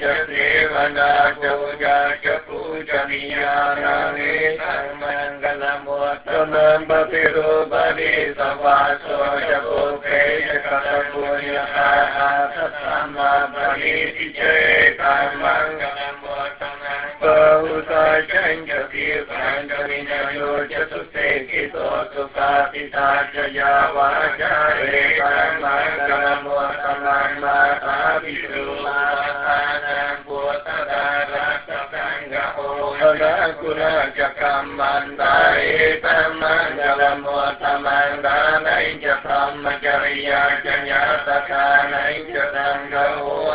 cha Devana Puja cha Puja Niyana Nisang Mangalamuttamam Bhapiru Bhadi Savaso cha Puke cha Katapunya Tathama Bhadi Tiche Mangalamuttamam Bahusa Chancha Tirthan Kavinyayo cha Sute Kito Sukatita cha Yava cha Ekam Mangalamuttamam Mata Visu Matanam Puttadara Satsangaho Kula Chakamanda Etam Mangalamuttamam Danai Chatamacariya Chanyatatana Chatangaho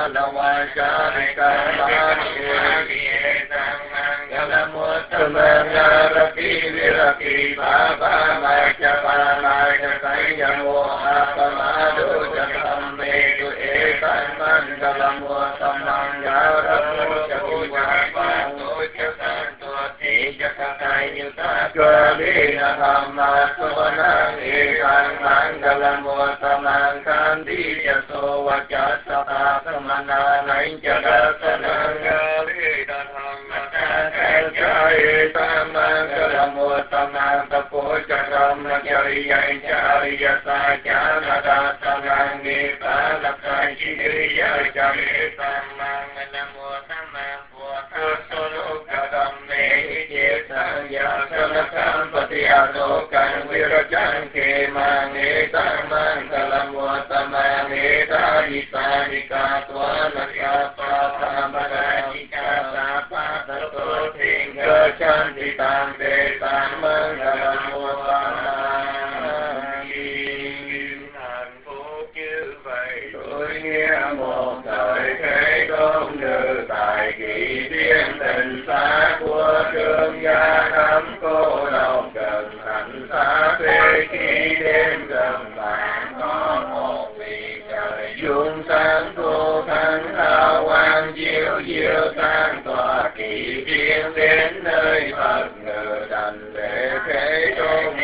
Alavacarikam Mangalamuttamam Raki Viraki Baba Machapana Chakayamo Apamado Chakametu Ekam Mangalamuttamam Yaramu Chakujapato Chakanto Chakatayuta Kalina Dhamma Suvanam Ekam Mangalamuttamam Kandi Yaso Vachasata Samana Naincharasanam Kalina Dhamma Ekam Mangalamuttamam Tapo Chakam Chariya Chariya Sajana Sanam Nita Lakshai Chiriya Charitam Mangalamuttamam Putasoloka Mehijetam Yasalakam Patialokan Virajan Kemang Etam Mangalamuttamam Eta Isarika Tvanakapa Tamadajika Sapa Tato Tingga Chantitam Detam Mangalamuttamam. Hạnh phúc như vậy tôi nghe một thời thế công nữ tại kỳ tiên tình xa của thương gia thắm cô độc cần thành xa thuê khi đêm gần bạn có một vị trời dung sáng cô thắng hào quang diệu diệu sang tòa kỳ tiên đến nơi Phật ngự đành để thế tôn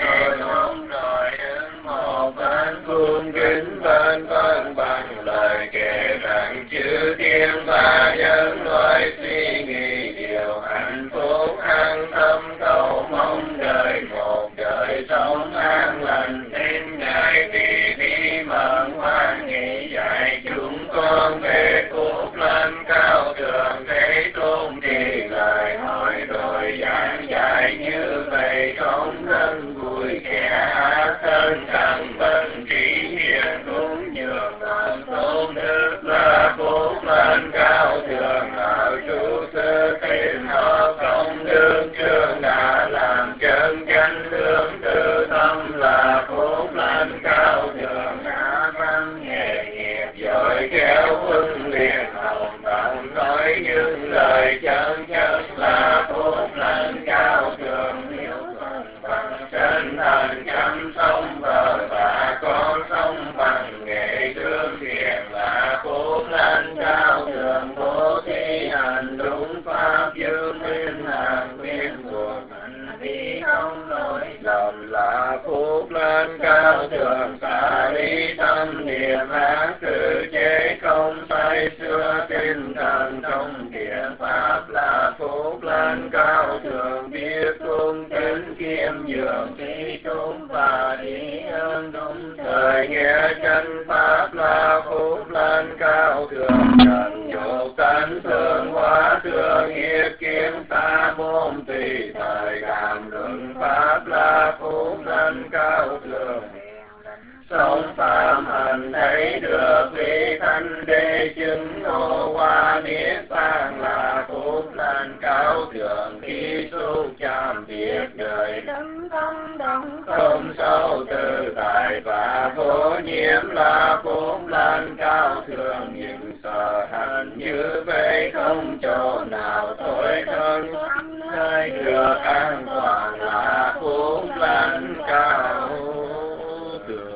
rồi đứng một bên cung kính bên vân bằng lời kể rằng chư thiên và nhân loại suy nghĩ điều hạnh phúc an tâm cầu mong đời một đời sống an lành đến ngày vì đi mừng hoan nghỉ dạy chúng con về phúc lên cao thượng thế tôn thì lời hỏi rồi giảng dạy như vậy không thân vui kẻ ác thân cần vân trí hiền cũng nhường lòng tôn đức là phúc lên cao thượng ở trụ sơ tìm họ công đức chương đã làm chân chánh lương tư tâm là phúc lên cao thượng đã văn nghề nghiệp giỏi khéo huấn luyện hồng tận nói những lời chân chất là phúc lên cao thượng hiếu thuận bằng chân thành chăm sống vợ và con sống bằng nghệ thương thiện là phúc lên cao thượng bố thí hành đúng pháp dương minh hàng quyên thuộc hành vi không lỗi lầm là phúc lên cao thượng xả ly tâm niệm ác tự chế không say xưa tinh thần trong địa pháp là phúc lên cao thượng biết cung kính kiêm nhường thi chúng và đi ơn đúng thời nghe chân pháp là phúc lên cao thượng trần nhục tánh thương hóa thương hiệp kiến xa môn tùy thời cảm luận pháp là phúc lên cao thượng sống phạm hành thấy được vị thanh đế chứng ngộ hoa niết bàn là phúc lên cao thượng khi xúc chạm việc đời đấng tâm đấng không sâu tự tại và vô nhiễm là phúc lên cao thượng những sở hành như vậy không chỗ nào tối thân nơi được an toàn là phúc lên cao thượng.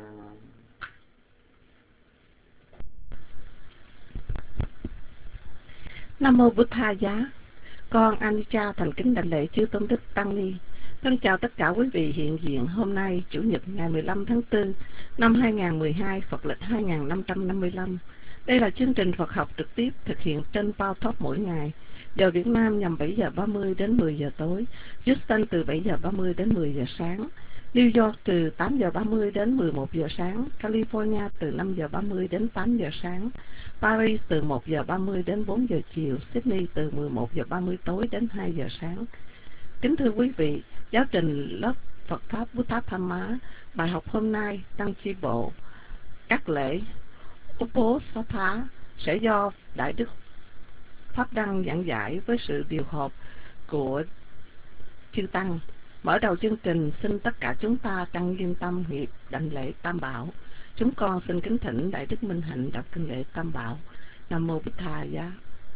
Nam mô Bụt Tha Giá. Con Anica thành kính đảnh lễ chư tôn đức tăng ni. Thân chào tất cả quý vị hiện diện hôm nay Chủ nhật ngày 15 tháng 4 năm 2012 Phật lịch 2555, Đây là chương trình Phật học trực tiếp thực hiện trên Paltalk mỗi ngày. Giờ Việt Nam nhằm 7 giờ 30 đến 10 giờ tối, Houston từ 7 giờ 30 đến 10 giờ sáng, New York từ 8 giờ 30 đến 11 giờ sáng, California từ 5 giờ 30 đến 8 giờ sáng, Paris từ 1 giờ 30 đến 4 giờ chiều, Sydney từ 11 giờ 30 tối đến 2 giờ sáng. Kính thưa quý vị, giáo trình lớp Phật Pháp Buddha-thamma, bài học hôm nay Tăng Chi Bộ, các lễ Uposatha sẽ do Đại Đức Pháp Đăng giảng giải với sự điều hợp của chư Tăng. Mở đầu chương trình, xin tất cả chúng ta tăng nghiêm tâm nghiệp đảnh lễ Tam Bảo. Chúng con xin kính thỉnh Đại Đức Minh Hạnh đọc kinh lễ Tam Bảo. Nam Mô Bích Tha Giá.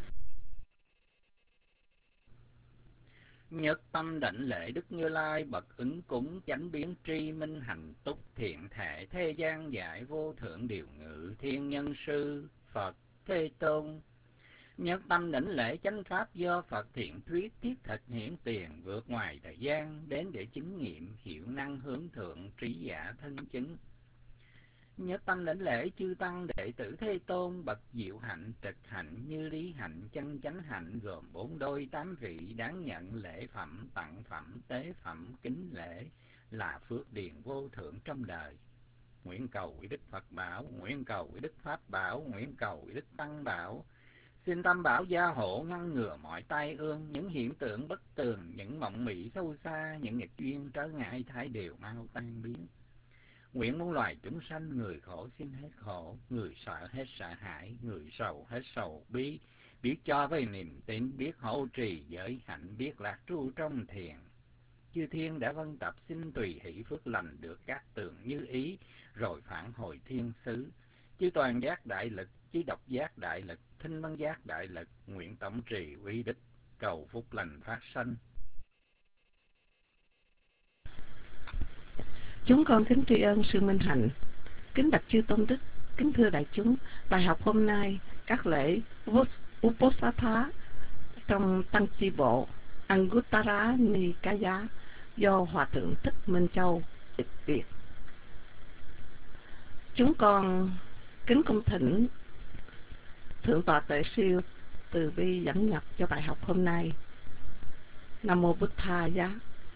Nhất tâm đảnh lễ Đức Như Lai bậc ứng cúng chánh biến tri minh hạnh túc thiện thể thế gian giải vô thượng điều ngự thiên nhân sư Phật Thế Tôn. Nhất tâm đảnh lễ chánh pháp do Phật thiện thuyết thiết thực hiển tiền vượt ngoài thời gian đến để chứng nghiệm hiệu năng hướng thượng trí giả thân chứng. Nhất tâm đảnh lễ chư tăng đệ tử Thế Tôn bậc diệu hạnh trực hạnh như lý hạnh chân chánh hạnh gồm 4 đôi 8 vị đáng nhận lễ phẩm tặng phẩm tế phẩm kính lễ là phước điền vô thượng trong đời. Nguyện cầu quý Đức Phật bảo, nguyện cầu quý Đức Pháp bảo, nguyện cầu quý Đức Tăng bảo. Xin Tam Bảo gia hộ ngăn ngừa mọi tai ương, những hiện tượng bất tường, những mộng mị sâu xa, những nghịch duyên trở ngại thái đều mau tan biến. Nguyện muôn loài chúng sanh, người khổ xin hết khổ, người sợ hết sợ hãi, người sầu hết sầu bi, biết cho với niềm tin, biết hộ trì giới hạnh, biết lạc tru trong thiền. Chư thiên đã vân tập xin tùy hỷ phước lành được các tường như ý, rồi phản hồi thiên xứ. Chư toàn giác đại lực, chư độc giác đại lực, thinh văn giác đại lực, nguyện tổng trì uy đức, cầu phúc lành phát sanh. Chúng con kính tri ân sư Minh Hạnh, kính bạch chư tôn đức, kính thưa đại chúng. Bài học hôm nay các lễ Uposatha trong Tăng Chi Bộ Anguttara Nikaya do Hòa thượng Thích Minh Châu dịch Việt. Chúng con kính cung thỉnh Thượng tọa Tuệ Siêu từ bi dẫn nhập cho bài học hôm nay. Nam Mô Bích Tha Giá.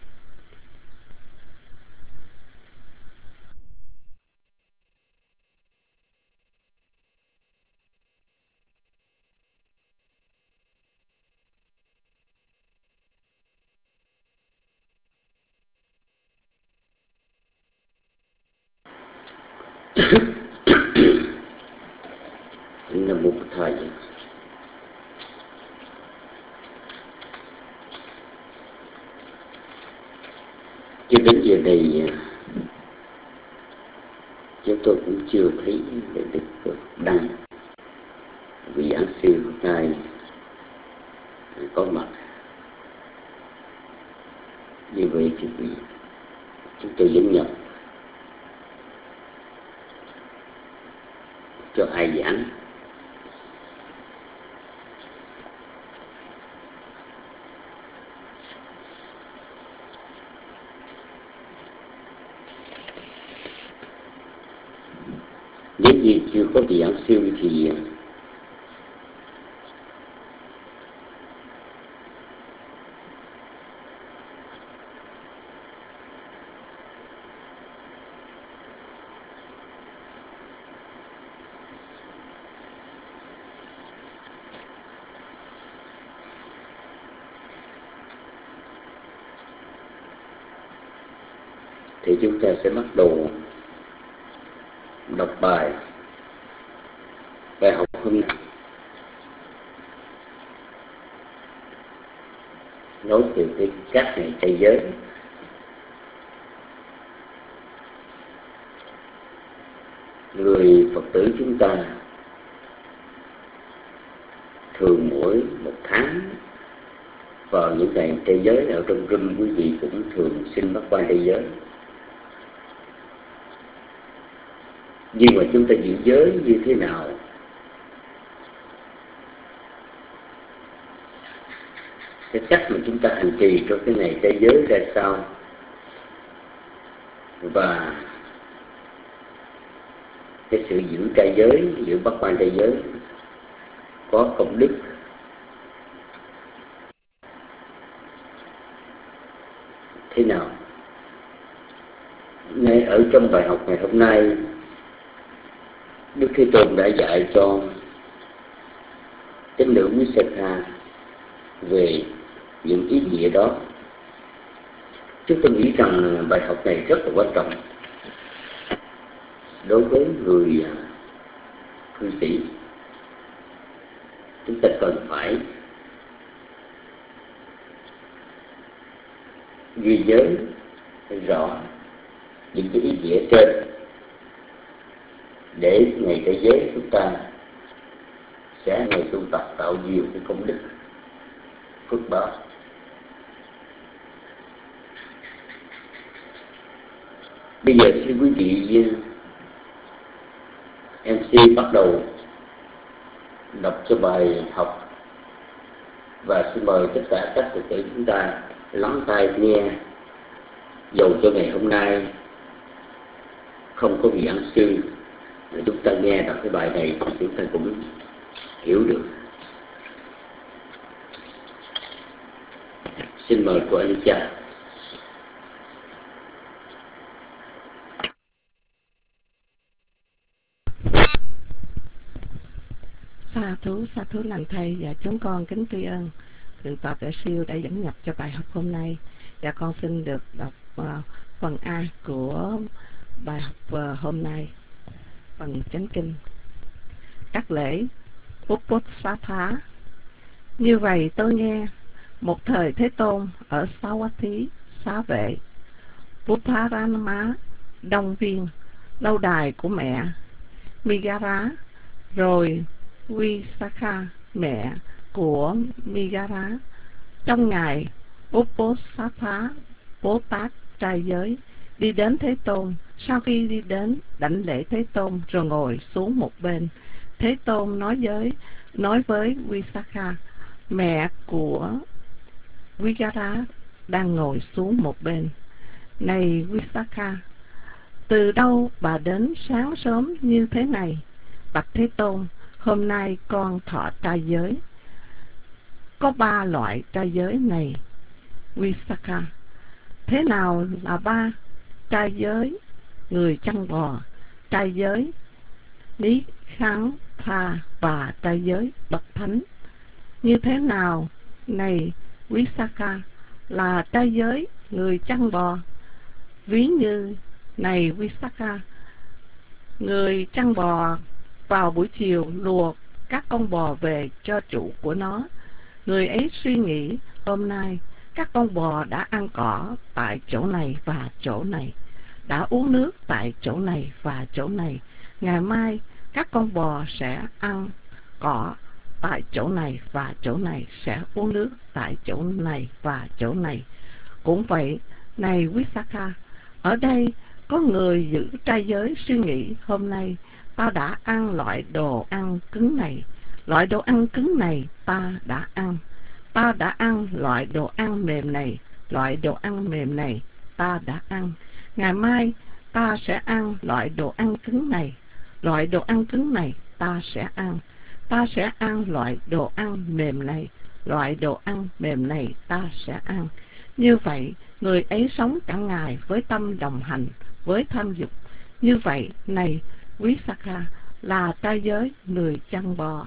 Nam Mô Bổn Thầy. Cho đến giờ này chúng tôi cũng chưa thấy để được đăng vị giảng sư hôm nay có mặt. Như vậy thì chúng tôi dẫn nhập cho ai giảng. Nếu như chưa có vị giảng sư thì chúng ta sẽ bắt đầu đọc bài học hôm nay, nói về các ngày trai giới. Người Phật tử chúng ta thường mỗi một tháng vào những ngày trai giới, ở trong room quý vị cũng thường xin bắt quan trai giới. Nhưng mà chúng ta giữ giới như thế nào? Cái cách mà chúng ta hành trì trong cái ngày trai giới ra sao? Và cái sự giữ trai giới, giữ bát quan trai giới có công đức. Thế nào? Ngay ở trong bài học ngày hôm nay, Đức Thế Tôn đã dạy cho tín nữ Vissakha về những ý nghĩa đó. Chúng tôi nghĩ rằng bài học này rất là quan trọng đối với người cư sĩ. Chúng ta cần phải ghi nhớ rõ những cái ý nghĩa trên để ngày trai giới chúng ta sẽ ngày tu tập tạo nhiều cái công đức phước báo. Bây giờ xin quý vị MC bắt đầu đọc cho bài học, và xin mời tất cả các Phật tử chúng ta lắng tai nghe. Dầu cho ngày hôm nay không có vị giảng sư, chúng ta nghe đọc cái bài này thì chúng ta cũng hiểu được. Xin mời cô Anisha. Sa thú lành thầy, và chúng con kính tri ân Thượng tọa Tuệ Siêu đã dẫn nhập cho bài học hôm nay. Và con xin được đọc phần A của bài học hôm nay, phần chánh kinh. Các lễ Upposatha. Như vậy tôi nghe, một thời Thế Tôn ở Savatthi, Xá Vệ, Puttharama, Đông Viên, lâu đài của mẹ Migara, rồi Vissakha, mẹ của Migara, trong ngày Upposatha Bồ Tát trai giới đi đến Thế Tôn. Sau khi đi đến, đảnh lễ Thế Tôn rồi ngồi xuống một bên. Thế Tôn nói với Vissakha, mẹ của Migara đang ngồi xuống một bên: này Vissakha, từ đâu bà đến sáng sớm như thế này? Bạch Thế Tôn, hôm nay con thọ trai giới. Có 3 loại trai giới này. Vissakha: thế nào là 3? Trai giới người chăn bò, trai giới Ní Kháng Tha và trai giới bậc thánh. Như thế nào, này Vissakha, là trai giới người chăn bò? Ví như, này Vissakha, người chăn bò vào buổi chiều lùa các con bò về cho chủ của nó. Người ấy suy nghĩ, hôm nay các con bò đã ăn cỏ tại chỗ này và chỗ này, đã uống nước tại chỗ này và chỗ này. Ngày mai các con bò sẽ ăn cỏ tại chỗ này và chỗ này, sẽ uống nước tại chỗ này và chỗ này. Cũng vậy, này Vissakha, ở đây có người giữ trai giới suy nghĩ, hôm nay ta đã ăn loại đồ ăn cứng này, loại đồ ăn cứng này ta đã ăn. Ta đã ăn loại đồ ăn mềm này, loại đồ ăn mềm này ta đã ăn. Ngày mai ta sẽ ăn loại đồ ăn cứng này, loại đồ ăn cứng này ta sẽ ăn. Ta sẽ ăn loại đồ ăn mềm này, loại đồ ăn mềm này ta sẽ ăn. Như vậy, người ấy sống cả ngày với tâm đồng hành với tham dục. Như vậy, này Vissakha, là trai giới người chăn bò.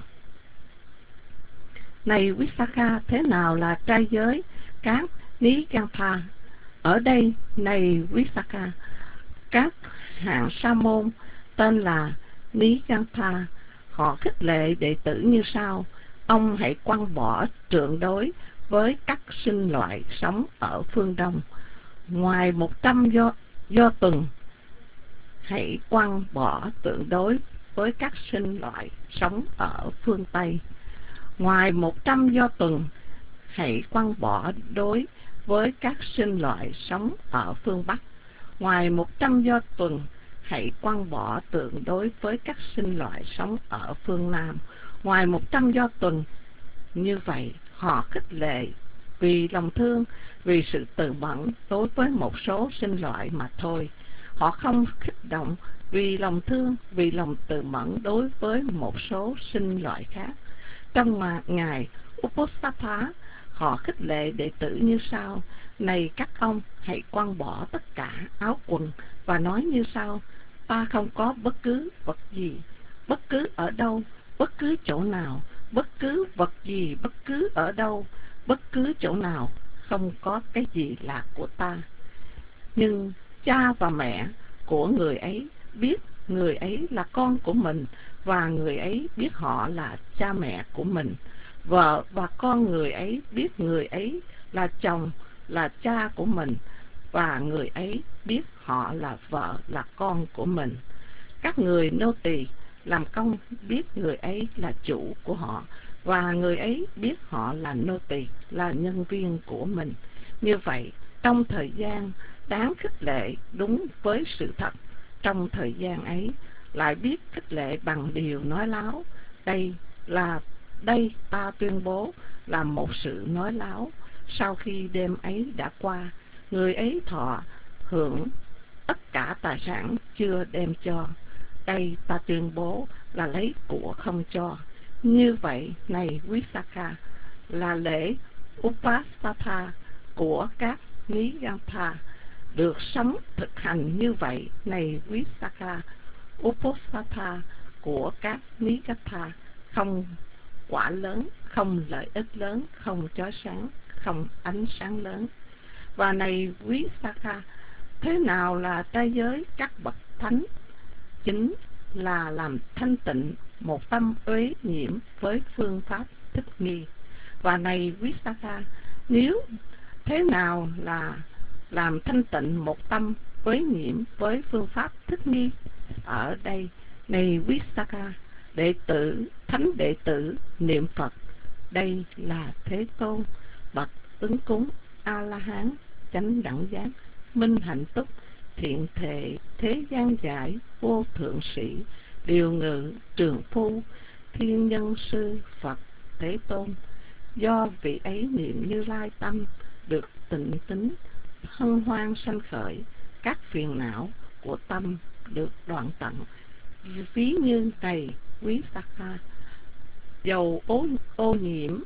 Này Vissakha, thế nào là trai giới các Ní Gantha? Ở đây, này Vissakha, các hạng sa môn tên là Ní Gantha, họ khích lệ đệ tử như sau: ông hãy quăng bỏ trượng đối với các sinh loại sống ở phương Đông. Ngoài 100 do tuần, hãy quăng bỏ tượng đối với các sinh loại sống ở phương Tây. Ngoài 100 do tuần, hãy quăng bỏ đối với các sinh loại sống ở phương Bắc. Ngoài 100 do tuần, hãy quăng bỏ tượng đối với các sinh loại sống ở phương Nam. Ngoài 100 do tuần. Như vậy, họ khích lệ vì lòng thương, vì sự từ bẩn đối với một số sinh loại mà thôi. Họ không kích động vì lòng thương, vì lòng từ mẫn đối với một số sinh loại khác. Trong mà Ngài Uposatha, họ khích lệ đệ tử như sau: này các ông, hãy quăng bỏ tất cả áo quần và nói như sau: ta không có bất cứ vật gì, bất cứ ở đâu, bất cứ chỗ nào, bất cứ vật gì, bất cứ ở đâu, bất cứ chỗ nào, không có cái gì là của ta. Nhưng cha và mẹ của người ấy biết người ấy là con của mình, và người ấy biết họ là cha mẹ của mình. Vợ và con người ấy biết người ấy là chồng, là cha của mình, và người ấy biết họ là vợ, là con của mình. Các người nô tỳ làm công biết người ấy là chủ của họ, và người ấy biết họ là nô tỳ, là nhân viên của mình. Như vậy, trong thời gian đáng khích lệ đúng với sự thật, trong thời gian ấy lại biết khích lệ bằng điều nói láo. Đây ta tuyên bố là một sự nói láo. Sau khi đêm ấy đã qua, người ấy thọ hưởng tất cả tài sản chưa đem cho. Đây ta tuyên bố là lấy của không cho. Như vậy, này Visakha, là lễ Upasatha của các Nigantha được sống thực hành như vậy. Này Visakha, Uposatha của các Nigantha không quả lớn, không lợi ích lớn, không chói sáng, không ánh sáng lớn. Và này Visakha, thế nào là trai giới các bậc thánh? Chính là làm thanh tịnh một tâm uế nhiễm với phương pháp thích nghi. Và này Visakha, nếu thế nào là làm thanh tịnh một tâm uế nhiễm với phương pháp thích nghi? Ở đây, này Visakha, thánh đệ tử niệm Phật. Đây là Thế Tôn, bậc ứng cúng, A-la-hán, chánh đẳng giác, minh hạnh túc, thiện thệ, thế gian giải, vô thượng sĩ, điều ngự, trường phu, thiên nhân sư, Phật, Thế Tôn. Do vị ấy niệm Như Lai tâm được tịnh tính, hân hoan sanh khởi, các phiền não của tâm được đoạn tận. Ví như này Visakha, dầu uế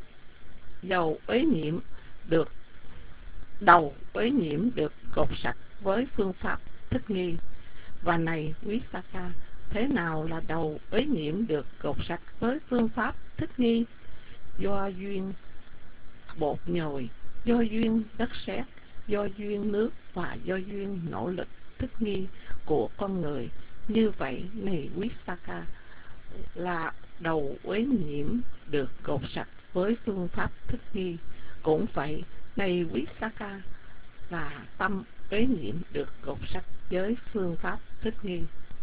nhiễm được đầu uế nhiễm được gột sạch với phương pháp thích nghi. Và này Visakha, thế nào là đầu uế nhiễm được gột sạch với phương pháp thích nghi? Do duyên bột nhồi, do duyên đất sét, do duyên nước và do duyên nỗ lực thích nghi của con người. Như vậy, này Visakha, là đầu uế nhiễm được gột sạch với phương pháp thích nghi. Cũng vậy, này Visakha, là tâm uế nhiễm được gột sạch với phương pháp thích nghi.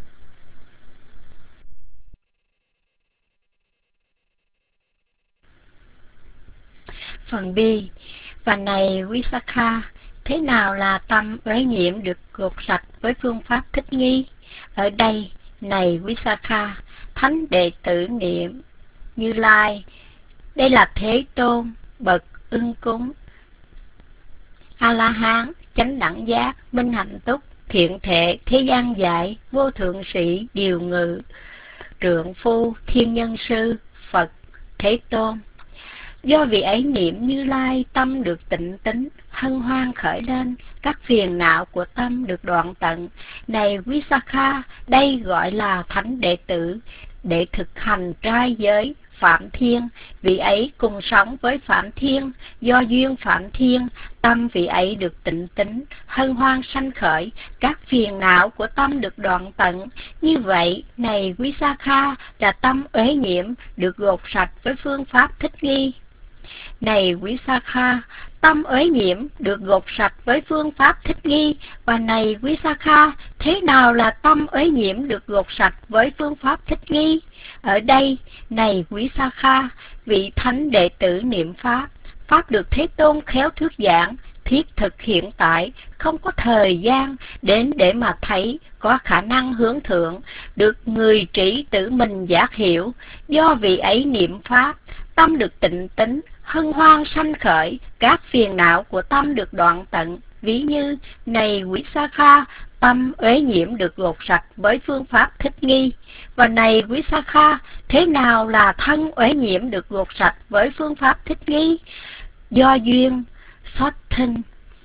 Phần B. Và này Visakha, thế nào là tâm uế nhiễm được gột sạch với phương pháp thích nghi? Ở đây, này Visakha, thánh đệ tử niệm Như Lai. Đây là Thế Tôn, bậc ưng cúng, A-la-hán, chánh đẳng giác, minh hạnh túc, thiện thệ, thế gian giải, vô thượng sĩ, điều ngự, trượng phu, thiên nhân sư, Phật, Thế Tôn. Do vị ấy niệm Như Lai, tâm được tịnh tính, hân hoan khởi lên, các phiền não của tâm được đoạn tận. Này Visakha, đây gọi là thánh đệ tử, để thực hành trai giới, Phạm Thiên. Vị ấy cùng sống với Phạm Thiên, do duyên Phạm Thiên, tâm vị ấy được tịnh tính, hân hoan sanh khởi, các phiền não của tâm được đoạn tận. Như vậy, này Visakha, là tâm uế nhiễm được gột sạch với phương pháp thích nghi. Này Visakha, tâm uế nhiễm được gột sạch với phương pháp thích nghi. Và này Visakha, thế nào là tâm uế nhiễm được gột sạch với phương pháp thích nghi? Ở đây, này Visakha, vị thánh đệ tử niệm Pháp, Pháp được Thế Tôn khéo thuyết giảng, thiết thực hiện tại, không có thời gian đến để mà thấy, có khả năng hướng thượng, được người trí tự mình giác hiểu. Do vị ấy niệm Pháp, tâm được tịnh tính, hân hoan sanh khởi, các phiền não của tâm được đoạn tận. Ví như, này quý sa kha, tâm uế nhiễm được gột sạch với phương pháp thích nghi. Và này quý sa kha, thế nào là thân uế nhiễm được gột sạch với phương pháp thích nghi? Do duyên xót thinh,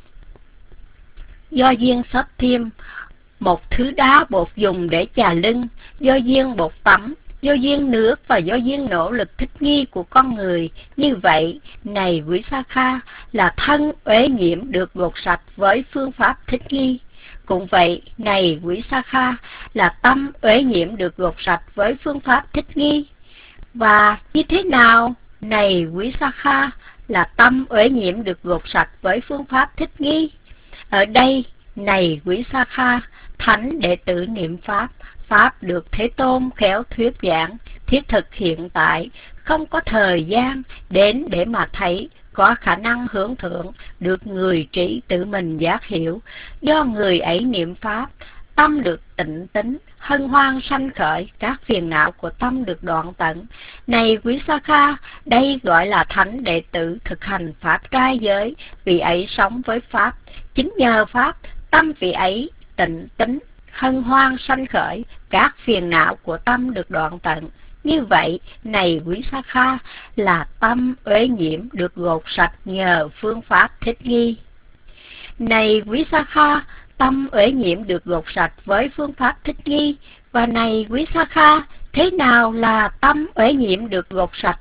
do duyên xót thiêm, một thứ đá bột dùng để chà lưng, do duyên bột tắm, do duyên nước và do duyên nỗ lực thích nghi của con người. Như vậy, này quý sa kha, là thân uế nhiễm được gột sạch với phương pháp thích nghi. Cũng vậy, này quý sa kha, là tâm uế nhiễm được gột sạch với phương pháp thích nghi. Và như thế nào, này quý sa kha, là tâm uế nhiễm được gột sạch với phương pháp thích nghi? Ở đây, này quý sa kha, thánh đệ tử niệm Pháp, Pháp được Thế Tôn khéo thuyết giảng, thiết thực hiện tại, không có thời gian đến để mà thấy, có khả năng hướng thượng, được người trí tự mình giác hiểu. Do người ấy niệm Pháp, tâm được tịnh tín, hân hoan sanh khởi, các phiền não của tâm được đoạn tận. Này quý sa kha, đây gọi là thánh đệ tử thực hành Pháp trai giới, vì ấy sống với Pháp. Chính nhờ Pháp, tâm vị ấy tịnh tín, hân hoan sanh khởi, các phiền não của tâm được đoạn tận. Như vậy, này quý sa kha, là tâm uế nhiễm được gột sạch nhờ phương pháp thích nghi. Này quý sa kha, tâm uế nhiễm được gột sạch với phương pháp thích nghi. Và này quý sa kha, thế nào là tâm uế nhiễm được gột sạch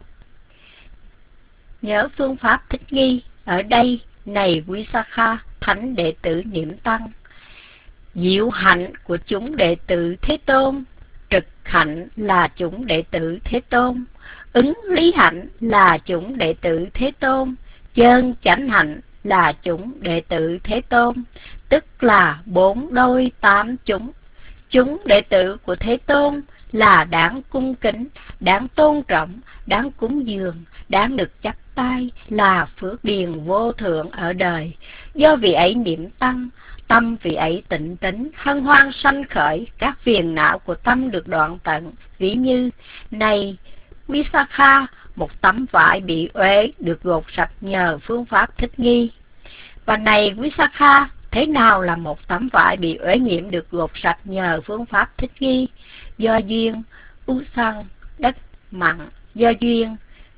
nhớ phương pháp thích nghi? Ở đây, này quý sa kha, thánh đệ tử niệm tăng, diệu hạnh của chúng đệ tử Thế Tôn, trực hạnh là chúng đệ tử Thế Tôn, ứng lý hạnh là chúng đệ tử Thế Tôn, chân chánh hạnh là chúng đệ tử Thế Tôn, tức là 4 đôi 8 chúng. Chúng đệ tử của Thế Tôn là đáng cung kính, đáng tôn trọng, đáng cúng dường, đáng được chắp tay, là phước điền vô thượng ở đời. Do vị ấy niệm tăng, tâm vị ấy tịnh tín, hân hoan sanh khởi, các phiền não của tâm được đoạn tận. Ví như, này quý sa kha, một tấm vải bị uế được gột sạch nhờ phương pháp thích nghi. Và này quý sa kha, thế nào là một tấm vải bị uế nhiễm được gột sạch nhờ phương pháp thích nghi? Do duyên u xăng, đất mặn, do duyên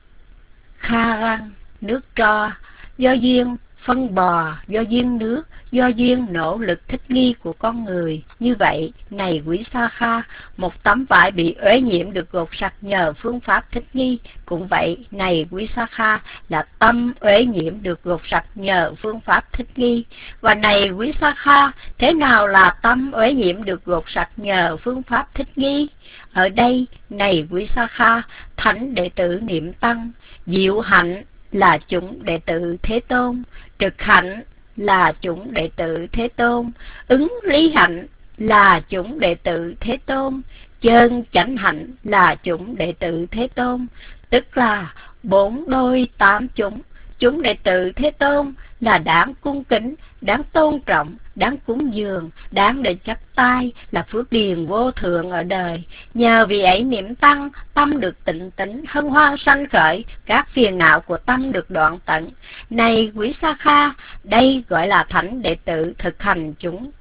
kha răng, nước tro, do duyên phân bò, do duyên nước, do duyên nỗ lực thích nghi của con người. Như vậy, này quý sa kha, một tấm vải bị uế nhiễm được gột sạch nhờ phương pháp thích nghi. Cũng vậy, này quý sa kha, là tâm uế nhiễm được gột sạch nhờ phương pháp thích nghi. Và này quý sa kha, thế nào là tâm uế nhiễm được gột sạch nhờ phương pháp thích nghi? Ở đây, này quý sa kha, thánh đệ tử niệm tăng, diệu hạnh là chúng đệ tử Thế Tôn, trực hạnh là chúng đệ tử Thế Tôn, ứng lý hạnh là chúng đệ tử Thế Tôn, chân chánh hạnh là chúng đệ tử Thế Tôn, tức là 4 đôi 8 chúng. Chúng đệ tử Thế Tôn là đáng cung kính, đáng tôn trọng, đáng cúng dường, đáng để chắp tay, là phước điền vô thượng ở đời. Nhờ vì ấy niệm tăng, tâm được tịnh tín, hân hoan sanh khởi, các phiền não của tâm được đoạn tận. Này quý sa kha, đây gọi là thánh đệ tử thực hành chúng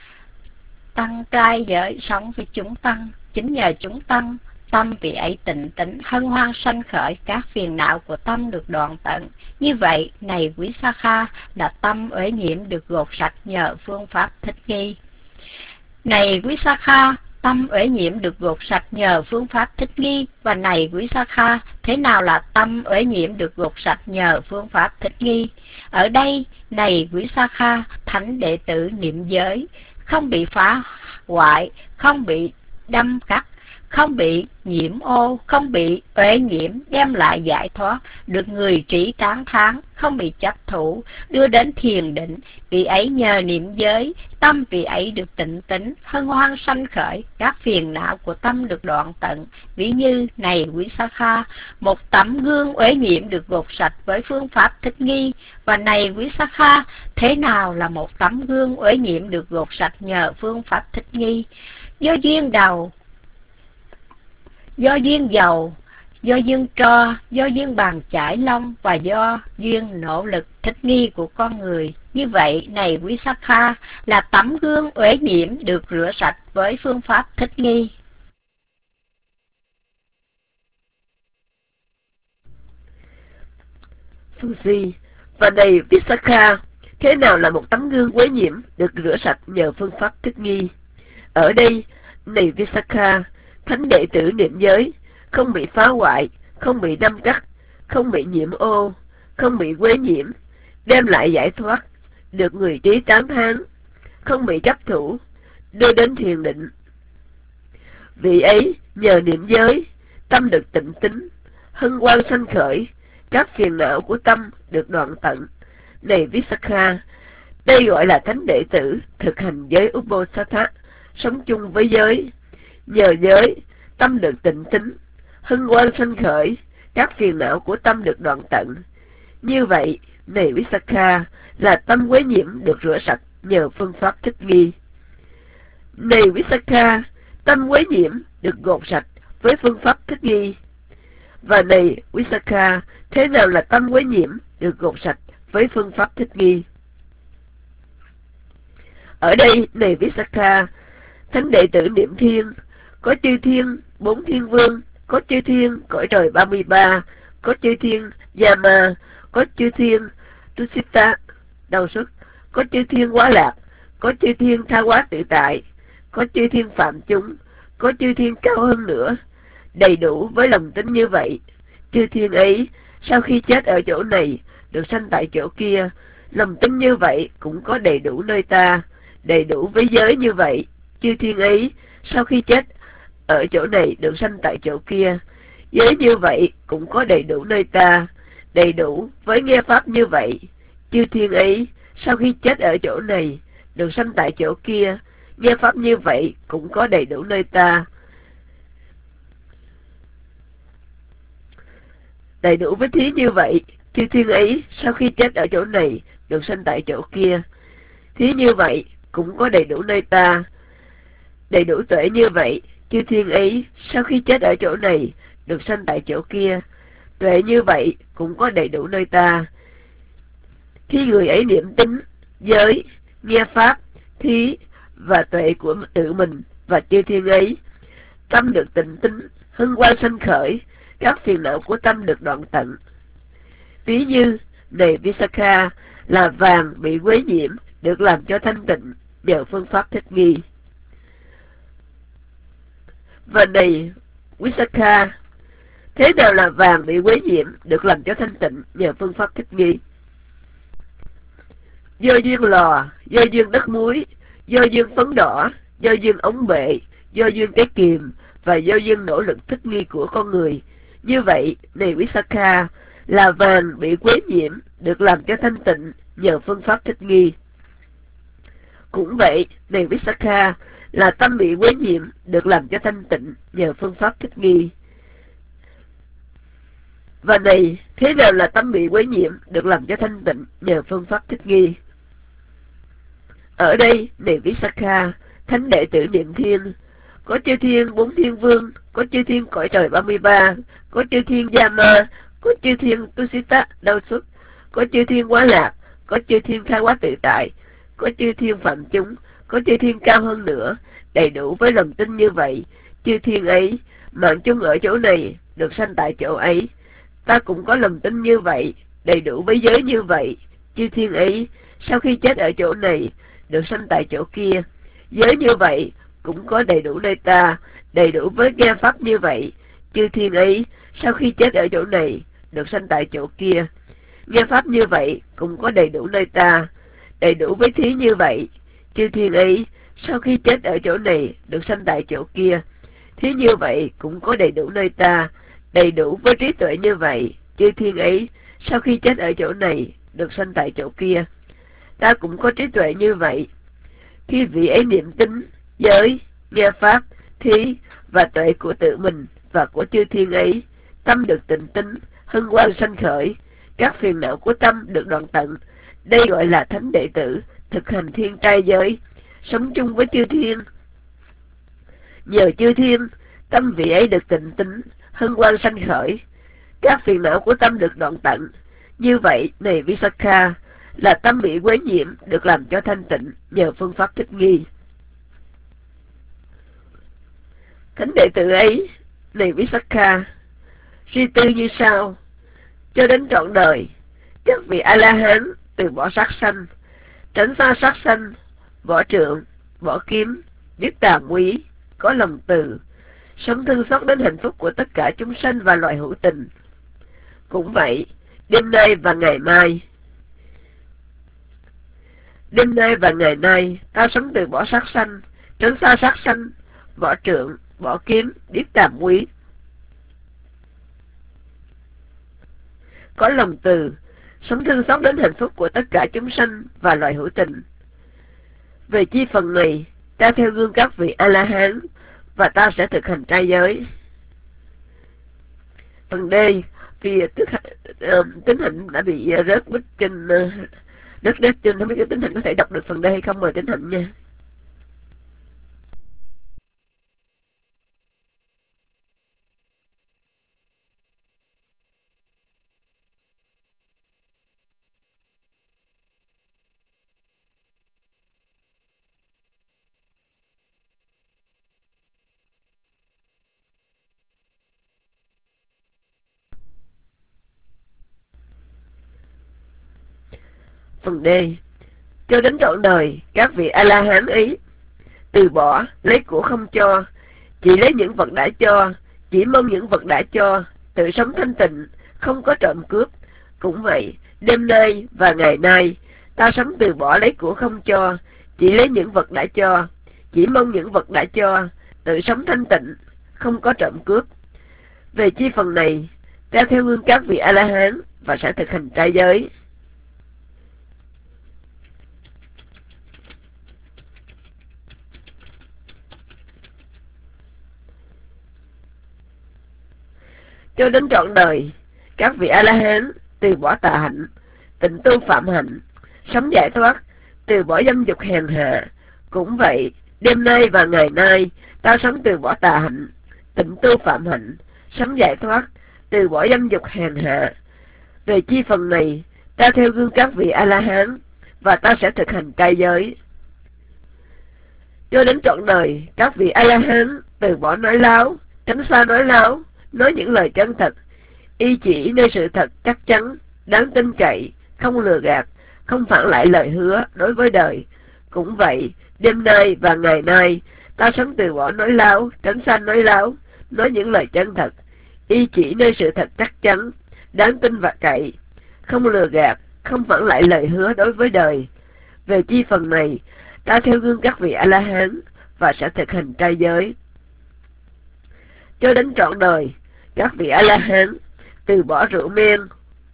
tăng trai giới, sống với chúng tăng. Chính nhờ chúng tăng, tâm vị ấy tịnh tín, hân hoan sanh khởi, các phiền não của tâm được đoạn tận. Như vậy, này quý sa kha, là tâm uế nhiễm được gột sạch nhờ phương pháp thích nghi. Này quý sa kha, tâm uế nhiễm được gột sạch nhờ phương pháp thích nghi. Và này quý sa kha, thế nào là tâm uế nhiễm được gột sạch nhờ phương pháp thích nghi? Ở đây, này quý sa kha, thánh đệ tử niệm giới, không bị phá hoại, không bị đâm cắt, không bị nhiễm ô, không bị uế nhiễm, đem lại giải thoát, được người trí tán thán, không bị chấp thủ, đưa đến thiền định. Vì ấy nhờ niệm giới, tâm vì ấy được tịnh tín, hân hoan sanh khởi, các phiền não của tâm được đoạn tận. Ví như, này quý sa kha, một tấm gương uế nhiễm được gột sạch với phương pháp thích nghi. Và này quý sa kha, thế nào là một tấm gương uế nhiễm được gột sạch nhờ phương pháp thích nghi? Do duyên đầu, do duyên dầu, do duyên tro, do duyên bàn chải lông và do duyên nỗ lực thích nghi của con người. Như vậy, này Visakha, là tấm gương uế nhiễm được rửa sạch với phương pháp thích nghi. Susi, và này Visakha, thế nào là một tấm gương uế nhiễm được rửa sạch nhờ phương pháp thích nghi? Ở đây, này Visakha, thánh đệ tử niệm giới, không bị phá hoại, không bị đâm cắt, không bị nhiễm ô, không bị quế nhiễm, đem lại giải thoát, được người trí tán thán, không bị chấp thủ, đưa đến thiền định. Vị ấy nhờ niệm giới, tâm được tịnh tín, hân hoan sanh khởi, các phiền não của tâm được đoạn tận. Này Visakha, đây gọi là thánh đệ tử thực hành giới Uposatha, sống chung với giới. Nhờ giới, tâm được tịnh tín, hân hoan sanh khởi, các phiền não của tâm được đoạn tận. Như vậy, này Visakha, là tâm quế nhiễm được rửa sạch nhờ phương pháp thích nghi. Này Visakha, tâm quế nhiễm được gột sạch với phương pháp thích nghi. Và này Visakha, thế nào là tâm quế nhiễm được gột sạch với phương pháp thích nghi? Ở đây, này Visakha, thánh đệ tử niệm thiên, có chư thiên, 4 thiên vương, có chư thiên cõi trời 33, có chư thiên Yama, có chư thiên Tusita, đau xuất, có chư thiên quá lạc, có chư thiên tha hóa tự tại, có chư thiên phạm chúng, có chư thiên cao hơn nữa. Đầy đủ với lòng tin như vậy, chư thiên ấy sau khi chết ở chỗ này được sanh tại chỗ kia. Lòng tin như vậy cũng có đầy đủ nơi ta. Đầy đủ với giới như vậy, chư thiên ấy sau khi chết ở chỗ này được sanh tại chỗ kia. Giới như vậy cũng có đầy đủ nơi ta. Đầy đủ với nghe pháp như vậy, chư thiên ấy sau khi chết ở chỗ này được sanh tại chỗ kia. Nghe pháp như vậy cũng có đầy đủ nơi ta. Đầy đủ với thí như vậy, chư thiên ấy sau khi chết ở chỗ này được sanh tại chỗ kia. Thí như vậy cũng có đầy đủ nơi ta. Đầy đủ tuệ như vậy, chư thiên ấy sau khi chết ở chỗ này được sanh tại chỗ kia. Tuệ như vậy cũng có đầy đủ nơi ta. Khi người ấy niệm tính, giới, nghe pháp, thí và tuệ của tự mình và chư thiên ấy, tâm được tịnh tín, hân hoan sanh khởi, các phiền não của tâm được đoạn tận. Ví như, này Visakha, là vàng bị quế nhiễm được làm cho thanh tịnh nhờ phương pháp thích nghi. Và này Visakha, thế nào là vàng bị quế nhiễm được làm cho thanh tịnh nhờ phương pháp thích nghi? Do duyên lò, do duyên đất muối, do duyên phấn đỏ, do duyên ống bệ, do duyên cái kìm và do duyên nỗ lực thích nghi của con người. Như vậy, này Visakha, là vàng bị quế nhiễm được làm cho thanh tịnh nhờ phương pháp thích nghi. Cũng vậy, này Visakha, là tâm bị quế nhiễm được làm cho thanh tịnh nhờ phương pháp thích nghi. Và này, thế nào là tâm bị quế nhiễm được làm cho thanh tịnh nhờ phương pháp thích nghi? Ở đây, này Visakha, thánh đệ tử niệm thiên, có chư thiên 4 thiên vương, có chư thiên cõi trời 33, có chư thiên Yama, có chư thiên Tusita đau xuất, có chư thiên quá lạc, có chư thiên khai quá tự tại, có chư thiên phạm chúng, có chư thiên cao hơn nữa. Đầy đủ với lòng tin như vậy, chư thiên ấy mạng chung ở chỗ này được sanh tại chỗ ấy. Ta cũng có lòng tin như vậy. Đầy đủ với giới như vậy, chư thiên ấy sau khi chết ở chỗ này được sanh tại chỗ kia. Giới như vậy cũng có đầy đủ nơi ta. Đầy đủ với nghe pháp như vậy, chư thiên ấy sau khi chết ở chỗ này được sanh tại chỗ kia. Nghe pháp như vậy cũng có đầy đủ nơi ta. Đầy đủ với thí như vậy, chư thiên ấy sau khi chết ở chỗ này được sanh tại chỗ kia. Thí như vậy cũng có đầy đủ nơi ta. Đầy đủ với trí tuệ như vậy, chư thiên ấy sau khi chết ở chỗ này được sanh tại chỗ kia. Ta cũng có trí tuệ như vậy. Khi vị ấy niệm tính, giới, nghe pháp, thí và tuệ của tự mình và của chư thiên ấy, tâm được tịnh tín, hân hoan sanh khởi, các phiền não của tâm được đoạn tận. Đây gọi là thánh đệ tử thực hành thiên trai giới, sống chung với chư thiên. Nhờ chư thiên, tâm vị ấy được tịnh tín, hân hoan sanh khởi, các phiền não của tâm được đoạn tận. Như vậy, này Visakha, là tâm bị quấy nhiễm được làm cho thanh tịnh nhờ phương pháp thích nghi. Thánh đệ tử ấy, này Visakha, suy tư như sau: cho đến trọn đời, các vị A-la-hán từ bỏ sát sanh, tránh xa sát sanh, võ trượng, võ kiếm, biết tà quý, có lòng từ, sống thương xót đến hạnh phúc của tất cả chúng sanh và loài hữu tình. Cũng vậy, đêm nay và ngày nay, ta sống từ bỏ sát sanh, tránh xa sát sanh, võ trượng, võ kiếm, biết tàm quý, có lòng từ, sống thương xót đến hạnh phúc của tất cả chúng sanh và loài hữu tình. Về chi phần này, ta theo gương các vị A-la-hán và ta sẽ thực hành trai giới. Phần D, vì tín hạnh đã bị rớt bích trên đất trên, không biết cái tín hạnh có thể đọc được phần D hay không, mời tín hạnh nha. Phần D, cho đến trọn đời, các vị A-la-hán ấy từ bỏ, lấy của không cho, chỉ lấy những vật đã cho, chỉ mong những vật đã cho, tự sống thanh tịnh, không có trộm cướp. Cũng vậy, đêm nay và ngày nay, ta sống từ bỏ lấy của không cho, chỉ lấy những vật đã cho, chỉ mong những vật đã cho, tự sống thanh tịnh, không có trộm cướp. Về chi phần này, ta theo gương các vị A-la-hán và sẽ thực hành trai giới. Cho đến trọn đời, các vị A-la-hán từ bỏ tà hạnh, tịnh tu phạm hạnh, sống giải thoát, từ bỏ dâm dục hèn hạ. Cũng vậy, đêm nay và ngày nay, ta sống từ bỏ tà hạnh, tịnh tu phạm hạnh, sống giải thoát, từ bỏ dâm dục hèn hạ. Về chi phần này, ta theo gương các vị A-la-hán và ta sẽ thực hành trai giới. Cho đến trọn đời, các vị A-la-hán từ bỏ nói láo, tránh xa nói láo, nói những lời chân thật, y chỉ nơi sự thật chắc chắn, đáng tin cậy, không lừa gạt, không phản lại lời hứa đối với đời. Cũng vậy, đêm nay và ngày nay, ta sống từ bỏ nói láo, tránh xa nói láo, nói những lời chân thật, y chỉ nơi sự thật chắc chắn, đáng tin và cậy, không lừa gạt, không phản lại lời hứa đối với đời. Về chi phần này, ta theo gương các vị A-la-hán và sẽ thực hành trai giới. Cho đến trọn đời, các vị A-la-hán từ bỏ rượu men,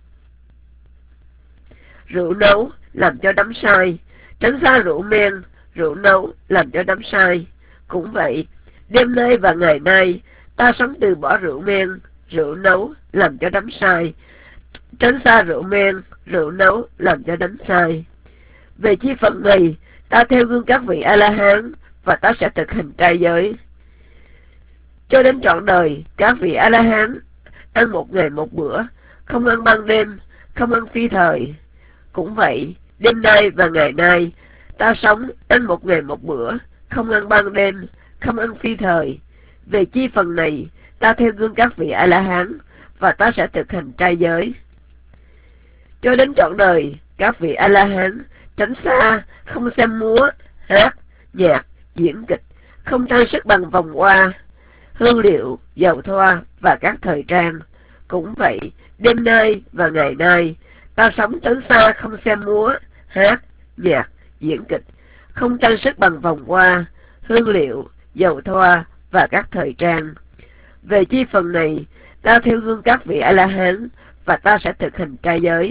rượu nấu làm cho đắm say, tránh xa rượu men, rượu nấu làm cho đắm say. Cũng vậy, đêm nay và ngày nay, ta sống từ bỏ rượu men, rượu nấu làm cho đắm say, tránh xa rượu men, rượu nấu làm cho đắm say. Về chi phần này, ta theo gương các vị A-la-hán và ta sẽ thực hành trai giới. Cho đến trọn đời, các vị A-la-hán ăn một ngày một bữa, không ăn ban đêm, không ăn phi thời. Cũng vậy, đêm nay và ngày nay, ta sống ăn một ngày một bữa, không ăn ban đêm, không ăn phi thời. Về chi phần này, ta theo gương các vị A-la-hán và ta sẽ thực hành trai giới. Cho đến trọn đời, các vị A-la-hán tránh xa, không xem múa, hát, nhạc, diễn kịch, không trang sức bằng vòng hoa, hương liệu, dầu thoa và các thời trang. Cũng vậy, đêm nay và ngày nay, ta sống tránh xa, không xem múa, hát, nhạc, diễn kịch, không trang sức bằng vòng hoa, hương liệu, dầu thoa và các thời trang. Về chi phần này, ta theo gương các vị A-la-hán và ta sẽ thực hành trai giới.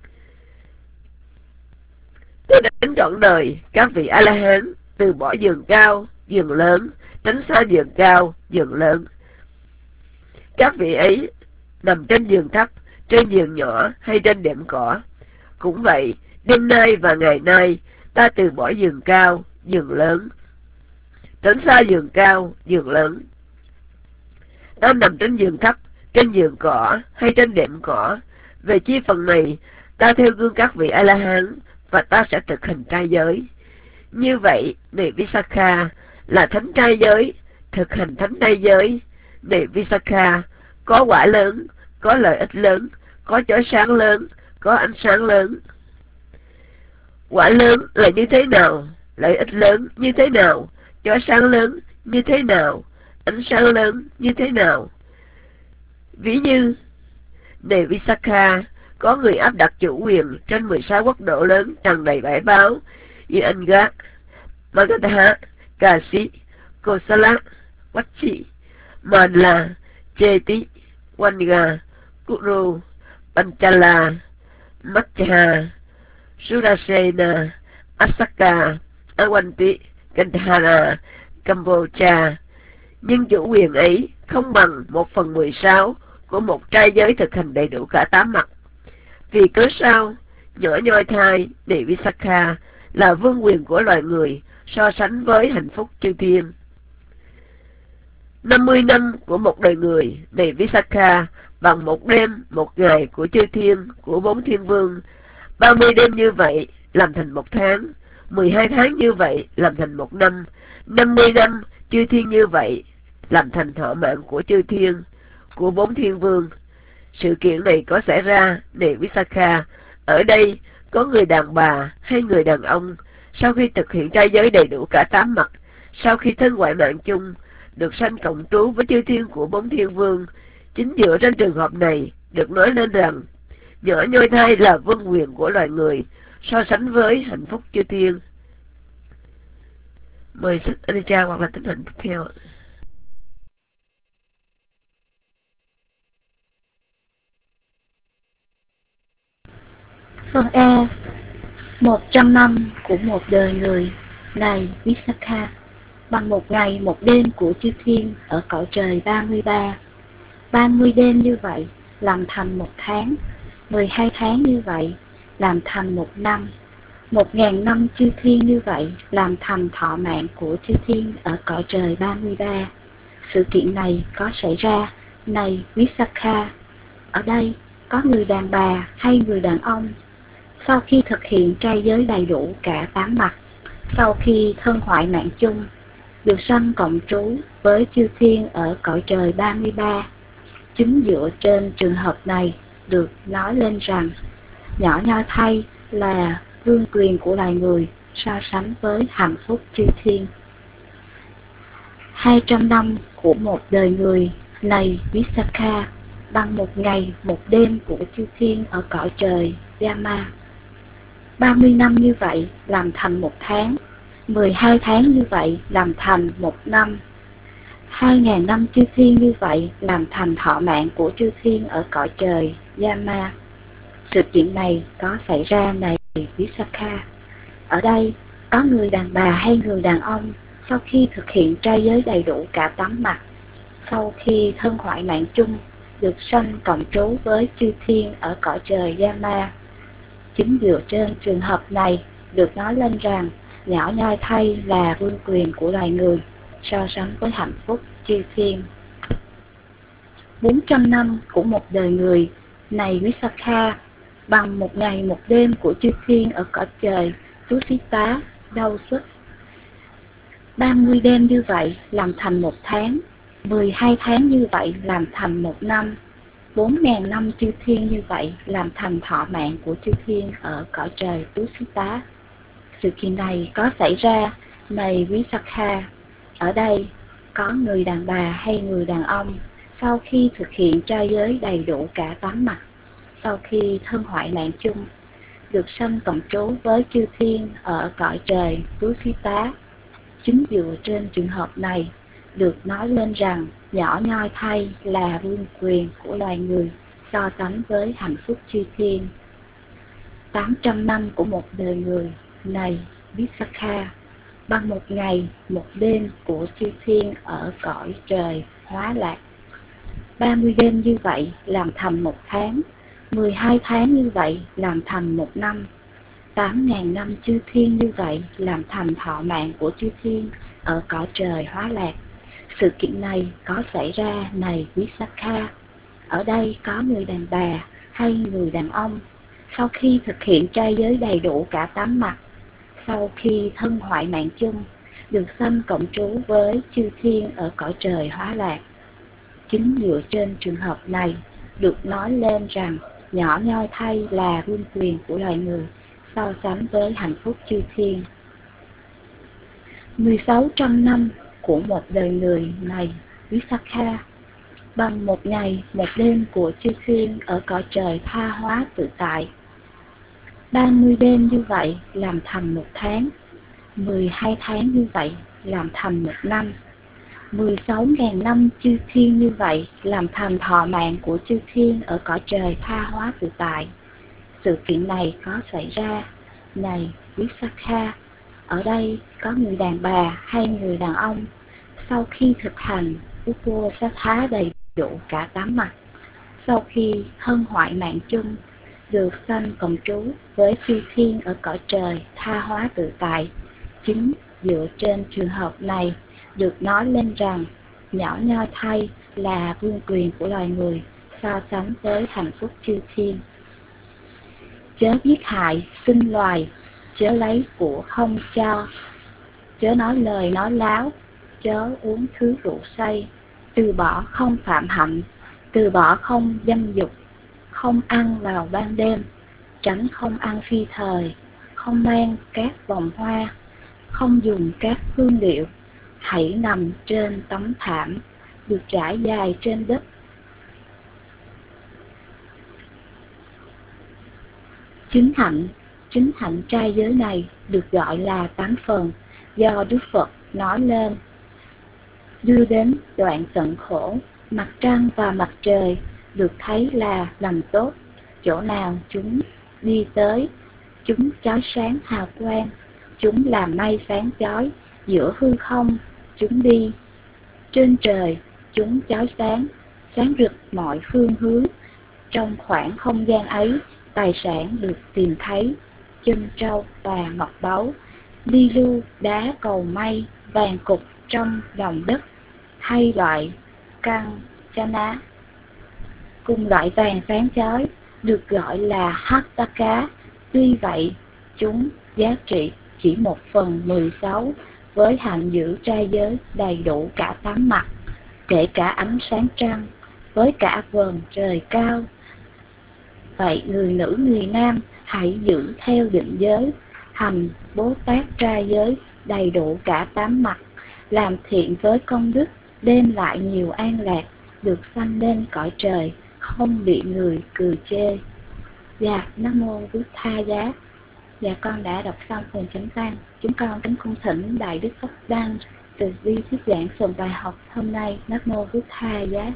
Cho đến trọn đời, các vị A-la-hán từ bỏ giường cao, giường lớn, tránh xa giường cao, giường lớn. Các vị ấy nằm trên giường thấp, trên giường nhỏ hay trên đệm cỏ. Cũng vậy, đêm nay và ngày nay, ta từ bỏ giường cao, giường lớn, tránh xa giường cao, giường lớn. Ta nằm trên giường thấp, trên giường cỏ hay trên đệm cỏ. Về chi phần này, Ta theo gương các vị A-la-hán và ta sẽ thực hành trai giới. Như vậy, này Visakha là thánh trai giới, thực hành thánh trai giới. Này Visakha, có quả lớn, có lợi ích lớn, có chói sáng lớn, có ánh sáng lớn. Quả lớn là như thế nào? Lợi ích lớn như thế nào? Chói sáng lớn như thế nào? Ánh sáng lớn như thế nào? Ví như, này Visakha, có người áp đặt chủ quyền trên 16 quốc độ lớn tràn đầy bãi báo như Anga, Magadha, Kasi, Kosala, Vachi, Mandla, Cheti, Vanga, Kuru, Panchala, Macha, Surasena, Asaka, Awanti, Gandhara, Cambodia. Nhưng chủ quyền ấy không bằng 1/16 của một trai giới thực hành đầy đủ cả 8 mặt. Vì cớ sao? Nhỏ nhoi thai, này Visakha, là vương quyền của loài người so sánh với hạnh phúc chư thiên. 50 năm của một đời người, này Visakha, bằng một đêm, một ngày của chư thiên, của 4 thiên vương. 30 đêm như vậy làm thành 1 tháng, 12 tháng như vậy làm thành 1 năm, 50 năm chư thiên như vậy làm thành thọ mạng của chư thiên, của 4 thiên vương. Sự kiện này có xảy ra, này Visakha, ở đây có người đàn bà hay người đàn ông sau khi thực hiện trai giới đầy đủ cả 8 mặt, sau khi thân ngoại mạng chung, được sanh cộng trú với chư thiên của 4 thiên vương. Chính dựa trên trường hợp này được nói lên rằng nhỏ nhoi thai là vương quyền của loài người so sánh với hạnh phúc chư thiên. Mời sách Anicca hoặc là tính hạnh tiếp theo. Phần A. 100 năm của một đời người, này Visakha, bằng 1 ngày 1 đêm của chư thiên ở cõi trời 33. 30 đêm như vậy làm thành 1 tháng, 12 tháng như vậy làm thành 1 năm, 1000 năm chư thiên như vậy làm thành thọ mạng của chư thiên ở cõi trời 33. Sự kiện này có xảy ra, này Visakha, ở đây có người đàn bà hay người đàn ông sau khi thực hiện trai giới đầy đủ cả 8 mặt, sau khi thân hoại mạng chung, được sanh cộng trú với chư thiên ở cõi trời 33. Chính dựa trên trường hợp này được nói lên rằng nhỏ nhoi thay là vương quyền của loài người so sánh với hạnh phúc chư thiên. 200 năm của một đời người, này Visakha, bằng 1 ngày 1 đêm của chư thiên ở cõi trời Yama. 30 năm như vậy làm thành 1 tháng, 12 tháng như vậy làm thành 1 năm, 2000 năm chư thiên như vậy làm thành thọ mạng của chư thiên ở cõi trời Yama. Sự kiện này có xảy ra, này Visakha, ở đây có người đàn bà hay người đàn ông sau khi thực hiện trai giới đầy đủ cả 8 mặt, sau khi thân hoại mạng chung, được sanh cộng trú với chư thiên ở cõi trời Yama. Chính dựa trên trường hợp này được nói lên rằng nhỏ nhoi thay là vương quyền của loài người so sánh với hạnh phúc chư thiên. 400 năm của một đời người, này Visakha, bằng 1 ngày 1 đêm của chư thiên ở cõi trời Tusita đau xuất. 30 đêm như vậy làm thành 1 tháng, 12 tháng như vậy làm thành 1 năm, 4000 năm chư thiên như vậy làm thành thọ mạng của chư thiên ở cõi trời Tusita. Sự kiện này có xảy ra, này Visakha, ở đây có người đàn bà hay người đàn ông sau khi thực hiện trai giới đầy đủ cả 8 mặt, sau khi thân hoại mạng chung, được sanh cộng trú với chư thiên ở cõi trời Tusita. Chính dựa trên trường hợp này được nói lên rằng nhỏ nhoi thay là vương quyền của loài người so sánh với hạnh phúc chư thiên. 800 năm của một đời người, này Visakha, bằng 1 ngày 1 đêm của chư thiên ở cõi trời Hóa Lạc. 30 đêm như vậy làm thành 1 tháng, 12 tháng như vậy làm thành 1 năm, 8000 năm chư thiên như vậy làm thành thọ mạng của chư thiên ở cõi trời Hóa Lạc. Sự kiện này có xảy ra, này Visakha, ở đây có người đàn bà hay người đàn ông Sau khi thực hiện trai giới đầy đủ cả 8 mặt, sau khi thân hoại mạng chung, được sanh cộng trú với chư thiên ở cõi trời Hóa Lạc. Chính dựa trên trường hợp này, được nói lên rằng nhỏ nhoi thay là vương quyền của loài người so sánh với hạnh phúc chư thiên. 1600 năm của một đời người này, Visakha, bằng một ngày một đêm của chư thiên ở cõi trời tha hóa tự tại. 30 đêm như vậy làm thành một tháng, 12 tháng như vậy làm thành một năm, 16.000 năm chư thiên như vậy làm thành thọ mạng của chư thiên ở cõi trời tha hóa tự tại. Sự kiện này có xảy ra, này Visakha, ở đây có người đàn bà hay người đàn ông, sau khi thực hành Uposatha đầy đủ cả 8 mặt, sau khi hân hoại mạng chung, được sanh cộng trú với chư thiên ở cõi trời tha hóa tự tại. Chính dựa trên trường hợp này, được nói lên rằng nhỏ nhoi thay là vương quyền của loài người so sánh với hạnh phúc chư thiên. Chớ giết hại sinh loài, chớ lấy của không cho, chớ nói lời nói láo, chớ uống thứ rượu say, từ bỏ không phạm hạnh, từ bỏ không dâm dục, không ăn vào ban đêm, tránh không ăn phi thời, không mang các vòng hoa, không dùng các hương liệu, hãy nằm trên tấm thảm được trải dài trên đất. Chính hạnh trai giới này được gọi là 8 phần, do Đức Phật nói lên, đưa đến đoạn tận khổ. Mặt trăng và mặt trời được thấy là nằm tốt, chỗ nào chúng đi tới, chúng chói sáng hào quang, chúng làm mây sáng chói, giữa hư không chúng đi, trên trời chúng chói sáng, sáng rực mọi phương hướng. Trong khoảng không gian ấy, tài sản được tìm thấy, chân trâu và ngọc báu, ly lưu đá cầu mây, vàng cục trong lòng đất, hay loại căn chana cùng loại vàng sáng chói được gọi là Hattaka. Tuy vậy, chúng giá trị chỉ 1/16 với hạnh giữ trai giới đầy đủ cả 8 mặt, kể cả ánh sáng trăng, với cả vầng trời cao. Vậy người nữ người nam hãy giữ theo định giới, hành Bố Tát trai giới đầy đủ cả 8 mặt, làm thiện với công đức, đem lại nhiều an lạc, được sanh lên cõi trời, không bị người cười chê. Dạ, Nam Mô Bụt Tha Giá. Dạ, con đã đọc xong phần chánh văn. Chúng con kính cung thỉnh Đại Đức Pháp Đăng từ bi thuyết giảng phần bài học hôm nay. Nam Mô Bụt Tha Giá.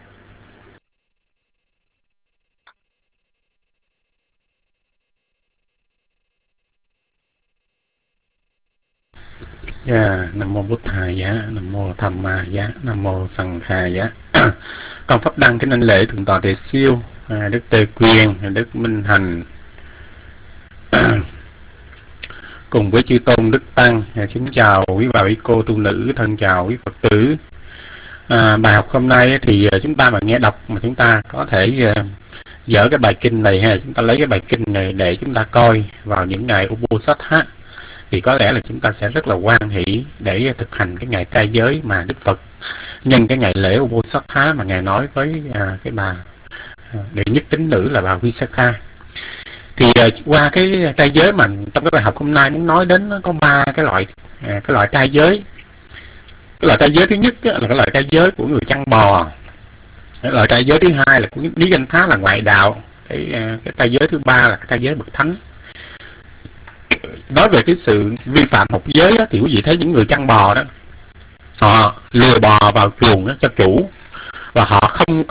Nam Mô Bụt Tha Giá, Nam Mô Tham Ma Giá, Nam Mô Sằng Kha Giá. Con Pháp Đăng kính anh lễ Thượng tọa Tề Siêu, Đức Tề Quyền, Đức Minh Hành, cùng với chư tôn Đức Tăng. Kính chào quý bà quý cô tu nữ, thân chào quý Phật tử. Bài học hôm nay thì chúng ta mà nghe đọc mà chúng ta có thể dở cái bài kinh này, hay chúng ta lấy cái bài kinh này để chúng ta coi vào những ngày Uposatha, thì có lẽ là chúng ta sẽ rất là hoan hỷ để thực hành cái ngày trai giới mà Đức Phật nhân cái ngày lễ Uposatha mà Ngài nói với cái bà đệ nhất tín nữ là bà Visakha. Thì qua cái trai giới mà trong cái bài học hôm nay muốn nói đến, nó có 3 cái loại trai giới. Cái loại trai giới thứ nhất là cái loại trai giới của người chăn bò. Cái loại trai giới thứ hai là của lý danh thá là ngoại đạo. Cái trai giới thứ ba là cái trai giới bậc thánh. Nói về cái sự vi phạm một giới đó, thì quý vị thấy những người chăn bò đó, họ lừa bò vào chuồng đó cho chủ, và họ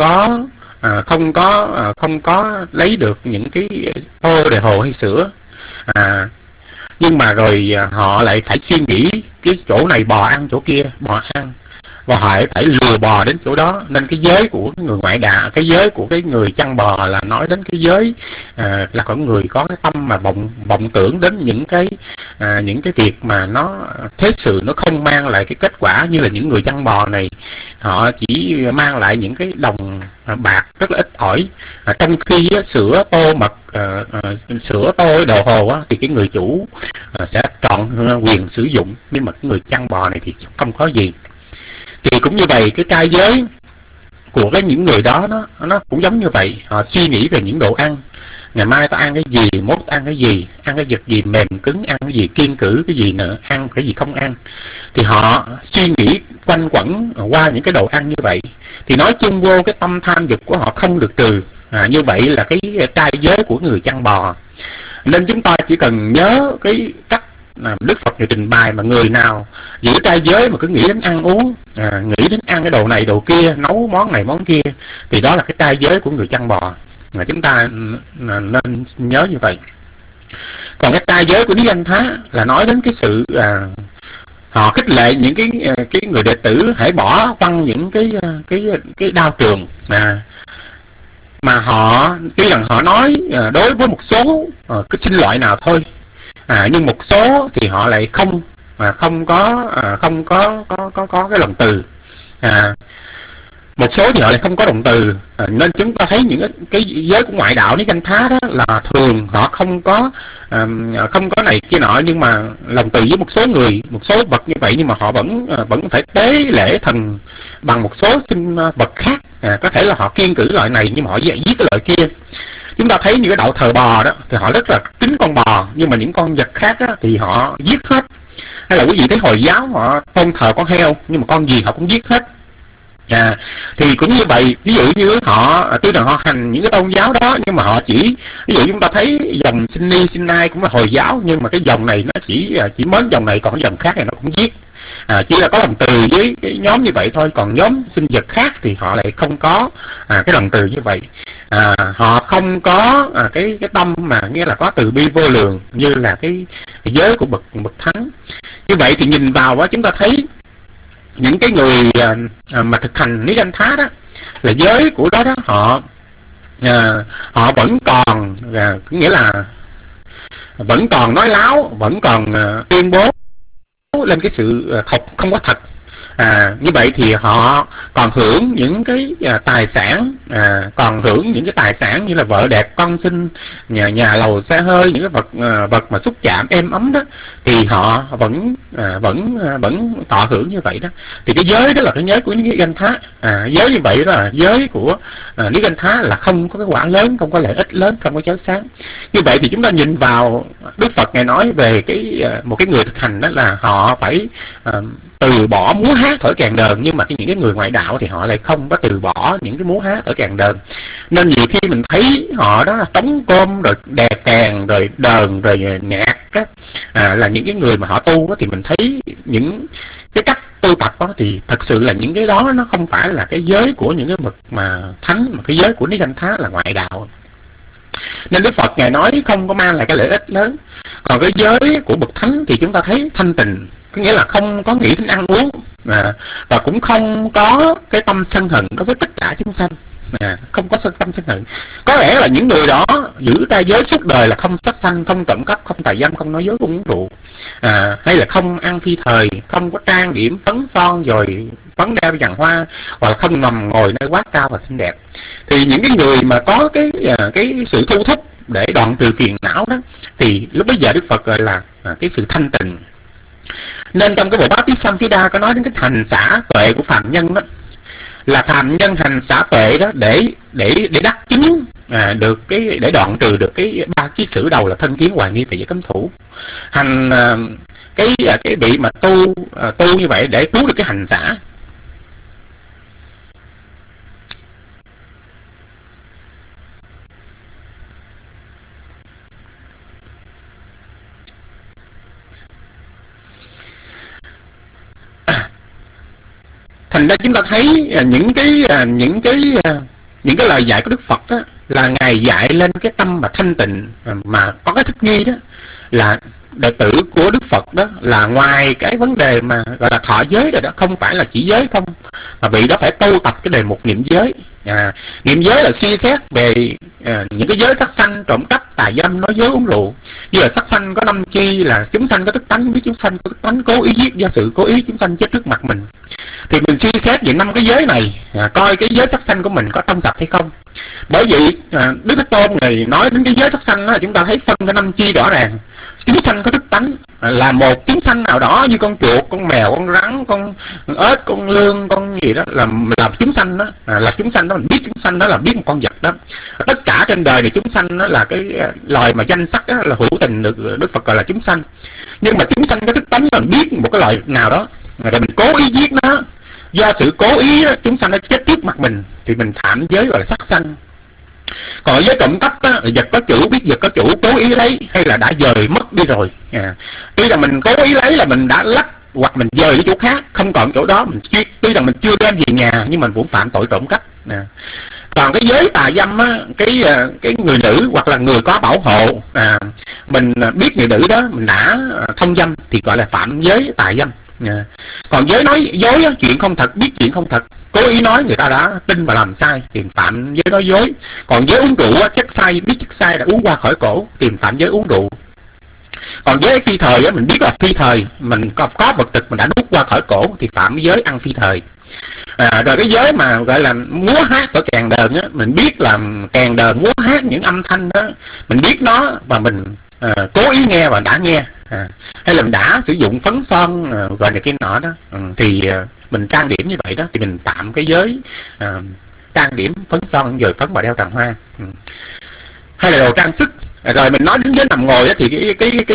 không có lấy được những cái ô đề hồ hay sữa, nhưng mà rồi họ lại phải suy nghĩ cái chỗ này bò ăn, chỗ kia bò ăn, và họ phải lừa bò đến chỗ đó. Nên cái giới của người ngoại đạo, cái giới của cái người chăn bò là nói đến cái giới là con người có cái tâm mà vọng tưởng đến những cái những cái việc mà nó thế sự nó không mang lại cái kết quả như là những người chăn bò này, họ chỉ mang lại những cái đồng bạc rất là ít ỏi. Trong khi sữa tô mật, sữa tô đồ hồ thì cái người chủ sẽ trọn quyền sử dụng, nhưng mà cái người chăn bò này thì không có gì. Thì cũng như vậy, cái trai giới của những người đó nó cũng giống như vậy. Họ suy nghĩ về những đồ ăn, ngày mai ta ăn cái gì, mốt ăn cái gì, ăn cái vật gì mềm cứng, ăn cái gì kiêng cữ, cái gì nữa, ăn cái gì không ăn. Thì họ suy nghĩ quanh quẩn qua những cái đồ ăn như vậy. Thì nói chung vô cái tâm tham dục của họ không được trừ. Như vậy là cái trai giới của người chăn bò. Nên chúng ta chỉ cần nhớ cái cách Đức Phật người trình bày, mà người nào giữ trai giới mà cứ nghĩ đến ăn uống, nghĩ đến ăn cái đồ này đồ kia, nấu món này món kia, thì đó là cái trai giới của người chăn bò. Chúng ta nên nhớ như vậy. Còn cái trai giới của Lý Anh Thá là nói đến cái sự họ khích lệ những cái người đệ tử hãy bỏ quăng những cái đao trường, mà họ tuy rằng họ nói đối với một số cái sinh loại nào thôi, nhưng một số thì họ lại không có cái lòng từ. Một số thì họ lại không có động từ. Nên chúng ta thấy những cái giới của ngoại đạo Lý Chánh Thá đó là thường họ không có này kia nọ, nhưng mà lòng từ với một số người, một số vật như vậy, nhưng mà họ vẫn phải tế lễ thần bằng một số sinh vật khác. Có thể là họ kiêng cử loại này nhưng mà họ giết cái loại kia. Chúng ta thấy những cái đạo thờ bò đó thì họ rất là kính con bò, nhưng mà những con vật khác đó, thì họ giết hết. Hay là quý vị thấy Hồi giáo họ tôn thờ con heo, nhưng mà con gì họ cũng giết hết. Thì cũng như vậy, ví dụ như họ tuy rằng họ hành những cái tôn giáo đó, nhưng mà họ chỉ, ví dụ chúng ta thấy dòng Sunni, Sinai cũng là Hồi giáo, nhưng mà cái dòng này nó chỉ mến dòng này, còn cái dòng khác này nó cũng giết. Chỉ là có lòng từ với cái nhóm như vậy thôi, còn nhóm sinh vật khác thì họ lại không có cái lòng từ như vậy. Họ không có cái tâm mà nghĩa là có từ bi vô lượng như là cái giới của bậc thánh. Như vậy thì nhìn vào đó, chúng ta thấy những cái người mà thực hành Lý Chánh Thá đó, là giới của đó họ vẫn còn nghĩa là vẫn còn nói láo, vẫn còn tuyên bố lên cái sự không có thật. Như vậy thì họ còn hưởng những cái tài sản, còn hưởng những cái tài sản như là vợ đẹp, con xinh, nhà lầu xe hơi, những cái vật mà xúc chạm êm ấm đó, thì họ vẫn thọ hưởng như vậy đó. Thì cái giới đó là cái giới của Lý Chánh Thá. Giới như vậy đó là giới của Lý Chánh Thá, là không có cái quả lớn, không có lợi ích lớn, không có chói sáng. Như vậy thì chúng ta nhìn vào Đức Phật ngài nói về một cái người thực hành đó là họ phải từ bỏ múa hát thổi kèn đờn, nhưng mà những cái người ngoại đạo thì họ lại không có từ bỏ những cái múa hát thổi kèn đờn. Nên nhiều khi mình thấy họ đó trống cơm rồi đè kèn rồi đờn rồi nhạc đó, là những cái người mà họ tu đó, thì mình thấy những cái cách tu tập đó, thì thật sự là những cái đó nó không phải là cái giới của những cái bậc mà thánh, mà cái giới của Lý Chánh Thá là ngoại đạo. Nên Đức Phật ngài nói không có mang lại cái lợi ích lớn. Còn cái giới của bậc thánh thì chúng ta thấy thanh tịnh, có nghĩa là không có nghĩ đến ăn uống, và cũng không có cái tâm sân hận đối với tất cả chúng sanh, không có tâm sân hận. Có lẽ là những người đó giữ trai giới suốt đời là không sát sanh, không trộm cắp, không tà dâm, không nói dối, không uống rượu, hay là không ăn phi thời, không có trang điểm phấn son rồi phấn đeo vàng hoa, hoặc là không nằm ngồi nơi quá cao và xinh đẹp. Thì những cái người mà có cái sự thu thúc để đoạn trừ phiền não đó, thì lúc bấy giờ Đức Phật gọi là cái sự thanh tịnh. Nên trong cái bộ Bát Tisamphida có nói đến cái hành xả tuệ của phàm nhân đó, là phàm nhân hành xả tuệ đó để đắc chứng được cái, để đoạn trừ được cái ba cái sử đầu là thân kiến, hoài nghi, tỳ và cấm thủ. Hành cái vị mà tu như vậy để cứu được cái hành xả. Thành ra chúng ta thấy những cái lời dạy của Đức Phật đó, là Ngài dạy lên cái tâm mà thanh tịnh mà có cái thích nghi đó, là đệ tử của Đức Phật đó là ngoài cái vấn đề mà gọi là thọ giới rồi đó, không phải là chỉ giới không, mà vị đó phải tu tập cái đề mục niệm giới. Niệm giới là suy xét về những cái giới sắc sanh, trộm cắp, tà dâm, nói dối, uống rượu. Như là sắc sanh có 5 chi, là chúng sanh có tức tánh, biết chúng sanh có tức tánh, cố ý giết, do sự cố ý chúng sanh chết trước mặt mình. Thì mình suy xét về 5 cái giới này, coi cái giới sắc sanh của mình có trong sạch hay không. Bởi vậy Đức Thế Tôn này nói đến cái giới sắc sanh đó, chúng ta thấy phân ra 5 chi rõ ràng. Chúng sanh có thức tánh là một chúng sanh nào đó, như con chuột, con mèo, con rắn, con ếch, con lươn, con gì đó là chúng sanh đó, là chúng sanh đó, mình biết chúng sanh đó là biết một con vật đó. Tất cả trên đời này chúng sanh đó là cái loài mà danh sắc đó, là hữu tình được Đức Phật gọi là chúng sanh. Nhưng mà chúng sanh có thức tánh là mình biết một cái loài nào đó rồi mình cố ý giết nó, do sự cố ý đó, chúng sanh nó chết trước mặt mình thì mình phạm giới gọi là sát sanh. Còn với trộm cắp á, vật có chủ, biết vật có chủ, cố ý lấy hay là đã dời mất đi rồi. Tuy là mình cố ý lấy là mình đã lắc hoặc mình dời đi chỗ khác, không còn chỗ đó, tuy rằng mình chưa đem về nhà nhưng mình cũng phạm tội trộm cắp. Còn cái giới tà dâm á, cái người nữ hoặc là người có bảo hộ, mình biết người nữ đó mình đã thông dâm thì gọi là phạm giới tà dâm. Còn giới nói dối á, chuyện không thật, biết chuyện không thật, cố ý nói người ta đã tin và làm sai thì phạm giới nói dối. Còn giới uống rượu á, chất say, biết chất say đã uống qua khỏi cổ thì phạm giới uống rượu. Còn giới phi thời á, mình biết là phi thời, mình có vật thực mình đã nuốt qua khỏi cổ thì phạm giới ăn phi thời. Rồi cái giới mà gọi là múa hát ở kèn đờn á, mình biết là kèn đờn múa hát những âm thanh đó, mình biết nó và mình cố ý nghe và đã nghe, hay là mình đã sử dụng phấn son gọi là cái nọ đó, thì mình trang điểm như vậy đó thì mình phạm cái giới trang điểm phấn son, rồi phấn và đeo tràng hoa, hay là đồ trang sức. Rồi mình nói đến giới nằm ngồi đó, thì cái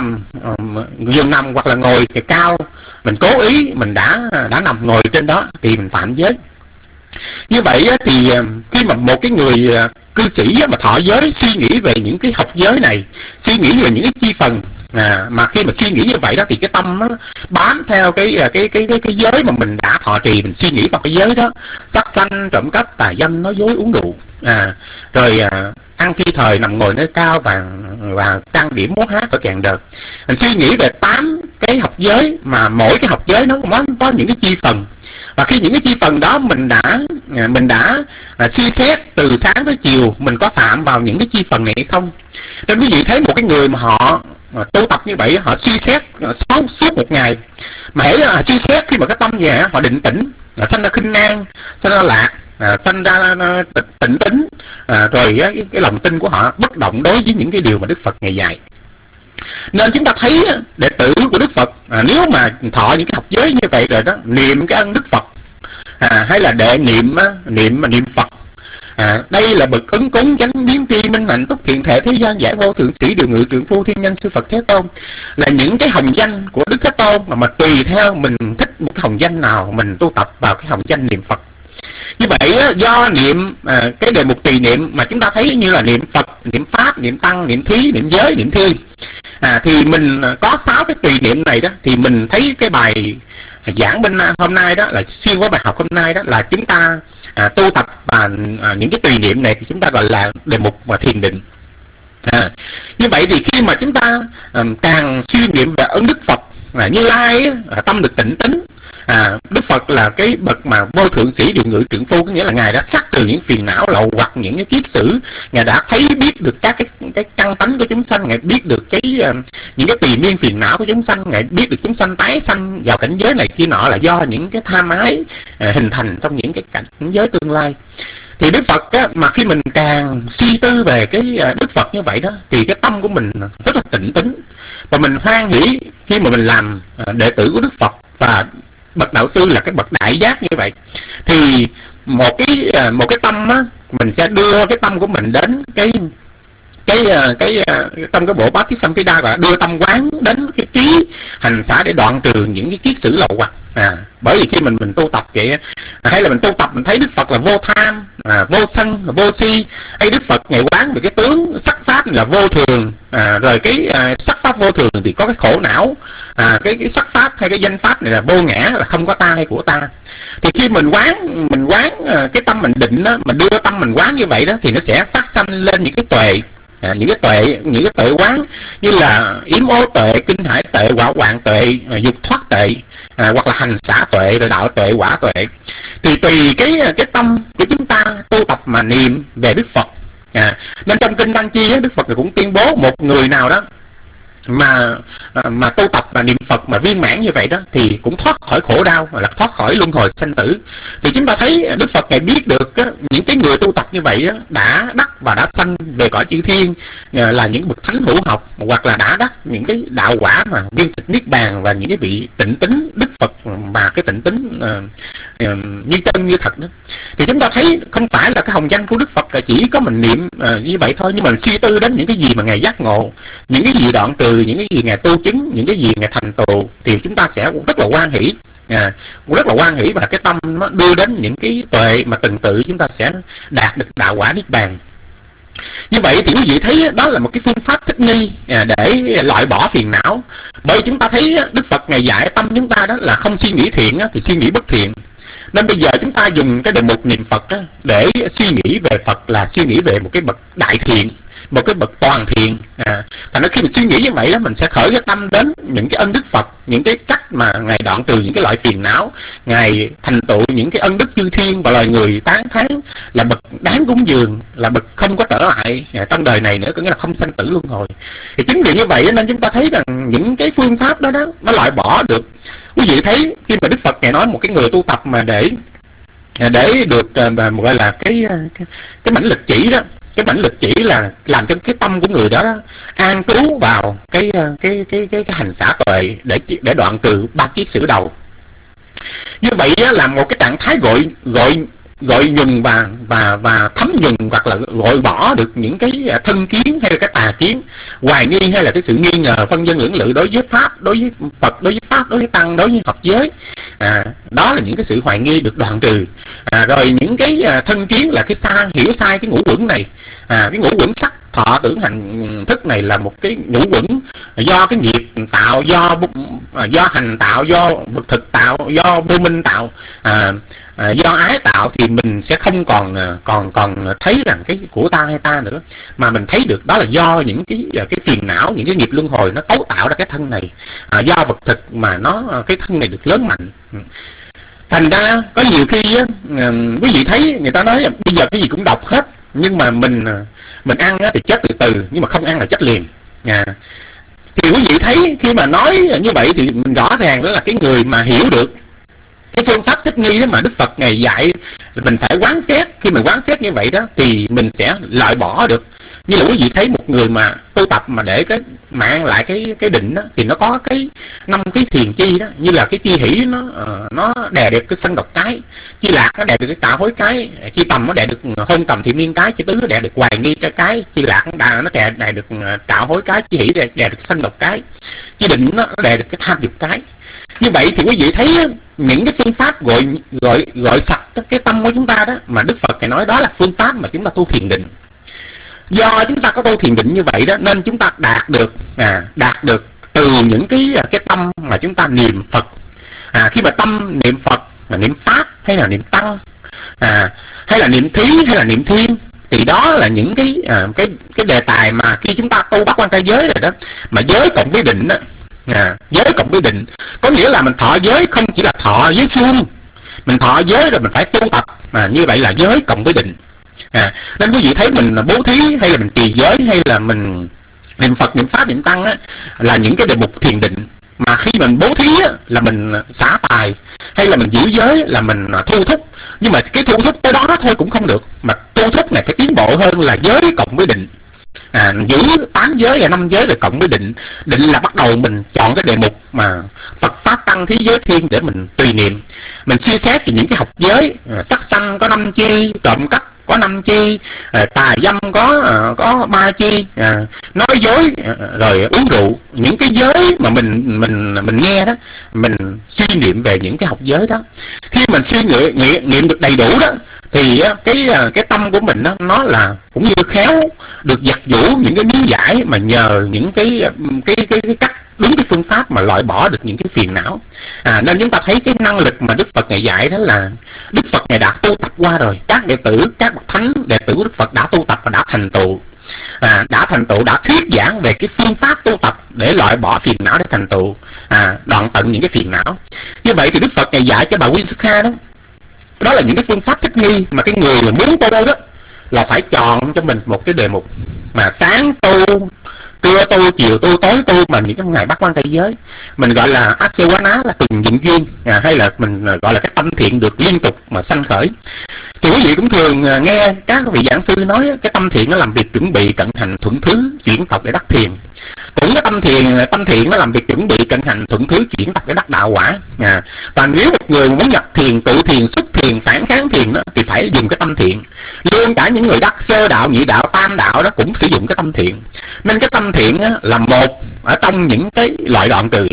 giường nằm hoặc là ngồi thì cao, mình cố ý mình đã nằm ngồi trên đó thì mình phạm giới. Như vậy thì khi mà một cái người cư sĩ mà thọ giới suy nghĩ về những cái học giới này, suy nghĩ về những cái chi phần, mà khi mà suy nghĩ như vậy đó thì cái tâm nó bám theo cái giới mà mình đã thọ trì, mình suy nghĩ vào cái giới đó, sát sanh, trộm cắp, tà dâm, nói dối, uống rượu, rồi ăn phi thời, nằm ngồi nơi cao và trang điểm múa hát ở kèn đờn. Mình suy nghĩ về 8 cái học giới mà mỗi cái học giới nó có những cái chi phần. Và khi những cái chi phần đó mình đã suy xét từ sáng tới chiều, mình có phạm vào những cái chi phần này hay không. Nên quý vị thấy một cái người mà họ tu tập như vậy, họ suy xét suốt một ngày, mà hễ suy xét khi mà cái tâm về họ định tĩnh, sanh ra khinh an, sanh ra lạc, sanh ra tịnh tính, rồi cái lòng tin của họ bất động đối với những cái điều mà Đức Phật ngày dạy. Nên chúng ta thấy đệ tử của Đức Phật nếu mà thọ những cái học giới như vậy rồi đó, niệm cái ân Đức Phật, hay là đệ niệm Phật, đây là bậc ứng cúng chánh biến tri minh hạnh túc thiện thể thế gian giải vô thượng sĩ điều ngự trượng phu thiên nhân sư Phật Thế Tôn, là những cái hồng danh của Đức Thế Tôn mà tùy theo mình thích một cái hồng danh nào mình tu tập vào cái hồng danh niệm Phật. Như vậy do niệm cái đề mục tùy niệm mà chúng ta thấy như là niệm Phật, niệm Pháp, niệm Tăng, niệm Thí, niệm Giới, niệm Thi, thì mình có 6 cái tùy niệm này đó, thì mình thấy cái bài giảng bên hôm nay đó là xuyên qua bài học hôm nay đó là chúng ta tu tập và những cái tùy niệm này thì chúng ta gọi là đề mục và thiền định. Như vậy thì khi mà chúng ta càng suy niệm về ơn Đức Phật, Như Lai tâm được tịnh tính, Đức Phật là cái bậc mà vô thượng sĩ điều ngự trượng phu, có nghĩa là Ngài đã xác từ những phiền não lậu hoặc những cái kiết sử, Ngài đã thấy biết được các cái căn tánh của chúng sanh, Ngài biết được những cái tùy miên phiền não của chúng sanh, Ngài biết được chúng sanh tái sanh vào cảnh giới này kia nọ là do những cái tham ái hình thành trong những cái cảnh giới tương lai. Thì Đức Phật á, mà khi mình càng suy tư về cái Đức Phật như vậy đó, thì cái tâm của mình rất là tịnh tính, và mình hoan hỷ khi mà mình làm đệ tử của Đức Phật, và bậc đạo sư là cái bậc đại giác như vậy. Thì một cái tâm á, mình sẽ đưa cái tâm của mình đến trong cái bộ Bát Thí Sampida, và đưa tâm quán đến cái trí hành xả để đoạn trừ những cái kiết sử lậu hoặc. Bởi vì khi mình tu tập vậy, hay là mình tu tập mình thấy Đức Phật là vô tham, vô sân, vô si, hay Đức Phật ngày quán về cái tướng sắc pháp là vô thường, rồi cái sắc pháp pháp vô thường thì có cái khổ não, cái sắc pháp hay cái danh pháp này là vô ngã, là không có ta hay của ta. Thì khi mình quán cái tâm mình định đó, mình đưa tâm mình quán như vậy đó, thì nó sẽ phát sanh lên những cái tuệ, những cái tuệ quán như là yếm ô tuệ, kinh hải tuệ, quả hoàng tuệ, dục thoát tuệ, hoặc là hành xả tuệ, rồi đạo tuệ, quả tuệ. Thì tùy cái tâm của chúng ta tu tập mà niệm về Đức Phật. Nên trong kinh Tăng Chi Đức Phật cũng tuyên bố một người nào đó mà tu tập và niệm Phật mà viên mãn như vậy đó thì cũng thoát khỏi khổ đau, là thoát khỏi luân hồi sanh tử. Thì chúng ta thấy Đức Phật Ngài biết được những cái người tu tập như vậy đã đắc và đã sanh về cõi chư thiên, là những bậc thánh hữu học, hoặc là đã đắc những cái đạo quả mà viên tịch niết bàn, và những cái vị tịnh tính Đức Phật mà cái tịnh tính như chân như thật đó. Thì chúng ta thấy không phải là cái hồng danh của Đức Phật là chỉ có mình niệm như vậy thôi, nhưng mà mình suy tư đến những cái gì mà Ngài giác ngộ, những cái gì đoạn trừ, những cái gì Ngài tu chứng, những cái gì Ngài thành tựu, thì chúng ta sẽ rất là hoan hỷ, rất là hoan hỷ, và cái tâm nó đưa đến những cái tuệ mà từng tự chúng ta sẽ đạt được đạo quả niết bàn. Như vậy thì quý vị thấy đó là một cái phương pháp thích nghi để loại bỏ phiền não. Bởi chúng ta thấy Đức Phật Ngài dạy tâm chúng ta đó là không suy nghĩ thiện thì suy nghĩ bất thiện. Nên bây giờ chúng ta dùng cái đề mục niệm Phật để suy nghĩ về Phật là suy nghĩ về một cái bậc đại thiện, một cái bậc toàn thiện. Thành ra khi mình suy nghĩ như vậy đó, mình sẽ khởi cái tâm đến những cái ân đức Phật, những cái cách mà Ngài đoạn trừ những cái loại phiền não, Ngài thành tựu những cái ân đức chư thiên và loài người tán thán là bậc đáng cúng dường, là bậc không có trở lại trong đời này nữa, có nghĩa là không sanh tử luân hồi. Thì chính vì như vậy nên chúng ta thấy rằng những cái phương pháp đó nó loại bỏ được. Quý vị thấy khi mà Đức Phật Ngài nói một cái người tu tập mà để được gọi là cái mãnh lực chỉ đó, cái mãnh lực chỉ là làm cho cái tâm của người đó an trú vào cái hành xả tuệ để đoạn trừ ba kiết sử đầu. Như vậy là một cái trạng thái gọi nhuần và thấm nhuần, hoặc là gọi bỏ được những cái thân kiến hay là cái tà kiến, hoài nghi hay là cái sự nghi ngờ, phân vân lưỡng lự đối với pháp, đối với Phật, đối với pháp, đối với tăng, đối với học giới. Đó là những cái sự hoài nghi được đoạn trừ. Rồi những cái thân kiến là cái hiểu sai cái ngũ uẩn này. Cái ngũ uẩn sắc thọ tưởng hành thức này là một cái ngũ uẩn do cái nghiệp tạo, do hành tạo, do vật thực tạo, do vô minh tạo, do ái tạo, thì mình sẽ không còn thấy rằng cái của ta hay ta nữa, mà mình thấy được đó là do những cái phiền não, những cái nghiệp luân hồi nó cấu tạo ra cái thân này, do vật thực mà cái thân này được lớn mạnh. Thành ra có nhiều khi quý vị thấy người ta nói bây giờ cái gì cũng độc hết, nhưng mà mình ăn thì chết từ từ, nhưng mà không ăn là chết liền. Thì quý vị thấy khi mà nói như vậy thì mình rõ ràng đó là cái người mà hiểu được cái phương pháp thích nghi đó mà Đức Phật Ngài dạy mình phải quán xét. Khi mình quán xét như vậy đó thì mình sẽ loại bỏ được. Như là quý vị thấy một người mà tu tập mà để mang lại cái định đó, thì nó có cái 5 cái thiền chi đó, như là cái chi hỷ nó đè được cái sân độc cái, chi lạc nó đè được cái tạo hối cái, chi tầm nó đè được hôn tầm thiện miên cái, chi tứ nó đè được hoài nghi cái, chi lạc nó đè được tạo hối cái, chi hỷ đè được sân độc cái, chi định nó đè được cái tham dục cái. Như vậy thì quý vị thấy những cái phương pháp gọi sạch cái tâm của chúng ta đó mà Đức Phật Ngài nói đó là phương pháp mà chúng ta tu thiền định. Do chúng ta có tu thiền định như vậy đó nên chúng ta đạt được từ những cái tâm mà chúng ta niệm Phật. Khi mà tâm niệm Phật, mà niệm pháp hay là niệm tăng, hay là niệm thí hay là niệm thiên, thì đó là những cái đề tài mà khi chúng ta tu bát quan trai giới rồi đó, mà giới cộng với định đó. Giới cộng với định có nghĩa là mình thọ giới không chỉ là thọ giới suông, mình thọ giới rồi mình phải tu tập, như vậy là giới cộng với định. Nên quý vị thấy mình bố thí hay là mình trì giới hay là mình niệm Phật, niệm pháp, niệm tăng á, là những cái đề mục thiền định. Mà khi mình bố thí á, là mình xả tài, hay là mình giữ giới là mình thu thúc. Nhưng mà cái thu thúc tới đó thôi cũng không được, mà thu thúc này phải tiến bộ hơn là giới cộng với định. Giữ 8 giới là 5 giới rồi cộng với định. Định là bắt đầu mình chọn cái đề mục mà Phật pháp tăng thí giới thiên để mình tùy niệm. Mình suy xét về những cái học giới, sát sanh có 5 chi, trộm cắp có 5 chi, tà dâm có 3 chi, nói dối rồi uống rượu. Những cái giới mà mình nghe đó, mình suy niệm về những cái học giới đó. Khi mình suy nghiệm được đầy đủ đó thì cái tâm của mình nó là cũng như khéo được giặt giũ những cái miếng vải, mà nhờ những cái cách đúng cái phương pháp mà loại bỏ được những cái phiền não. Nên chúng ta thấy cái năng lực mà Đức Phật Ngài dạy đó là Đức Phật Ngài đã tu tập qua rồi. Các đệ tử, các bậc thánh đệ tử của Đức Phật đã tu tập và đã thành tựu, đã thuyết giảng về cái phương pháp tu tập để loại bỏ phiền não, để thành tựu đoạn tận những cái phiền não. Như vậy thì Đức Phật Ngài dạy cho bà Winsakha đó là những cái phương pháp thích nghi mà cái người mà muốn tu đó là phải chọn cho mình một cái đề mục mà sáng tu, trưa tu, chiều tu, tối tu, mà những cái ngày bắt quan trai giới mình gọi là Asewana, là từng dựng duyên, hay là mình gọi là cái tâm thiện được liên tục mà sanh khởi. Thì quý vị cũng thường nghe các vị giảng sư nói cái tâm thiện nó làm việc chuẩn bị cận hành thuận thứ chuyển tập để đắc thiền. Cũng cái tâm thiện nó làm việc chuẩn bị cận hành thuận thứ chuyển tập để đắc đạo quả. Và nếu một người muốn nhập thiền, tự thiền, xuất thiền, phản kháng thiền đó, thì phải dùng cái tâm thiện. Luôn cả những người đắc sơ đạo, nhị đạo, tam đạo đó cũng sử dụng cái tâm thiện. Nên cái tâm thiện là một ở trong những cái loại đoạn trừ.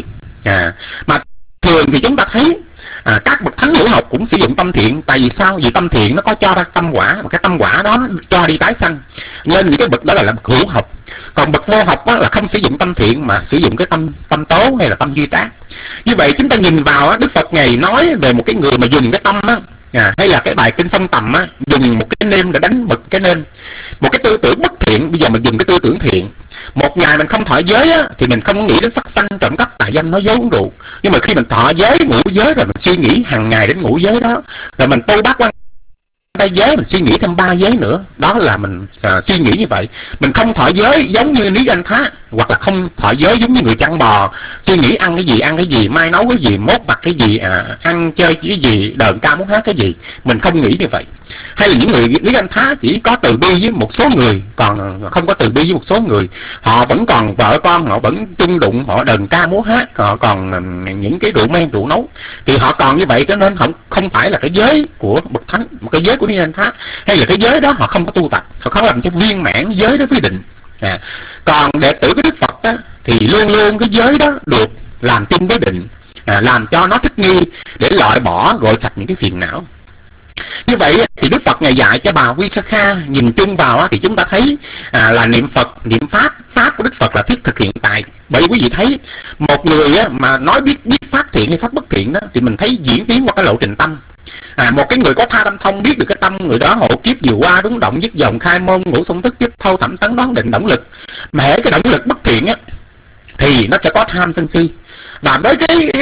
Mà thường thì chúng ta thấy các bậc thánh hữu học cũng sử dụng tâm thiện. Tại vì sao? Vì tâm thiện nó có cho ra tâm quả, mà cái tâm quả đó cho đi tái sanh. Nên những cái bậc đó là bậc hữu học. Còn bậc vô học là không sử dụng tâm thiện mà sử dụng cái tâm tố hay là tâm duy tác. Như vậy chúng ta nhìn vào Đức Phật Ngài nói về một cái người mà dùng cái tâm hay là cái bài kinh Song Tầm dùng một cái nêm để đánh bật cái nêm, một cái tư tưởng bất thiện, bây giờ mình dùng cái tư tưởng thiện. Một ngày mình không thọ giới thì mình không nghĩ đến sắc sanh, trộm cắp, tà dâm, nói dối, uống rượu. Nhưng mà khi mình thọ giới, ngũ giới rồi, mình suy nghĩ hàng ngày đến ngũ giới đó, rồi mình tu bát quan trai giới, mình suy nghĩ thêm 3 giới nữa, đó là mình suy nghĩ như vậy. Mình không thọ giới giống như Lý Anh Thá, hoặc là không thọ giới giống như người chăn bò, suy nghĩ ăn cái gì, mai nấu cái gì, mốt mặc cái gì, ăn chơi cái gì, đờn ca múa hát cái gì, mình không nghĩ như vậy. Hay là những người Lý Anh Thá chỉ có từ bi với một số người, còn không có từ bi với một số người. Họ vẫn còn vợ con, họ vẫn chung đụng, họ đờn ca múa hát, họ còn những cái rượu men rượu nấu, thì họ còn như vậy, cho nên không phải là cái giới của bậc thánh, một cái giới của Lý Anh Thá, hay là cái giới đó họ không có tu tập, họ không làm cho viên mãn giới đó với định. Còn đệ tử của Đức Phật thì luôn luôn cái giới đó được làm chung với định, làm cho nó thích nghi để loại bỏ, gội sạch những cái phiền não. Như vậy thì Đức Phật Ngài dạy cho bà Winsakha, nhìn chung vào thì chúng ta thấy là niệm Phật, niệm Pháp của Đức Phật là thiết thực hiện tại. Bởi quý vị thấy một người mà nói biết pháp thiện hay pháp bất thiện đó, thì mình thấy diễn tiến qua cái lộ trình tâm. Một cái người có tha tâm thông biết được cái tâm người đó hộ kiếp vừa qua, đúng động dứt dòng, khai môn ngũ song thức, tiếp thâu thẩm tấn đoán định động lực. Mà hễ cái động lực bất thiện thì nó sẽ có tham sân si. Và với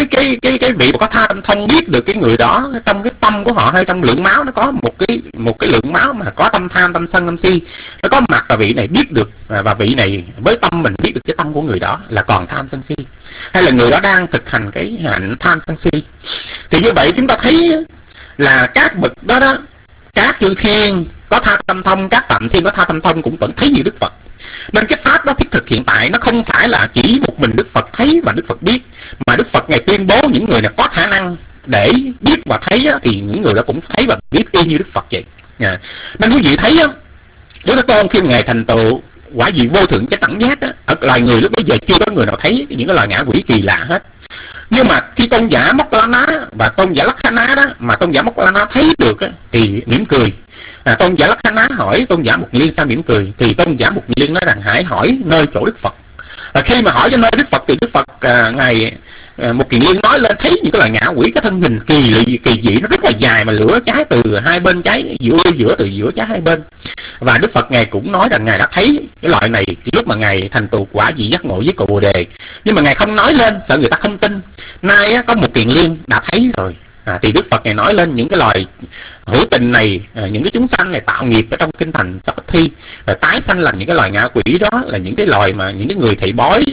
cái vị mà có tha tâm thông biết được cái người đó trong cái tâm của họ, hay trong lượng máu nó có một cái lượng máu mà có tâm tham, tâm sân, tâm si nó có mặt, và vị này biết được, và vị này với tâm mình biết được cái tâm của người đó là còn tham sân si, hay là người đó đang thực hành cái hạnh tham sân si. Thì như vậy chúng ta thấy là các bậc đó các chư thiên có tha tâm thông, các tạm thiên có tha tâm thông cũng vẫn thấy như Đức Phật. Nên cái pháp đó thiết thực hiện tại, nó không phải là chỉ một mình Đức Phật thấy và Đức Phật biết, mà Đức Phật Ngài tuyên bố những người này có khả năng để biết và thấy thì những người đó cũng thấy và biết y như Đức Phật vậy. Nên quý vị thấy Đức Thế Tôn khi Ngài thành tựu quả vị vô thượng chánh đẳng giác ở loài người lúc bấy giờ chưa có người nào thấy những cái loài ngã quỷ kỳ lạ hết. Nhưng mà khi tôn giả Mokkallana và tôn giả Lakkhana đó, mà tôn giả Mokkallana thấy được thì mỉm cười. Tôn giả Lakkhana hỏi tôn giả Mục Liên sao mỉm cười, thì tôn giả Mục Liên nói rằng hãy hỏi nơi chỗ Đức Phật. Khi mà hỏi cho nơi Đức Phật thì Đức Phật Ngài Mục Kiền Liên nói lên thấy những cái loài ngã quỷ, cái thân hình kỳ dị nó rất là dài, mà lửa cháy từ hai bên, cháy giữa từ giữa cháy hai bên. Và Đức Phật Ngài cũng nói rằng Ngài đã thấy cái loại này lúc mà Ngài thành tựu quả vị giác ngộ với cội Bồ Đề, nhưng mà Ngài không nói lên sợ người ta không tin. Nay có một Kiền Liên đã thấy rồi, thì Đức Phật Ngài nói lên những cái loài hữu tình này, những cái chúng sanh này tạo nghiệp ở trong kinh thành Savatthi, tái sanh làm những cái loài ngã quỷ đó, là những cái loài mà những cái người thầy bói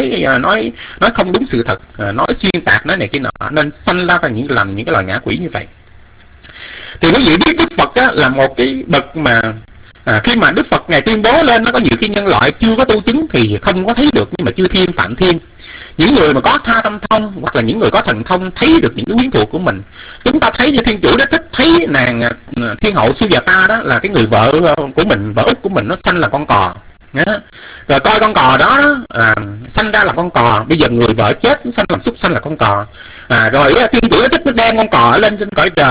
nói không đúng sự thật, nói xuyên tạc, nói này kia nọ, nên sanh ra làm những cái loài ngã quỷ như vậy. Thì quý vị biết Đức Phật là một cái bậc mà khi mà Đức Phật Ngài tuyên bố lên, nó có nhiều khi nhân loại chưa có tu chứng thì không có thấy được, nhưng mà chư thiên phạm thiên, những người mà có tha tâm thông hoặc là những người có thần thông thấy được những cái quyến thuộc của mình. Chúng ta thấy như Thiên Chủ Đế Thích thấy nàng Thiên Hậu Sujata đó là cái người vợ của mình, vợ út của mình, nó sanh là con cò. Rồi coi con cò đó sanh ra là con cò, bây giờ người vợ chết sanh làm súc sanh là con cò. Rồi Thiên Chủ Đế Thích nó đem con cò lên trên cõi trời,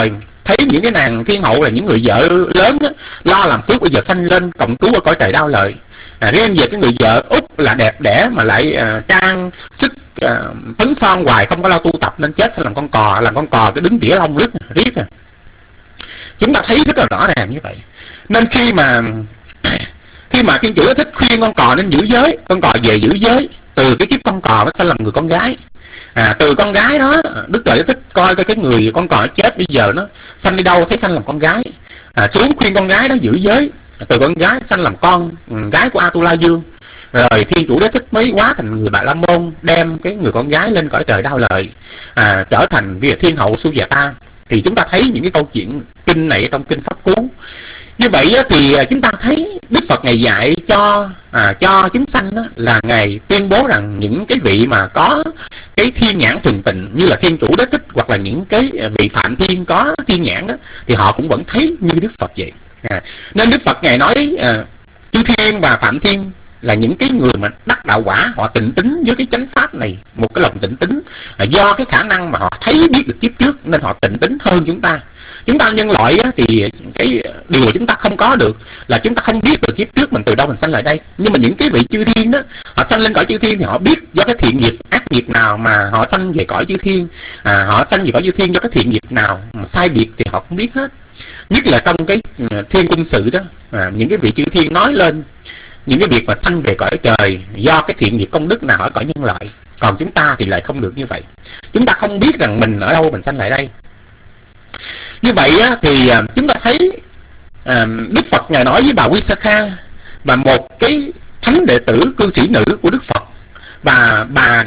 thấy những cái nàng thiên hậu là những người vợ lớn đó, lo làm phước bây giờ sanh lên cộng cứu ở cõi trời đau lợi. Riêng về cái người vợ út là đẹp đẽ mà lại trang sức phấn son hoài, không có lo tu tập nên chết sẽ làm con cò cái đứng tỉa lông riết à. Chúng ta thấy rất là rõ ràng như vậy. Nên khi mà Thiên Chủ thích khuyên con cò nên giữ giới, con cò về giữ giới, từ cái kiếp con cò nó sẽ làm người con gái. Từ con gái đó Đức Lợi thích coi cái người con cò chết bây giờ nó sanh đi đâu, thấy sanh làm con gái, xuống khuyên con gái đó giữ giới, từ con gái sanh làm con gái của Atula Dương. Rồi Thiên Chủ Đế Thích mới hóa thành người Bà La Môn, đem cái người con gái lên cõi trời đau lợi, trở thành vị thiên hậu Sujata. Thì chúng ta thấy những cái câu chuyện kinh này trong kinh Pháp Cú. Như vậy thì chúng ta thấy Đức Phật Ngài dạy cho chúng sanh đó, là Ngài tuyên bố rằng những cái vị mà có cái thiên nhãn thuần tịnh như là Thiên Chủ Đế Thích hoặc là những cái vị Phạm Thiên có thiên nhãn đó, thì họ cũng vẫn thấy như Đức Phật vậy. Nên Đức Phật Ngài nói chư thiên và Phạm Thiên là những cái người mà đắc đạo quả, họ tịnh tính với cái chánh pháp này, một cái lòng tịnh tính do cái khả năng mà họ thấy biết được kiếp trước nên họ tịnh tính hơn chúng ta. Chúng ta nhân loại á, thì cái điều mà chúng ta không có được là chúng ta không biết được kiếp trước mình từ đâu mình sanh lại đây. Nhưng mà những cái vị chư thiên đó, họ sanh lên cõi chư thiên thì họ biết do cái thiện nghiệp ác nghiệp nào mà họ sanh về cõi chư thiên, họ sanh về cõi chư thiên do cái thiện nghiệp nào mà sai biệt thì họ cũng biết hết. Nhất là trong cái Thiên Quân Sự đó, những cái vị chư thiên nói lên những cái việc mà sanh về cõi trời do cái thiện nghiệp công đức nào ở cõi nhân loại. Còn chúng ta thì lại không được như vậy. Chúng ta không biết rằng mình ở đâu mình sanh lại đây. Như vậy á, thì chúng ta thấy Đức Phật Ngài nói với bà Visakha, và một cái thánh đệ tử cư sĩ nữ của Đức Phật, và bà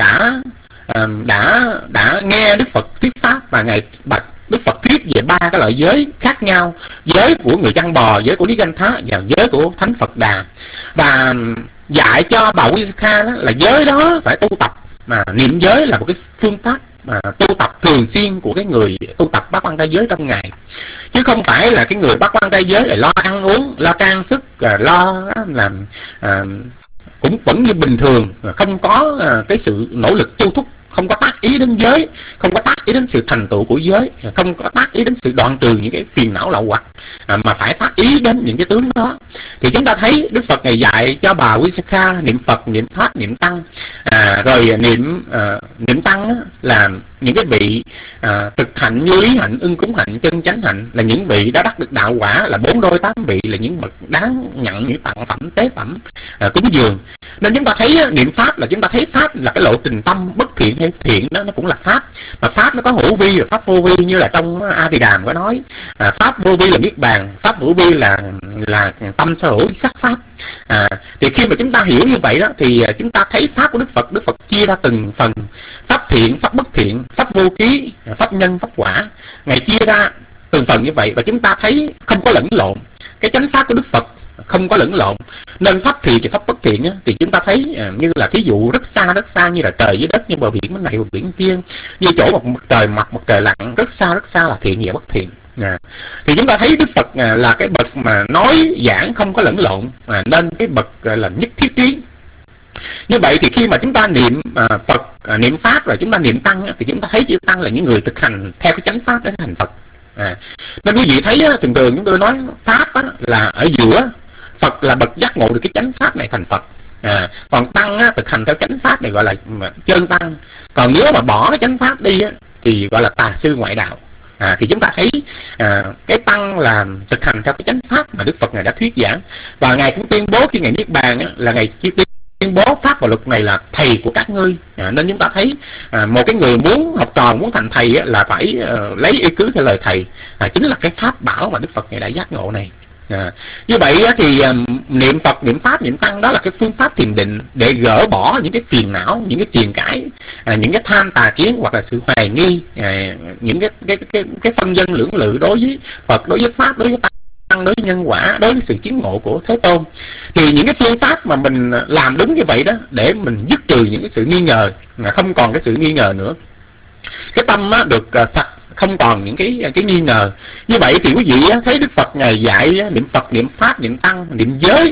đã nghe Đức Phật thuyết pháp, và Đức Phật thuyết về 3 cái loại giới khác nhau: giới của người chăn bò, giới của Nigantha và giới của Thánh Phật Đà. Và dạy cho bà Visakha đó là giới đó phải tu tập, mà niệm giới là một cái phương pháp mà tu tập thường xuyên của cái người tu tập bát quan trai giới trong ngày, chứ không phải là cái người bát quan trai giới lại lo ăn uống, lo trang sức, lo làm cũng vẫn như bình thường, không có cái sự nỗ lực tu thúc, không có tác ý đến giới, không có tác ý đến sự thành tựu của giới, không có tác ý đến sự đoạn trừ những cái phiền não lậu hoặc, mà phải tác ý đến những cái tướng đó. Thì chúng ta thấy Đức Phật Ngài dạy cho bà Visakha niệm Phật, niệm Pháp, niệm Tăng. Rồi niệm Tăng là những cái vị thực hạnh, như lý hạnh, ưng cúng hạnh, chân chánh hạnh, là những vị đã đắc được đạo quả, là 4 đôi 8 vị, là những bậc đáng nhận những tặng phẩm, tế phẩm, cúng dường. Nên chúng ta thấy niệm Pháp là chúng ta thấy Pháp là cái lộ trình tâm bất thiện hay thiện đó, nó cũng là Pháp. Mà Pháp nó có hữu vi và Pháp vô vi, như là trong A Tỳ Đàm có nói Pháp vô vi là Niết Bàn, Pháp hữu vi là tâm sở hữu sắc Pháp. Thì khi mà chúng ta hiểu như vậy đó, thì chúng ta thấy Pháp của Đức Phật chia ra từng phần: Pháp thiện, Pháp bất thiện, Pháp vô ký, Pháp nhân, Pháp quả. Ngài chia ra từng phần như vậy, và chúng ta thấy không có lẫn lộn. Cái chánh Pháp của Đức Phật không có lẫn lộn. Nên Pháp thiện và Pháp bất thiện á, thì chúng ta thấy như là thí dụ rất xa, như là trời với đất, như bờ biển bên này, bờ biển kia, như chỗ một mặt trời mọc, một trời lặn, rất xa là thiện và bất thiện. Thì chúng ta thấy Đức Phật là cái bậc mà nói giảng không có lẫn lộn, nên cái bậc là nhất thiết trí. Như vậy thì khi mà chúng ta niệm Phật, niệm Pháp, rồi chúng ta niệm Tăng thì chúng ta thấy chữ Tăng là những người thực hành theo cái chánh Pháp để thành Phật. Nên quý vị thấy thường chúng tôi nói Pháp là ở giữa, Phật là bậc giác ngộ được cái chánh Pháp này thành Phật. Còn Tăng thực hành theo chánh Pháp này gọi là chân Tăng. Còn nếu mà bỏ cái chánh Pháp đi thì gọi là tà sư ngoại đạo. Thì chúng ta thấy cái Tăng là thực hành theo cái chánh Pháp mà Đức Phật Ngài đã thuyết giảng. Và Ngài cũng tuyên bố khi Ngài Niết Bàn là Ngài tuyên bố Pháp và luật này là thầy của các ngươi. Nên chúng ta thấy một cái người muốn học trò, muốn thành thầy là phải lấy ý cứ theo lời thầy, chính là cái Pháp bảo mà Đức Phật Ngài đã giác ngộ này. Như vậy thì niệm Phật, niệm Pháp, niệm Tăng đó là cái phương pháp thiền định để gỡ bỏ những cái phiền não, những cái triền cãi, những cái tham tà kiến hoặc là sự hoài nghi, những cái phân dân lưỡng lự đối với Phật, đối với Pháp, đối với Tăng, đối với nhân quả, đối với sự chứng ngộ của Thế Tôn. Thì những cái phương pháp mà mình làm đúng như vậy đó, để mình dứt trừ những cái sự nghi ngờ, không còn cái sự nghi ngờ nữa, cái tâm được sạch, không còn những cái nghi ngờ. Như vậy thì quý vị thấy Đức Phật Ngài dạy niệm Phật, niệm Pháp, niệm Tăng, niệm giới.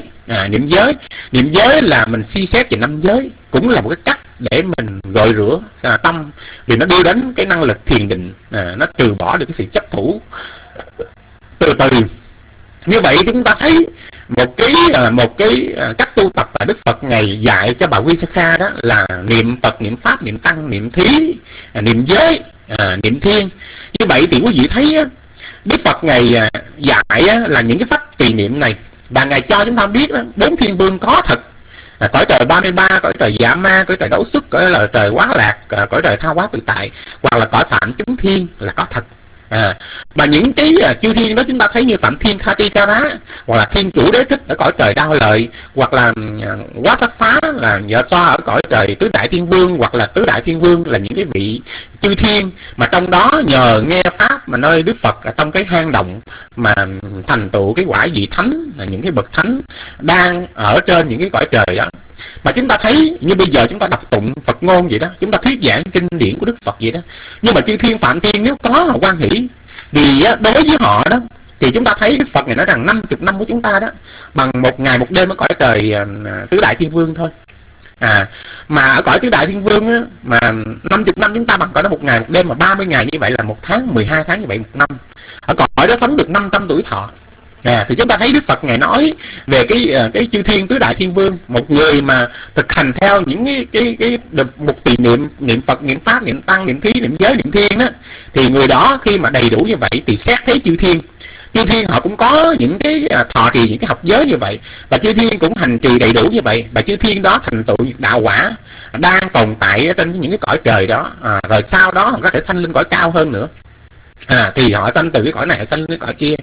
Niệm giới là mình suy xét về 5 giới, cũng là một cái cách để mình gội rửa tâm, vì nó đưa đến cái năng lực thiền định, nó trừ bỏ được cái sự chấp thủ từ từ. Như vậy chúng ta thấy một cái cách tu tập mà Đức Phật ngày dạy cho bà Visakha đó là niệm Phật, niệm Pháp, niệm Tăng, niệm Thí, niệm giới, niệm Thiên. Như vậy thì quý vị thấy Đức Phật ngày dạy là những cái pháp tùy niệm này, và ngài cho chúng ta biết bốn thiên vương có thật. Cõi trời 33, cõi trời Dạ Ma, cõi trời Đấu Xuất, cõi là trời Quá Lạc, cõi trời Tha Hóa Tự Tại, hoặc là cõi Phạm Chúng Thiên là có thật. Mà những cái chư thiên đó chúng ta thấy như Phạm Thiên Khati Ca Rá, hoặc là Thiên Chủ Đế Thích ở cõi trời Đao Lợi, hoặc là Quá Sát Phá là Vợ Xoa ở cõi trời Tứ Đại Thiên Vương, hoặc là Tứ Đại Thiên Vương là những cái vị chư thiên mà trong đó nhờ nghe pháp mà nơi Đức Phật ở trong cái hang động mà thành tựu cái quả vị thánh, là những cái bậc thánh đang ở trên những cái cõi trời đó. Mà chúng ta thấy như bây giờ chúng ta đọc tụng Phật ngôn vậy đó, chúng ta thuyết giảng kinh điển của Đức Phật vậy đó, nhưng mà chư thiên Phạm Thiên nếu có họ hoan hỷ, vì đối với họ đó thì chúng ta thấy Đức Phật này nói rằng 50 năm của chúng ta đó bằng một ngày một đêm ở cõi trời Tứ Đại Thiên Vương thôi. Mà ở cõi Tứ Đại Thiên Vương á, mà 50 năm chúng ta bằng cõi đó một ngày một đêm, mà 30 ngày như vậy là một tháng, 12 tháng như vậy một năm. Ở cõi đó sống được 500 tuổi thọ. Thì chúng ta thấy Đức Phật ngài nói về cái chư thiên Tứ Đại Thiên Vương, một người mà thực hành theo những cái một tùy niệm Phật, niệm Pháp, niệm Tăng, niệm Thí, niệm Giới, niệm Thiên đó, thì người đó khi mà đầy đủ như vậy thì xét thấy chư thiên họ cũng có những cái thọ trì những cái học giới như vậy, và chư thiên cũng hành trì đầy đủ như vậy, và chư thiên đó thành tựu đạo quả đang tồn tại ở trên những cái cõi trời đó, rồi sau đó họ có thể sanh lên cõi cao hơn nữa. Thì họ sanh từ cái cõi này họ sanh lên cái cõi kia.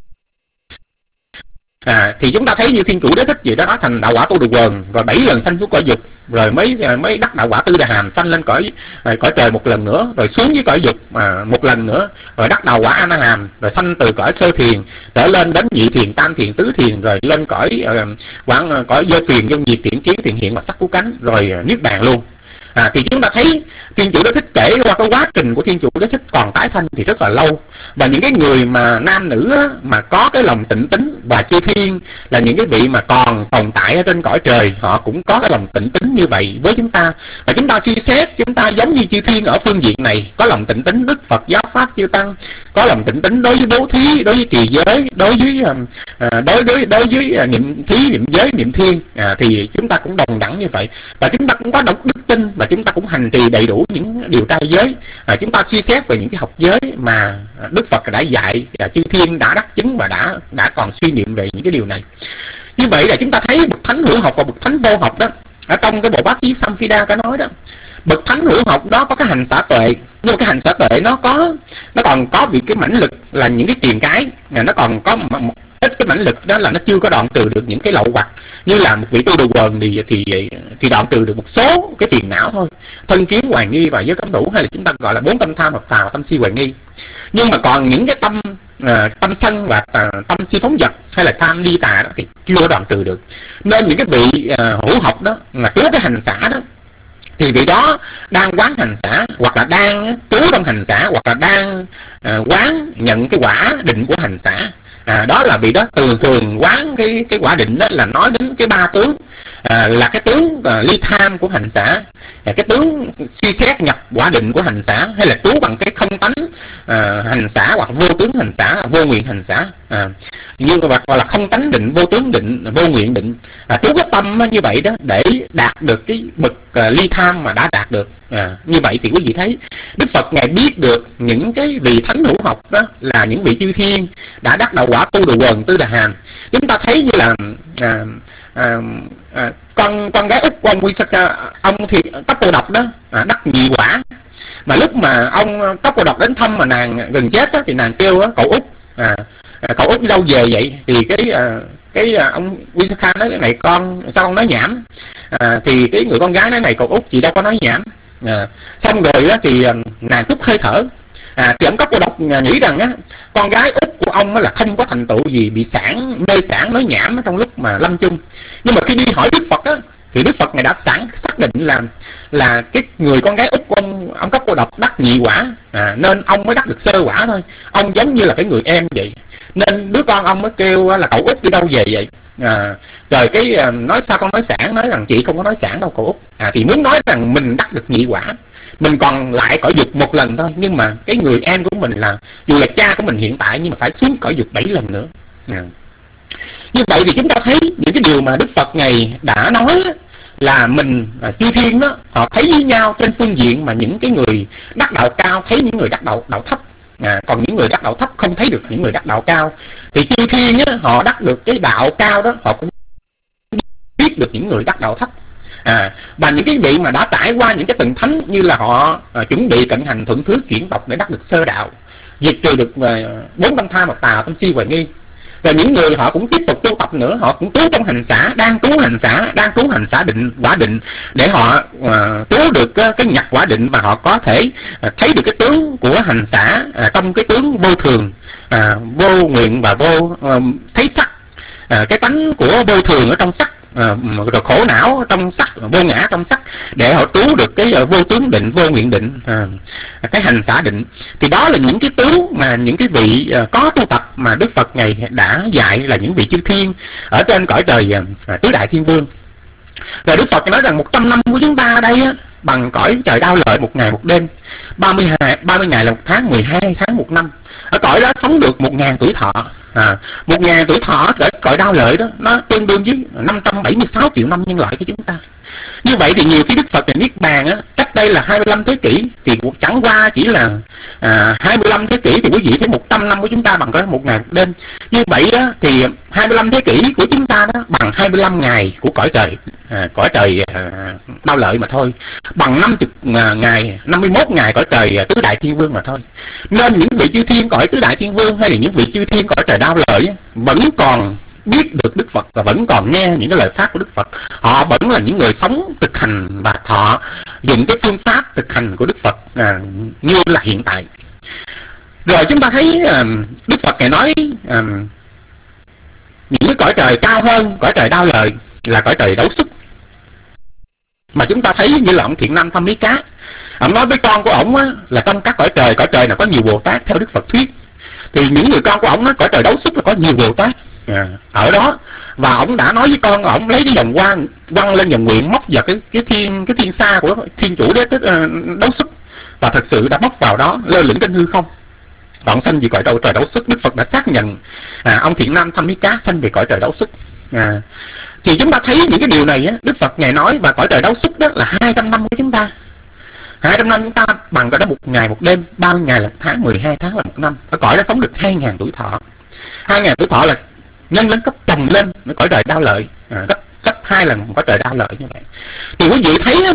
Thì chúng ta thấy như Thiên Chủ Đế Thích gì đó thành đạo quả Tu Đà Quần, rồi 7 lần sanh xuống cõi dục, rồi mới đắc đạo quả Tư Đà Hàm, sanh lên cõi trời một lần nữa, rồi xuống dưới cõi dục một lần nữa, rồi đắc đạo quả A Na Hàm, rồi sanh từ cõi sơ thiền trở lên đến nhị thiền, tam thiền, tứ thiền, rồi lên cõi vô thiền, vô nhiệt, thiện kiến, thiện hiện và sắc cứu cánh, rồi niết bàn luôn. Thì chúng ta thấy Thiên Chủ Đế Thích kể qua cái quá trình của Thiên Chủ Đế Thích còn tái sanh thì rất là lâu, và những cái người mà nam nữ á, mà có cái lòng tịnh tín, và chư thiên là những cái vị mà còn tồn tại ở trên cõi trời, họ cũng có cái lòng tịnh tín như vậy với chúng ta. Và chúng ta suy xét, chúng ta giống như chư thiên ở phương diện này, có lòng tịnh tín Đức Phật giáo pháp chư tăng, có lòng tịnh tín đối với bố thí, đối với trì giới, đối với niệm thí, niệm giới, niệm thiên, thì chúng ta cũng đồng đẳng như vậy. Và chúng ta cũng có đức tin, và chúng ta cũng hành trì đầy đủ những điều trai giới. Chúng ta suy xét về những cái học giới mà Đức Phật đã dạy, chư thiên đã đắc chứng và đã còn suy niệm về những cái điều này. Như vậy là chúng ta thấy bậc thánh hữu học và bậc thánh vô học đó, ở trong cái bộ Bát Chí Samphida có nói đó, bậc thánh hữu học đó có cái hành xả tuệ, nhưng mà cái hành xả tuệ nó còn có vì cái mãnh lực là những cái triền cái, nó còn có ít cái mãnh lực đó là nó chưa có đoạn trừ được những cái lậu hoặc, như là một vị Tu Đà Quần thì đoạn trừ được một số cái phiền não thôi, thân kiến, hoài nghi và giới cấm thủ, hay là chúng ta gọi là 4 tâm tham, hợp phà và tâm si, hoài nghi. Nhưng mà còn những cái tâm sân và tâm si phóng dật hay là tham ly tà đó thì chưa có đoạn trừ được. Nên những cái vị hữu học đó mà trú cái hành xả đó thì vị đó đang quán hành xả, hoặc là đang trú trong hành xả, hoặc là đang quán nhận cái quả định của hành xả. Đó là vị đó thường quán cái quả định đó là nói đến cái 3 tướng, là cái tướng ly tham của hành xả, cái tướng suy xét nhập quả định của hành xả, hay là trú bằng cái không tánh hành xả, hoặc vô tướng hành xả, vô nguyện hành xả, nhưng mà gọi là không tánh định, vô tướng định, vô nguyện định. Trú cái tâm như vậy đó để đạt được cái bậc ly tham mà đã đạt được. Như vậy thì quý vị thấy Đức Phật ngài biết được những cái vị thánh hữu học đó là những vị chư thiên đã đắc đạo quả Tu Đà Quần, Tư Đà Hàm. Chúng ta thấy như là con gái út của ông Visakha, ông thì Tóc Cô Độc đó đắc nhị quả, mà lúc mà ông Tóc Cô Độc đến thăm mà nàng gần chết đó, thì nàng kêu cậu út, cậu út đi đâu về vậy? Thì cái ông Visakha nói này con sao con nói nhảm? Thì cái người con gái nói này cậu út chị đâu có nói nhảm. Xong rồi đó thì nàng trút hơi thở. Thì ông Tóc Cô Độc nghĩ rằng á, con gái út của ông là không có thành tựu gì, bị mê sản nói nhảm trong lúc mà lâm chung. Nhưng mà khi đi hỏi Đức Phật á, thì Đức Phật ngài đã xác định là cái người con gái út của ông Tóc Cô Độc đắc nhị quả, nên ông mới đắc được sơ quả thôi. Ông giống như là cái người em vậy, nên đứa con ông mới kêu là cậu út đi đâu về vậy? Rồi cái nói sao con nói sản, nói rằng chị không có nói sản đâu cậu út. Thì muốn nói rằng mình đắc được nhị quả. mình còn lại cõi dục một lần thôi, nhưng mà cái người em của mình là dù là cha của mình hiện tại nhưng mà phải xuống cõi dục 7 lần nữa. Như vậy thì chúng ta thấy những cái điều mà Đức Phật Ngài đã nói là mình chư thiên đó, họ thấy với nhau trên phương diện mà những cái người đắc đạo cao thấy những người đắc đạo thấp, còn những người đắc đạo thấp không thấy được những người đắc đạo cao. Thì chư thiên á, họ đắc được cái đạo cao đó, họ cũng biết được những người đắc đạo thấp. Và những cái vị mà đã trải qua những cái tầng thánh như là họ chuẩn bị cận hành thuận thứ chuyển tộc để đắc được sơ đạo, diệt trừ được 4 tâm tham, 1 tà, tâm si, hoài nghi. Và những người họ cũng tiếp tục tu tập nữa, họ cũng trú trong hành xã, đang trú hành xã định, quả định, để họ trú được cái nhập quả định, và họ có thể thấy được cái tướng của hành xã trong cái tướng vô thường, vô nguyện và vô thấy sắc, cái tánh của vô thường ở trong sắc, rồi khổ não trong sắc, vô ngã trong sắc, để họ trú được cái vô tướng định, vô nguyện định, cái hành xã định. Thì đó là những cái tướng mà những cái vị có tu tập mà Đức Phật Ngài đã dạy, là những vị chư thiên ở trên cõi trời tứ đại thiên vương. Rồi Đức Phật nói rằng 100 năm của chúng ta ở đây á, bằng cõi trời đau lợi 1 ngày 1 đêm, 30 ngày là 1 tháng, 12 tháng 1 năm. Ở cõi đó sống được 1000 tuổi thọ. 1000 tuổi thọ ở cõi đau lợi đó, nó tương đương với 576 triệu năm nhân loại của chúng ta. Như vậy thì nhiều khi Đức Phật Niết Bàn á, cách đây là 25 thế kỷ, thì chẳng qua chỉ là 25 thế kỷ, thì quý vị thấy 100 năm của chúng ta bằng có 1 ngày 1 đêm. Như vậy đó, thì 25 thế kỷ của chúng ta đó bằng 25 ngày của cõi trời đau lợi mà thôi, bằng 50 ngày, 51 ngày cõi trời tứ đại thiên vương mà thôi. Nên những vị chư thiên cõi tứ đại thiên vương hay là những vị chư thiên cõi trời đau lợi vẫn còn biết được Đức Phật và vẫn còn nghe những cái lời pháp của Đức Phật. Họ vẫn là những người sống thực hành và họ dùng cái phương pháp thực hành của Đức Phật như là hiện tại. Rồi chúng ta thấy Đức Phật Ngài nói những cái cõi trời cao hơn cõi trời đau lợi là cõi trời đấu xuất. Mà chúng ta thấy như là ông Thiện Nam Thăm Mỹ Cá, ông nói với con của ổng là trong các cõi trời nào có nhiều Bồ Tát theo Đức Phật thuyết, thì những người con của ổng cõi trời đấu xuất là có nhiều Bồ Tát ở đó. Và ổng đã nói với con ổng lấy cái vòng quăng lên vòng nguyện, móc vào cái thiên xa của thiên chủ đế đấu xuất, và thật sự đã móc vào đó lơ lửng trên hư không. Và ông sanh về cõi trời đấu xuất. Đức Phật đã xác nhận ông Thiện Nam Thăm Mỹ Cá sanh về cõi trời đấu xuất. Thì chúng ta thấy những cái điều này Đức Phật Ngài nói, và cõi trời đấu xuất đó là 200 năm của chúng ta. 200 năm chúng ta bằng cõi đó 1 ngày 1 đêm, 30 ngày là 1 tháng, 12 tháng là 1 năm. Ở cõi đó sống được 2000 tuổi thọ. 2000 tuổi thọ là nhân lên cấp chồng lên với cõi trời đau lợi, gấp 2 lần cõi trời đau lợi như vậy. Thì quý vị thấy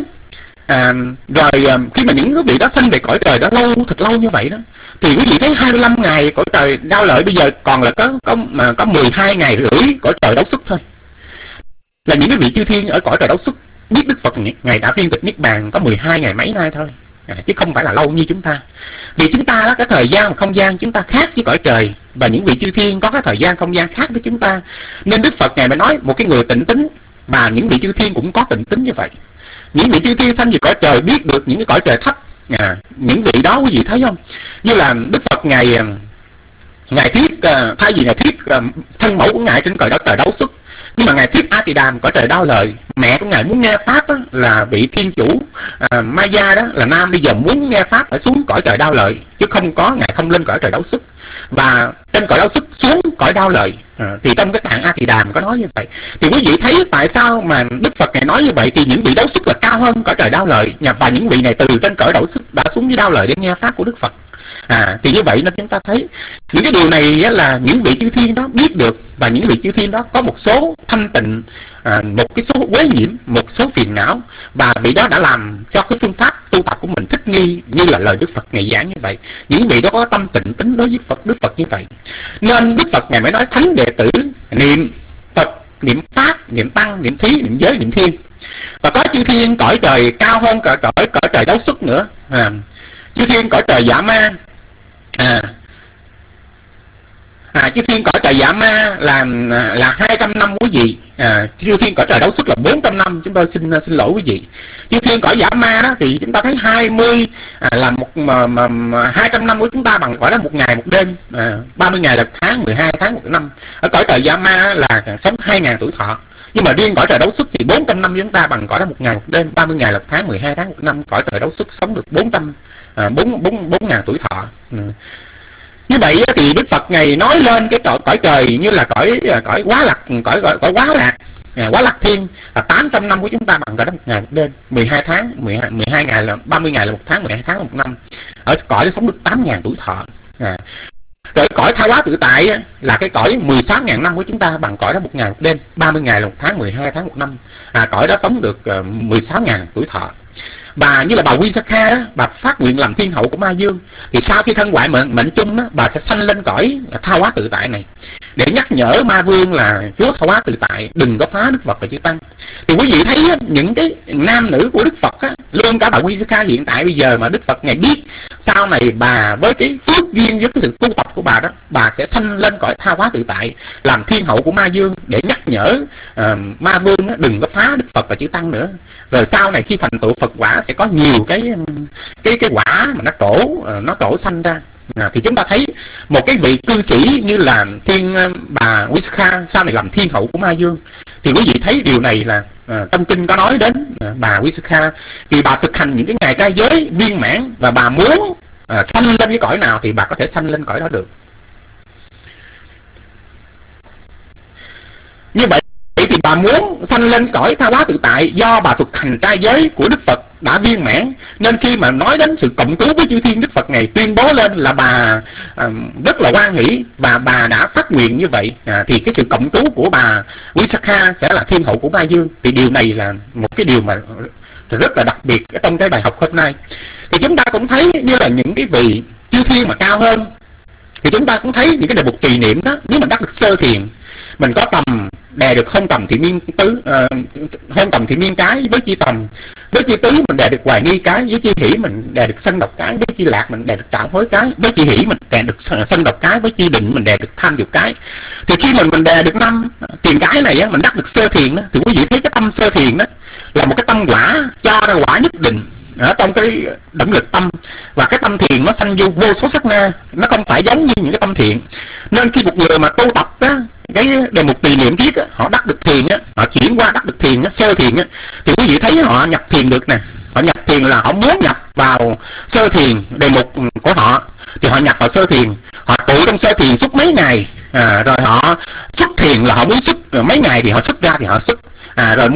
rồi khi mà những quý vị đó sanh về cõi trời đó thật lâu như vậy đó, thì quý vị thấy 25 ngày cõi trời đau lợi bây giờ còn là có 12 ngày rưỡi cõi trời đấu xuất thôi. Là những cái vị chư thiên ở cõi trời đấu xuất biết Đức Phật Ngài đã viên tịch Niết Bàn có 12 ngày mấy nay thôi, chứ không phải là lâu như chúng ta. Vì chúng ta đó, cái thời gian và không gian chúng ta khác với cõi trời, và những vị chư thiên có cái thời gian không gian khác với chúng ta. Nên Đức Phật Ngài mới nói một cái người tịnh tính, và những vị chư thiên cũng có tịnh tính như vậy. Những vị chư thiên sanh về cõi trời biết được những cái cõi trời thấp. Những vị đó quý vị thấy không? Như là Đức Phật Ngài thuyết, thay vì Ngài thuyết thân mẫu của Ngài trên cõi trời đấu xuất, nhưng mà Ngài thuyết A Tỳ Đàm cõi trời đau lợi. Mẹ của Ngài muốn nghe pháp đó, là vị thiên chủ Maya đó là nam, bây giờ muốn nghe pháp phải xuống cõi trời đau lợi, chứ không có Ngài không lên cõi trời đấu xuất, và trên cõi đấu xuất xuống cõi đau lợi. Thì trong cái tạng A Tỳ Đàm có nói như vậy. Thì quý vị thấy tại sao mà Đức Phật Ngài nói như vậy, thì những vị đấu xuất là cao hơn cõi trời đau lợi, và những vị này từ trên cõi đấu xuất đã xuống với đau lợi để nghe pháp của Đức Phật. Thì như vậy nên chúng ta thấy những cái điều này là những vị chư thiên đó biết được, và những vị chư thiên đó có một số thanh tịnh, một cái số uế nhiễm, một số phiền não, và vị đó đã làm cho cái phương pháp tu tập của mình thích nghi như là lời Đức Phật Ngài giảng như vậy. Những vị đó có tâm tịnh tính đối với Đức Phật như vậy, nên Đức Phật Ngài mới nói thánh đệ tử niệm Phật, niệm pháp, niệm tăng, niệm thí, niệm giới, niệm thiên. Và có chư thiên cõi trời cao hơn cõi trời đấu xuất nữa. Chư thiên cõi trời Dạ Ma, chư thiên cõi trời Dạ Ma là 200 năm quý vị. Chư thiên cõi trời đấu xuất là 400 năm. Chúng tôi xin lỗi quý vị. Chư thiên cõi Dạ Ma đó thì chúng ta thấy 20 là 200 năm của chúng ta bằng gọi là 1 ngày 1 đêm, 30 ngày là 1 tháng, 12 tháng 1 năm. Ở cõi trời Dạ Ma là sống 2000 tuổi thọ. Nhưng mà riêng cõi trời đấu xuất thì 400 năm với chúng ta bằng cõi đó 1 ngày 1 đêm, 30 ngày là 1 tháng, 12 tháng 1 năm. Cõi trời đấu xuất sống được 4.000 tuổi thọ. Như vậy thì Đức Phật Ngài nói lên cái cõi trời như là cõi quá lạc, cõi quá lạc thiên là 800 năm của chúng ta bằng cõi đó 1 ngày 1 đêm, 12 tháng, 12 ngày là 30 ngày là 1 tháng, 12 tháng là 1 năm. Ở cõi đó sống được 8.000 tuổi thọ. Rồi cõi tha hóa tự tại là cái cõi 16.000 năm của chúng ta bằng cõi đó 1 ngày 1 đêm, 30 ngày là 1 tháng, 12 tháng 1 năm. Cõi đó sống được 16.000 tuổi thọ. Bà như là bà Visakha đó, bà phát nguyện làm thiên hậu của Ma Dương, thì sau khi thân hoại mệnh chung đó, bà sẽ sanh lên cõi tha hóa tự tại này để nhắc nhở Ma Vương là Chúa tha hóa tự tại đừng có phá Đức Phật và chư Tăng. Thì quý vị thấy những cái nam nữ của Đức Phật á, luôn cả bà Visakha hiện tại bây giờ mà Đức Phật Ngài biết sau này bà với cái phước duyên với cái sự tu tập của bà đó, bà sẽ sanh lên cõi tha hóa tự tại làm thiên hậu của Ma Dương để nhắc nhở Ma Vương á, đừng có phá Đức Phật và chư Tăng nữa. Rồi sau này khi thành tựu Phật quả sẽ có nhiều cái quả mà nó trổ sanh ra. Thì chúng ta thấy một cái vị cư sĩ như là bà Visakha sau này làm thiên hậu của Ma Dương. Thì quý vị thấy điều này là trong kinh có nói đến bà Visakha, vì bà thực hành những cái ngày trai giới viên mãn và bà muốn sanh lên cái cõi nào thì bà có thể sanh lên cõi đó được. Như vậy thì bà muốn sanh lên cõi tha hóa tự tại do bà thực hành trai giới của Đức Phật đã viên mãn, nên khi mà nói đến sự cộng cứu với chư thiên, Đức Phật Ngài tuyên bố lên là bà rất là hoan hỷ và bà đã phát nguyện như vậy. Thì cái sự cộng cứu của bà Visakha sẽ là thiên hậu của Ma Dương. Thì điều này là một cái điều mà rất là đặc biệt trong cái bài học hôm nay. Thì chúng ta cũng thấy như là những cái vị chư thiên mà cao hơn, thì chúng ta cũng thấy những cái đề mục trì niệm đó, nếu mình đắc được sơ thiền, mình có tầm đè được không tầm thị miên tứ, không tầm thị miên cái với chi tầm, với chi tứ mình đè được hoài nghi cái, với chi hỷ mình đè được sân độc cái, với chi lạc mình đè được trạo hối cái, với chi hỷ mình đè được sân độc cái, với chi định mình đè được tham dục cái. Thì khi mình đè được 5 tiền cái này á, mình đắc được sơ thiền đó, thì quý vị thấy cái tâm sơ thiền đó là một cái tâm quả cho ra quả nhất định ở trong cái động lực tâm, và cái tâm thiền nó sanh vô số sát na, nó không phải giống như những cái tâm thiện. Nên khi một người mà tu tập á, cái đề mục trì niệm thiết á, họ đắc được thiền á, họ chuyển qua đắc được thiền á, sơ thiền á, thì quý vị thấy họ nhập thiền được nè. Họ nhập thiền là họ muốn nhập vào sơ thiền đề mục của họ, thì họ nhập vào sơ thiền, họ trụ trong sơ thiền suốt mấy ngày, rồi họ xuất thiền là họ muốn xuất mấy ngày thì họ xuất ra thì họ xuất, rồi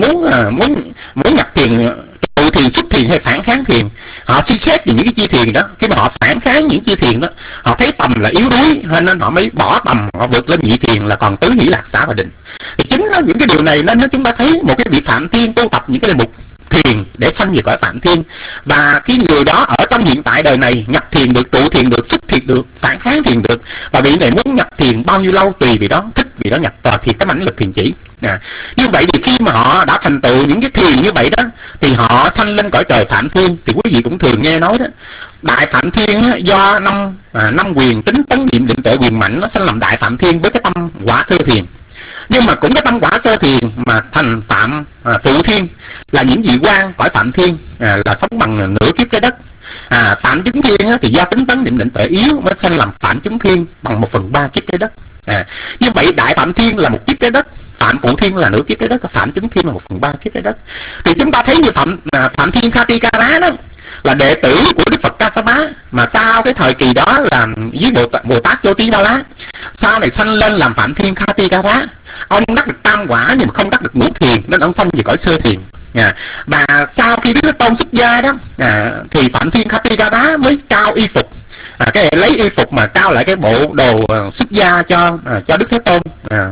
muốn nhập thiền trụ thiền, xuất thiền hay phản kháng thiền, họ suy xét về những cái chi thiền đó. Khi mà họ phản kháng những chi thiền đó, họ thấy tầm là yếu đuối, nên họ mới bỏ tầm, họ vượt lên nhị thiền là còn tứ hỷ lạc xả và định. Thì chính là những cái điều này nên chúng ta thấy một cái vị Phạm Thiên tu tập những cái đề mục thiền để sanh về cõi Phạm Thiên, và khi người đó ở trong hiện tại đời này nhập thiền được, trụ thiền được, xuất thiền được, phản kháng thiền được, và vị này muốn nhập thiền bao nhiêu lâu tùy vị đó, thích vị đó nhập tòa thiền cái mãnh lực thiền chỉ. Như vậy thì khi mà họ đã thành tựu những cái thiền như vậy đó, thì họ sanh lên cõi trời Phạm Thiên. Thì quý vị cũng thường nghe nói đó, Đại Phạm Thiên á, do năm quyền tính tấn niệm định tuệ quyền mạnh nó sanh làm Đại Phạm Thiên với cái tâm quả sơ thiền. Nhưng mà cũng cái tâm quả sơ thiền mà thành Phạm Phụ Thiên là những vị quan cõi Phạm Thiên là sống bằng nửa kiếp trái đất. Phạm Chứng Thiên á, thì do tính tấn niệm định tuệ yếu mới sanh làm Phạm Chứng Thiên bằng 1/3 kiếp trái đất. Như vậy Đại Phạm Thiên là một kiếp trái đất, Phạm Phụ Thiên là nửa kiếp trái đất, và Phạm Chứng Thiên là 1/3 kiếp trái đất. Thì chúng ta thấy như Phạm Thiên Khatikara đó là đệ tử của Đức Phật Kassapa, mà sau cái thời kỳ đó làm với Bồ Tát Jyotivala, sau này sanh lên làm Phạm Thiên Khatikara. Ông đắc được tam quả nhưng mà không đắc được ngũ thiền, nên ông sanh về cõi sơ thiền. Và sau khi Đức Thế Tôn xuất gia đó, thì Phạm Thiên Khatikara mới trao y phục, lấy y phục mà trao lại cái bộ đồ xuất gia cho Đức Thế Tôn.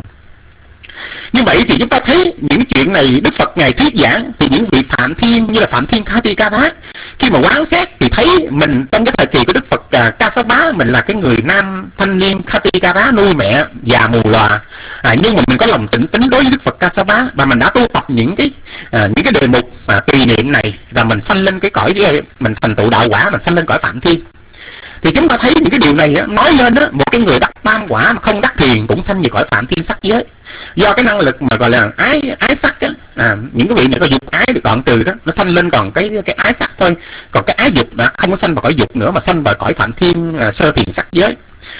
Như vậy thì chúng ta thấy những chuyện này Đức Phật Ngài thuyết giảng, thì những vị Phạm Thiên như là Phạm Thiên Khatikara khi mà quán xét thì thấy mình trong cái thời kỳ của Đức Phật Kassapa, mình là cái người nam thanh niên Khatikara nuôi mẹ già mù lòa, nhưng mà mình có lòng tịnh tín đối với Đức Phật Kassapa, và mình đã tu tập những cái đề mục tùy niệm này, và mình sanh lên cái cõi, mình thành tựu đạo quả, mình sanh lên cõi Phạm Thiên. Thì chúng ta thấy những cái điều này nói lên đó, một cái người đắc tam quả mà không đắc thiền cũng sanh về cõi Phạm Thiên sắc giới, do cái năng lực mà gọi là ái sắc á. Những cái vị này có dục ái được đoạn trừ đó, nó sanh lên còn cái ái sắc thôi, còn cái ái dục không có sanh vào cõi dục nữa, mà sanh vào cõi Phạm Thiên sơ thiền sắc giới.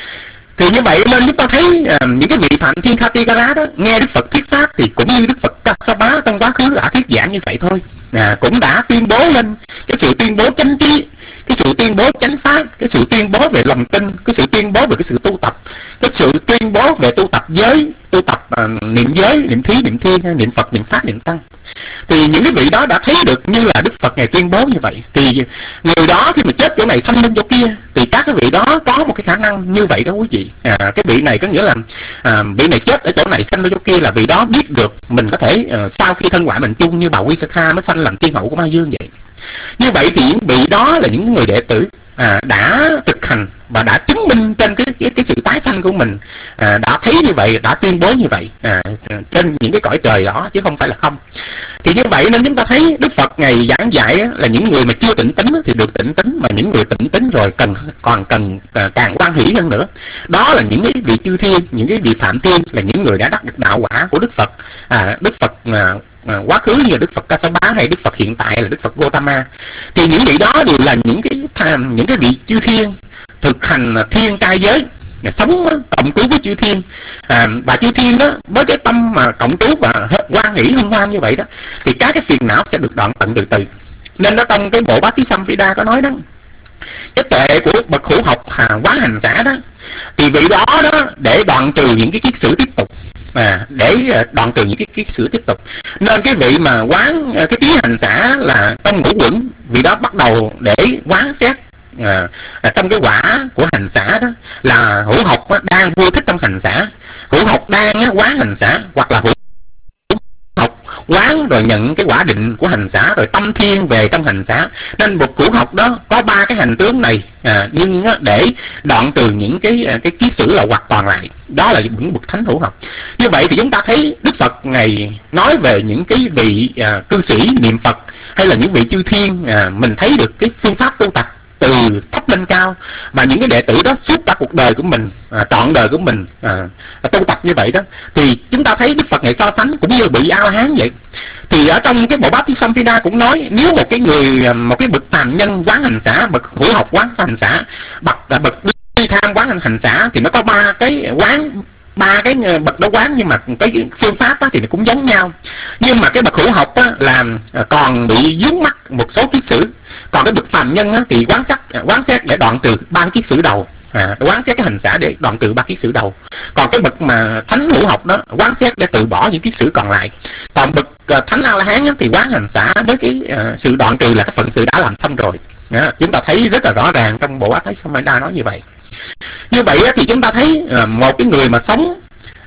Thì như vậy nên chúng ta thấy những cái vị Phạm Thiên Khatikara đó nghe Đức Phật thuyết pháp thì cũng như Đức Phật Kassapa trong quá khứ đã thuyết giảng như vậy thôi, cũng đã tuyên bố lên cái sự tuyên bố chánh trí, cái sự tuyên bố chánh pháp, cái sự tuyên bố về lòng tin, cái sự tuyên bố về cái sự tu tập, cái sự tuyên bố về tu tập giới, tu tập niệm giới, niệm thí, niệm thiên, niệm Phật, niệm pháp, niệm tăng. Thì những cái vị đó đã thấy được như là Đức Phật ngày tuyên bố như vậy, thì người đó khi mà chết chỗ này sanh lên chỗ kia, thì các cái vị đó có một cái khả năng như vậy đó quý vị. Cái vị này có nghĩa là vị này chết ở chỗ này sanh lên chỗ kia, là vị đó biết được mình có thể sau khi thân ngoại mình chung như bà Visakha mới sanh làm tiên hậu của Ma Dương vậy. Như vậy thì những vị đó là những người đệ tử đã thực hành và đã chứng minh trên cái sự tái sanh của mình, đã thấy như vậy, đã tuyên bố như vậy trên những cái cõi trời đó, chứ không phải là không. Thì như vậy nên chúng ta thấy Đức Phật ngày giảng dạy là những người mà chưa tịnh tính thì được tịnh tính, mà những người tịnh tính rồi còn cần càng hoan hỷ hơn nữa. Đó là những cái vị chư thiên, những cái vị Phạm Thiên, là những người đã đắc được đạo quả của Đức Phật. Đức Phật quá khứ như Đức Phật Kassapa hay Đức Phật hiện tại là Đức Phật Gautama. Thì những vị đó đều là những cái vị chư thiên thực hành thiên trai giới, sống cộng trú với chư thiên, và chư thiên đó với cái tâm mà cộng trú và hoan hỷ hân hoan như vậy đó, thì các cái phiền não sẽ được đoạn tận từ từ. Nên nó trong cái bộ Bát Thí Samphida có nói đó, cái tuệ của bậc hữu học quán hành giả đó, thì vị đó để đoạn trừ những cái kiết sử tiếp tục, để đoạn trừ những cái kiết sử tiếp tục. Nên cái vị mà quán cái trí hành giả là trong ngũ quẩn, vị đó bắt đầu để quán xét trong cái quả của hành giả đó, là hữu học đang vui thích trong hành giả, hữu học đang quán hành giả, hoặc là hữu học quán rồi nhận cái quả định của hành giả, rồi tâm thiên về trong hành giả. Nên một hữu học đó có ba cái hành tướng này, nhưng để đoạn trừ những cái kiết sử là hoặc toàn lại, đó là những bậc thánh hữu học. Như vậy thì chúng ta thấy Đức Phật ngày nói về những cái vị cư sĩ niệm Phật hay là những vị chư thiên, mình thấy được cái phương pháp tu tập từ thấp lên cao, và những cái đệ tử đó suốt cả cuộc đời của mình, trọn đời của mình tu tập như vậy đó, thì chúng ta thấy Đức Phật ngày so sánh cũng như vị A-la-hán vậy. Thì ở trong cái bộ Bát Thí Samphida cũng nói, nếu một cái bậc phàm nhân quán hành giả, bậc hữu học quán hành giả, bậc đi tham quán hành giả, thì nó có ba cái bậc đó quán, nhưng mà cái phương pháp thì nó cũng giống nhau. Nhưng mà cái bậc hữu học là còn bị vướng mắc một số kiết sử, còn cái bậc phàm nhân thì quán xét để đoạn trừ ba kiết sử đầu, quán xét cái hành giả để đoạn trừ ba kiết sử đầu. Còn cái bậc mà thánh hữu học đó quán xét để từ bỏ những kiết sử còn lại. Còn bậc thánh A-la-hán thì quán hành giả với cái sự đoạn trừ là cái phận sự đã làm xong rồi. Chúng ta thấy rất là rõ ràng trong bộ Bát Thí Samphida nói như vậy. Như vậy thì chúng ta thấy một cái người mà sống,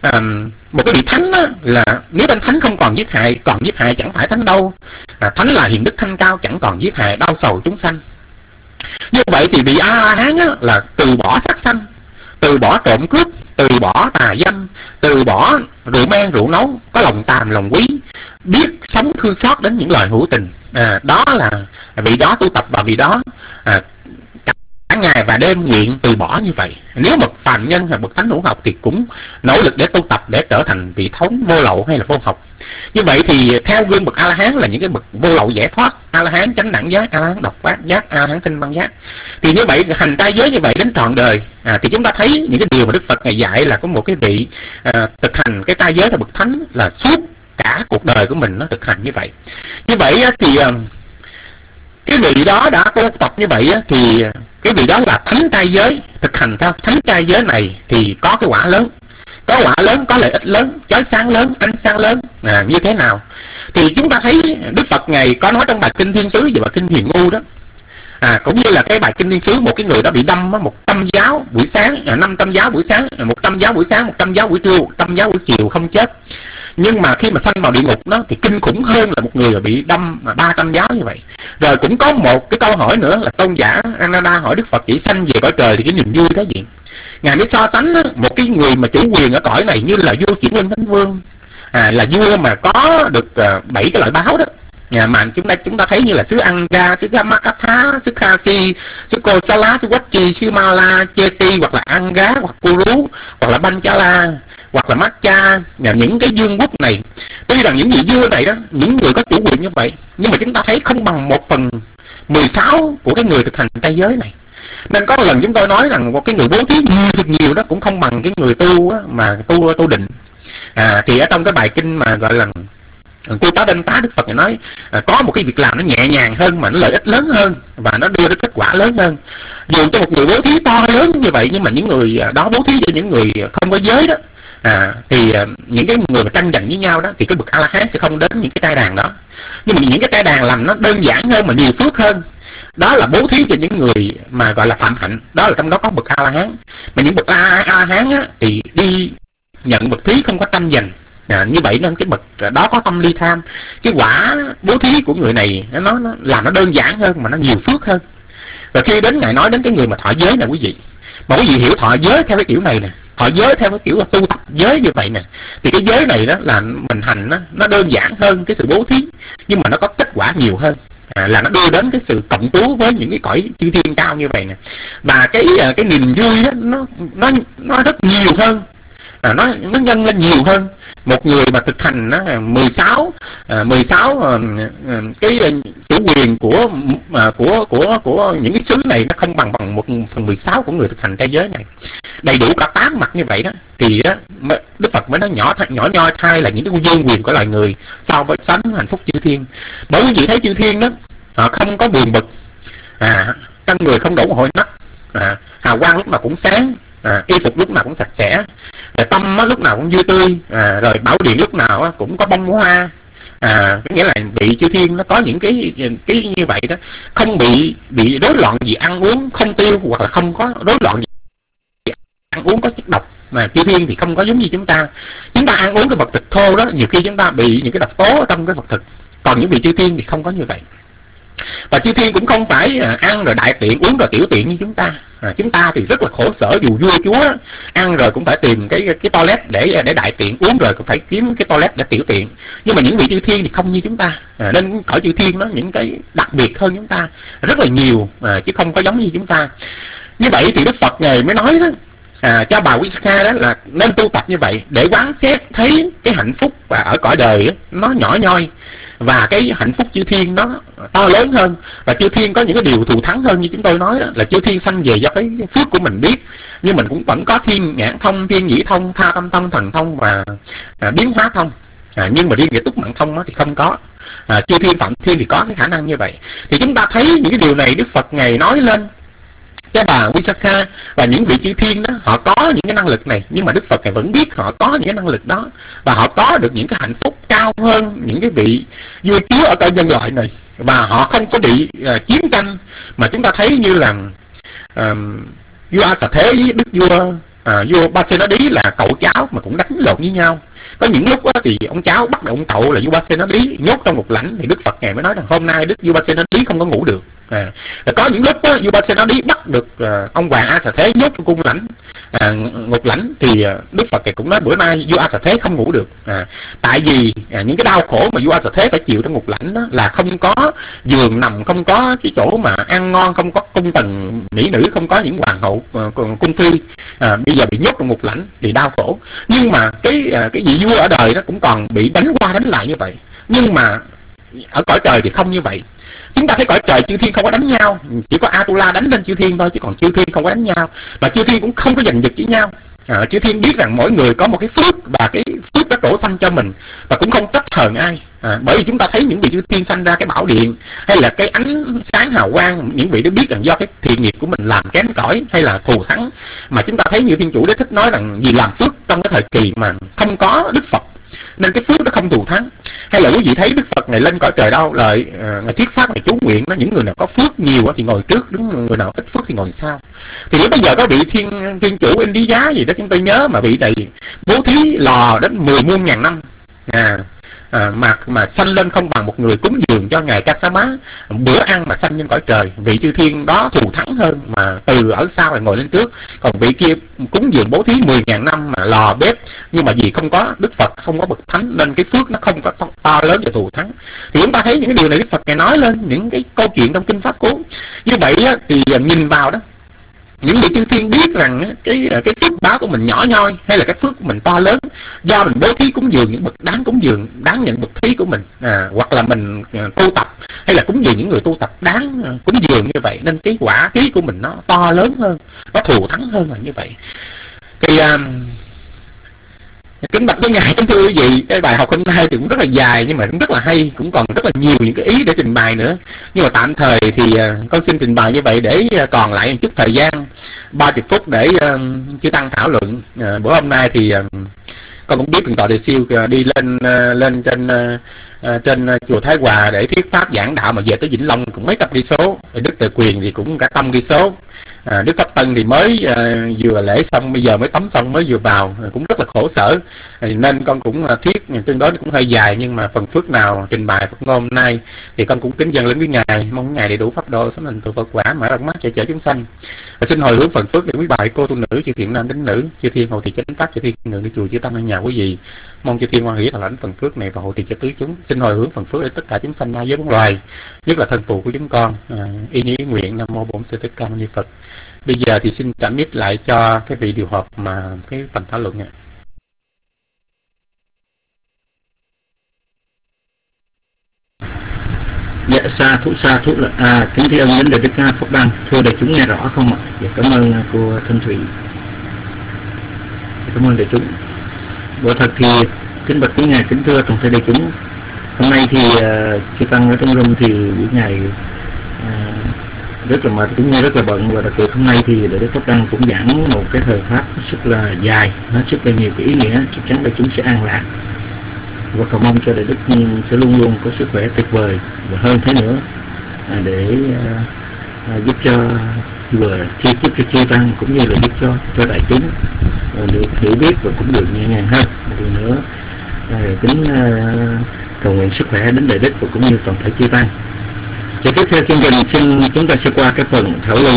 một cái vị thánh là nếu bên thánh không còn giết hại, còn giết hại chẳng phải thánh đâu. Thánh là hiền đức thanh cao, chẳng còn giết hại, đau sầu chúng sanh. Như vậy thì vị A-la-hán là từ bỏ sát sanh, từ bỏ trộm cướp, từ bỏ tà dâm, từ bỏ rượu men rượu nấu, có lòng tàm lòng quý, biết sống thương xót đến những loài hữu tình. Đó là vị đó tu tập, và vị đó cả ngày và đêm nguyện từ bỏ như vậy. Nếu một phàm nhân hay bậc thánh hữu học thì cũng nỗ lực để tu tập để trở thành vị thống vô lậu hay là vô học. Như vậy thì theo gương bậc A-la-hán là những cái bậc vô lậu giải thoát, A-la-hán chánh đẳng giác, A-la-hán độc phát giác, A-la-hán tinh văn giác. Thì như vậy hành trai giới như vậy đến trọn đời, thì chúng ta thấy những cái điều mà Đức Phật ngày dạy là có một cái vị thực hành cái trai giới là bậc thánh là suốt cả cuộc đời của mình nó thực hành như vậy. Như vậy thì cái vị đó đã tu tập như vậy thì cái vị đó là thánh trai giới, thực hành theo thánh trai giới này thì có cái quả lớn, có quả lớn, có lợi ích lớn, chói sáng lớn, ánh sáng lớn. Như thế nào thì chúng ta thấy Đức Phật ngày có nói trong bài kinh Thiên Sứ và bài kinh Hiền Ngu đó, cũng như là cái bài kinh Thiên Sứ, một cái người đó bị đâm 100 giáo buổi sáng, 500 giáo buổi sáng, 100 giáo buổi sáng, 100 giáo buổi trưa, 100 giáo buổi chiều không chết. Nhưng mà khi mà sanh vào địa ngục đó thì kinh khủng hơn là một người bị đâm 300 giáo như vậy. Rồi cũng có một cái câu hỏi nữa là tôn giả Ananda hỏi Đức Phật chỉ sanh về cõi trời thì cái niềm vui đó gì? Ngài mới so sánh một cái người mà chủ quyền ở cõi này như là vua Chuyển Luân Thánh Vương, là vua mà có được 7 cái loại báo đó. Mà chúng ta thấy như là xứ Anga, xứ Gamakatha, xứ Kasi, xứ Kosala, xứ Vachi, xứ Mala, Cheti, hoặc là Anga, hoặc Kuru, hoặc là Panchala, hoặc là Matcha, những cái vương quốc này. Tuy rằng những vị vua này đó, những người có chủ quyền như vậy, nhưng mà chúng ta thấy không bằng 1/16 của cái người thực hành trai giới này. Nên có một lần chúng tôi nói rằng một cái người bố thí nhiều thật nhiều đó cũng không bằng cái người tu á, mà tu định. Thì ở trong cái bài kinh mà gọi là Tu Tá Đinh Tá, Đức Phật này nói có một cái việc làm nó nhẹ nhàng hơn mà nó lợi ích lớn hơn và nó đưa đến kết quả lớn hơn. Dù cho một người bố thí to lớn như vậy, nhưng mà những người đó bố thí cho những người không có giới đó, thì những cái người mà tranh giành với nhau đó, thì cái bậc A La Hán sẽ không đến những cái trai đàn đó. Nhưng mà những cái trai đàn làm nó đơn giản hơn mà nhiều phước hơn, đó là bố thí cho những người mà gọi là phạm hạnh, đó là trong đó có bậc A La Hán. Mà những bậc A La Hán á, thì đi nhận bậc thí không có tranh giành. Như vậy nên cái bậc đó có tâm ly tham, cái quả bố thí của người này nó làm nó đơn giản hơn mà nó nhiều phước hơn. Và khi đến Ngài nói đến cái người mà thọ giới nè quý vị, mà quý vị hiểu thọ giới theo cái kiểu này nè, thọ giới theo cái kiểu là tu tập giới như vậy nè, thì cái giới này đó là mình hành nó đơn giản hơn cái sự bố thí, nhưng mà nó có kết quả nhiều hơn, là nó đưa đến cái sự cộng tú với những cái cõi chư thiên cao như vậy nè. Và cái niềm vui đó, nó rất nhiều hơn, nó nhân lên nhiều hơn. Một người mà thực hành 16 cái chủ quyền của những cái xứ này nó không bằng 1/16 của người thực hành trai giới này, đầy đủ cả 8 mặt như vậy đó, thì đó Đức Phật mới nói nhỏ nhoi thay là những cái dương quyền của loài người so với sánh hạnh phúc chư thiên. Bởi vì thấy chư thiên đó họ không có buồn bực, căn người không đổ mồ hôi nách, hào quang lúc nào cũng sáng, y phục lúc nào cũng sạch sẽ, rồi tâm lúc nào cũng vui tươi, rồi bảo điện lúc nào cũng có bông hoa. Nghĩa là vị chư thiên nó có những cái như vậy đó, không bị rối loạn gì ăn uống không tiêu, hoặc là không có rối loạn gì ăn uống có chất độc. Mà chư thiên thì không có giống như chúng ta ăn uống cái vật thực thô đó, nhiều khi chúng ta bị những cái độc tố ở trong cái vật thực, còn những vị chư thiên thì không có như vậy. Và chư thiên cũng không phải ăn rồi đại tiện, uống rồi tiểu tiện như chúng ta. Chúng ta thì rất là khổ sở, dù vua chúa ăn rồi cũng phải tìm cái toilet để đại tiện, uống rồi cũng phải kiếm cái toilet để tiểu tiện. Nhưng mà những vị chư thiên thì không như chúng ta, nên cõi chư thiên nó những cái đặc biệt hơn chúng ta rất là nhiều, chứ không có giống như chúng ta. Như vậy thì Đức Phật Ngài mới nói đó, cho bà Visakha đó là nên tu tập như vậy để quán xét thấy cái hạnh phúc và ở cõi đời nó nhỏ nhoi, và cái hạnh phúc chư thiên nó to lớn hơn. Và chư thiên có những cái điều thù thắng hơn, như chúng tôi nói đó, là chư thiên sanh về do cái phước của mình biết, nhưng mình cũng vẫn có thiên nhãn thông, thiên nhĩ thông, tha tâm thông, thần thông và biến hóa thông. Nhưng mà riêng về túc mạng thông thì không có. Chư thiên phạm thiên thì có cái khả năng như vậy. Thì chúng ta thấy những cái điều này Đức Phật Ngài nói lên cái bà Visakha và những vị chư thiên đó, họ có những cái năng lực này, nhưng mà Đức Phật Ngài vẫn biết họ có những cái năng lực đó, và họ có được những cái hạnh phúc cao hơn những cái vị vua chúa ở cõi nhân loại này, và họ không có bị chiến tranh. Mà chúng ta thấy như là vua A Xà Thế với đức vua Ba Sê Nó Đí là cậu cháu mà cũng đánh lộn với nhau. Có những lúc thì ông cháu bắt được ông cậu là vua Ba Sê Nó Đí nhốt trong ngục lãnh, thì Đức Phật Ngài mới nói rằng hôm nay vua Ba Sê Nó Đí không có ngủ được. Có những lúc vua Ba Sê Nó Đí bắt được ông hoàng A Xà Thế nhốt trong cung lãnh, ngục lãnh, thì Đức Phật cũng nói bữa nay vua A Xà Thế không ngủ được. Tại vì những cái đau khổ mà vua A Xà Thế phải chịu trong ngục lãnh đó là không có giường nằm, không có cái chỗ mà ăn ngon, không có cung tần mỹ nữ, không có những hoàng hậu cung phi, bây giờ bị nhốt trong ngục lãnh thì đau khổ. Nhưng mà cái vị vua ở đời nó cũng còn bị đánh qua đánh lại như vậy, nhưng mà ở cõi trời thì không như vậy. Chúng ta thấy cõi trời chư thiên không có đánh nhau, chỉ có Atula đánh lên chư thiên thôi, chứ còn chư thiên không có đánh nhau, và chư thiên cũng không có giành giật với nhau. Chư thiên biết rằng mỗi người có một cái phước, và cái phước đã đổ sanh cho mình, và cũng không trách hờn ai. Bởi vì chúng ta thấy những vị chư thiên sanh ra cái bảo điện hay là cái ánh sáng hào quang, những vị đó biết rằng do cái thiện nghiệp của mình làm kém cỏi hay là thù thắng, mà chúng ta thấy như Thiên Chủ Đế Thích nói rằng vì làm phước trong cái thời kỳ mà không có Đức Phật nên cái phước nó không thù thắng. Hay là quý vị thấy Đức Phật này lên cõi trời đâu lời ngày thuyết pháp, ngày chú nguyện nó, những người nào có phước nhiều thì ngồi trước, đúng người nào ít phước thì ngồi sau. Thì lúc bây giờ có vị thiên chủ India gì đó chúng tôi nhớ, mà vị này bố thí lò đến 10 muôn ngàn năm, mà sanh lên không bằng một người cúng dường cho ngài Kasama bữa ăn mà sanh lên cõi trời. Vị chư thiên đó thù thắng hơn, mà từ ở sau rồi ngồi lên trước. Còn vị kia cúng dường bố thí 10.000 năm mà lò bếp, nhưng mà vì không có Đức Phật, không có bậc thánh, nên cái phước nó không có to lớn và thù thắng. Thì chúng ta thấy những cái điều này Đức Phật ngài nói lên những cái câu chuyện trong kinh pháp cú. Như vậy thì nhìn vào đó những vị chư thiên biết rằng cái phước báo của mình nhỏ nhoi hay là cái phước của mình to lớn, do mình bố thí cúng dường những bậc đáng cúng dường, đáng nhận bậc thí của mình, hoặc là mình tu tập hay là cúng dường những người tu tập đáng cúng dường như vậy, nên cái quả thí của mình nó to lớn hơn, nó thù thắng hơn là như vậy. Thì kính bạch với ngài, kính thưa quý vị, cái bài học hôm nay thì cũng rất là dài nhưng mà cũng rất là hay, cũng còn rất là nhiều những cái ý để trình bày nữa, nhưng mà tạm thời thì con xin trình bày như vậy để còn lại một chút thời gian 30 phút để chư tăng thảo luận. Bữa hôm nay thì con cũng biết thượng tọa Đề Siêu đi lên trên chùa Thái Hòa để thuyết pháp giảng đạo, mà về tới Vĩnh Long cũng mấy trăm cây số, Đức Từ Quyền thì cũng cả trăm cây số, Đức Pháp Tân thì mới vừa lễ xong, bây giờ mới tắm xong mới vừa vào, cũng rất là khổ sở, nên con cũng thuyết tương đối cũng hơi dài, nhưng mà phần phước nào trình bày Phật ngôn hôm nay thì con cũng kính dâng lên với ngài, mong ngài đầy đủ pháp độ sống thành tựu Phật quả, mở rộng mắt chở chúng sanh. Và xin hồi hướng phần phước để quý bà cô tu nữ, chư thiện nam tín nữ, chư thiên hộ trì chánh pháp, chư thiên ngự đi chùa chư tăng ở nhà quý vị, mong chư thiên hoan hỷ thọ lãnh phần phước này và hộ trì cho tứ chúng. Xin hồi hướng phần phước để tất cả chúng sanh na giới bốn loài, nhất là thân phụ của chúng con. Y như ý nguyện. Nam mô Bổn Sư Thích Ca Mâu Ni Phật. Bây giờ thì xin trả mic lại cho cái vị điều hợp mà cái phần thảo luận này. Dạ, xa thú là kính thưa ông Linh Đại Đức Phúc Đăng, thưa đại chúng nghe rõ không ạ? Dạ, cảm ơn cô Thanh Thủy. Cảm ơn đại chúng. Quả thật thì kính bạch quý ngài, kính thưa toàn thể đại chúng, hôm nay thì chư tăng ở trong room thì buổi ngày rất là mệt, cũng như rất là bận, và đặc biệt hôm nay thì Đại Đức Pháp Đăng cũng giảng một cái thời pháp rất là dài, nó rất là nhiều cái ý nghĩa, chắc chắn đại chúng sẽ an lạc, và cầu mong cho Đại Đức sẽ luôn luôn có sức khỏe tuyệt vời và hơn thế nữa, để giúp cho vừa giúp cho chư tăng cũng như là giúp cho đại chúng được hiểu biết và cũng được nhẹ nhàng hơn. Một lần nữa kính cầu nguyện sức khỏe đến Đại Đức và cũng như toàn thể chư tăng. Và tiếp theo chương trình chúng ta sẽ qua cái phần thảo luận.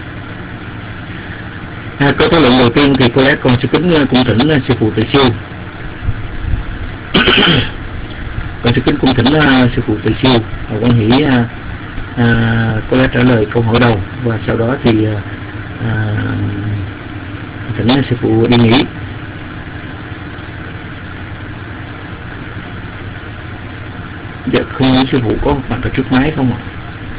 Câu thảo luận đầu tiên thì có lẽ con sẽ kính cung thỉnh sư phụ Từ Siêu. Con sẽ kính cung thỉnh sư phụ Từ Siêu quan hỷ có lẽ trả lời câu hỏi đầu, và sau đó thì thỉnh sư phụ đi nghỉ. Dạ, không biết sư phụ có mặt ở trước máy không ạ?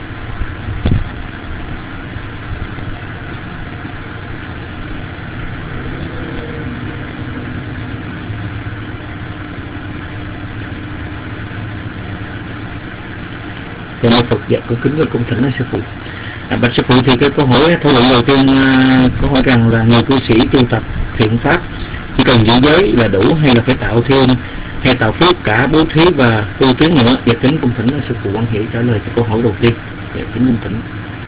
Dạ, Phật, dạ, con kính cung thỉnh sư phụ. Bạch sư phụ, thì cái câu hỏi thảo luận đầu tiên có hỏi rằng là người cư sĩ tu tập thiện pháp chỉ cần giữ giới là đủ, hay là phải tạo thêm hay tạo phước cả bố thí và tu tiến nữa? Và kính cung thỉnh sư phụ quan hỷ trả lời cho câu hỏi đầu tiên. Dạ, kính cung thỉnh.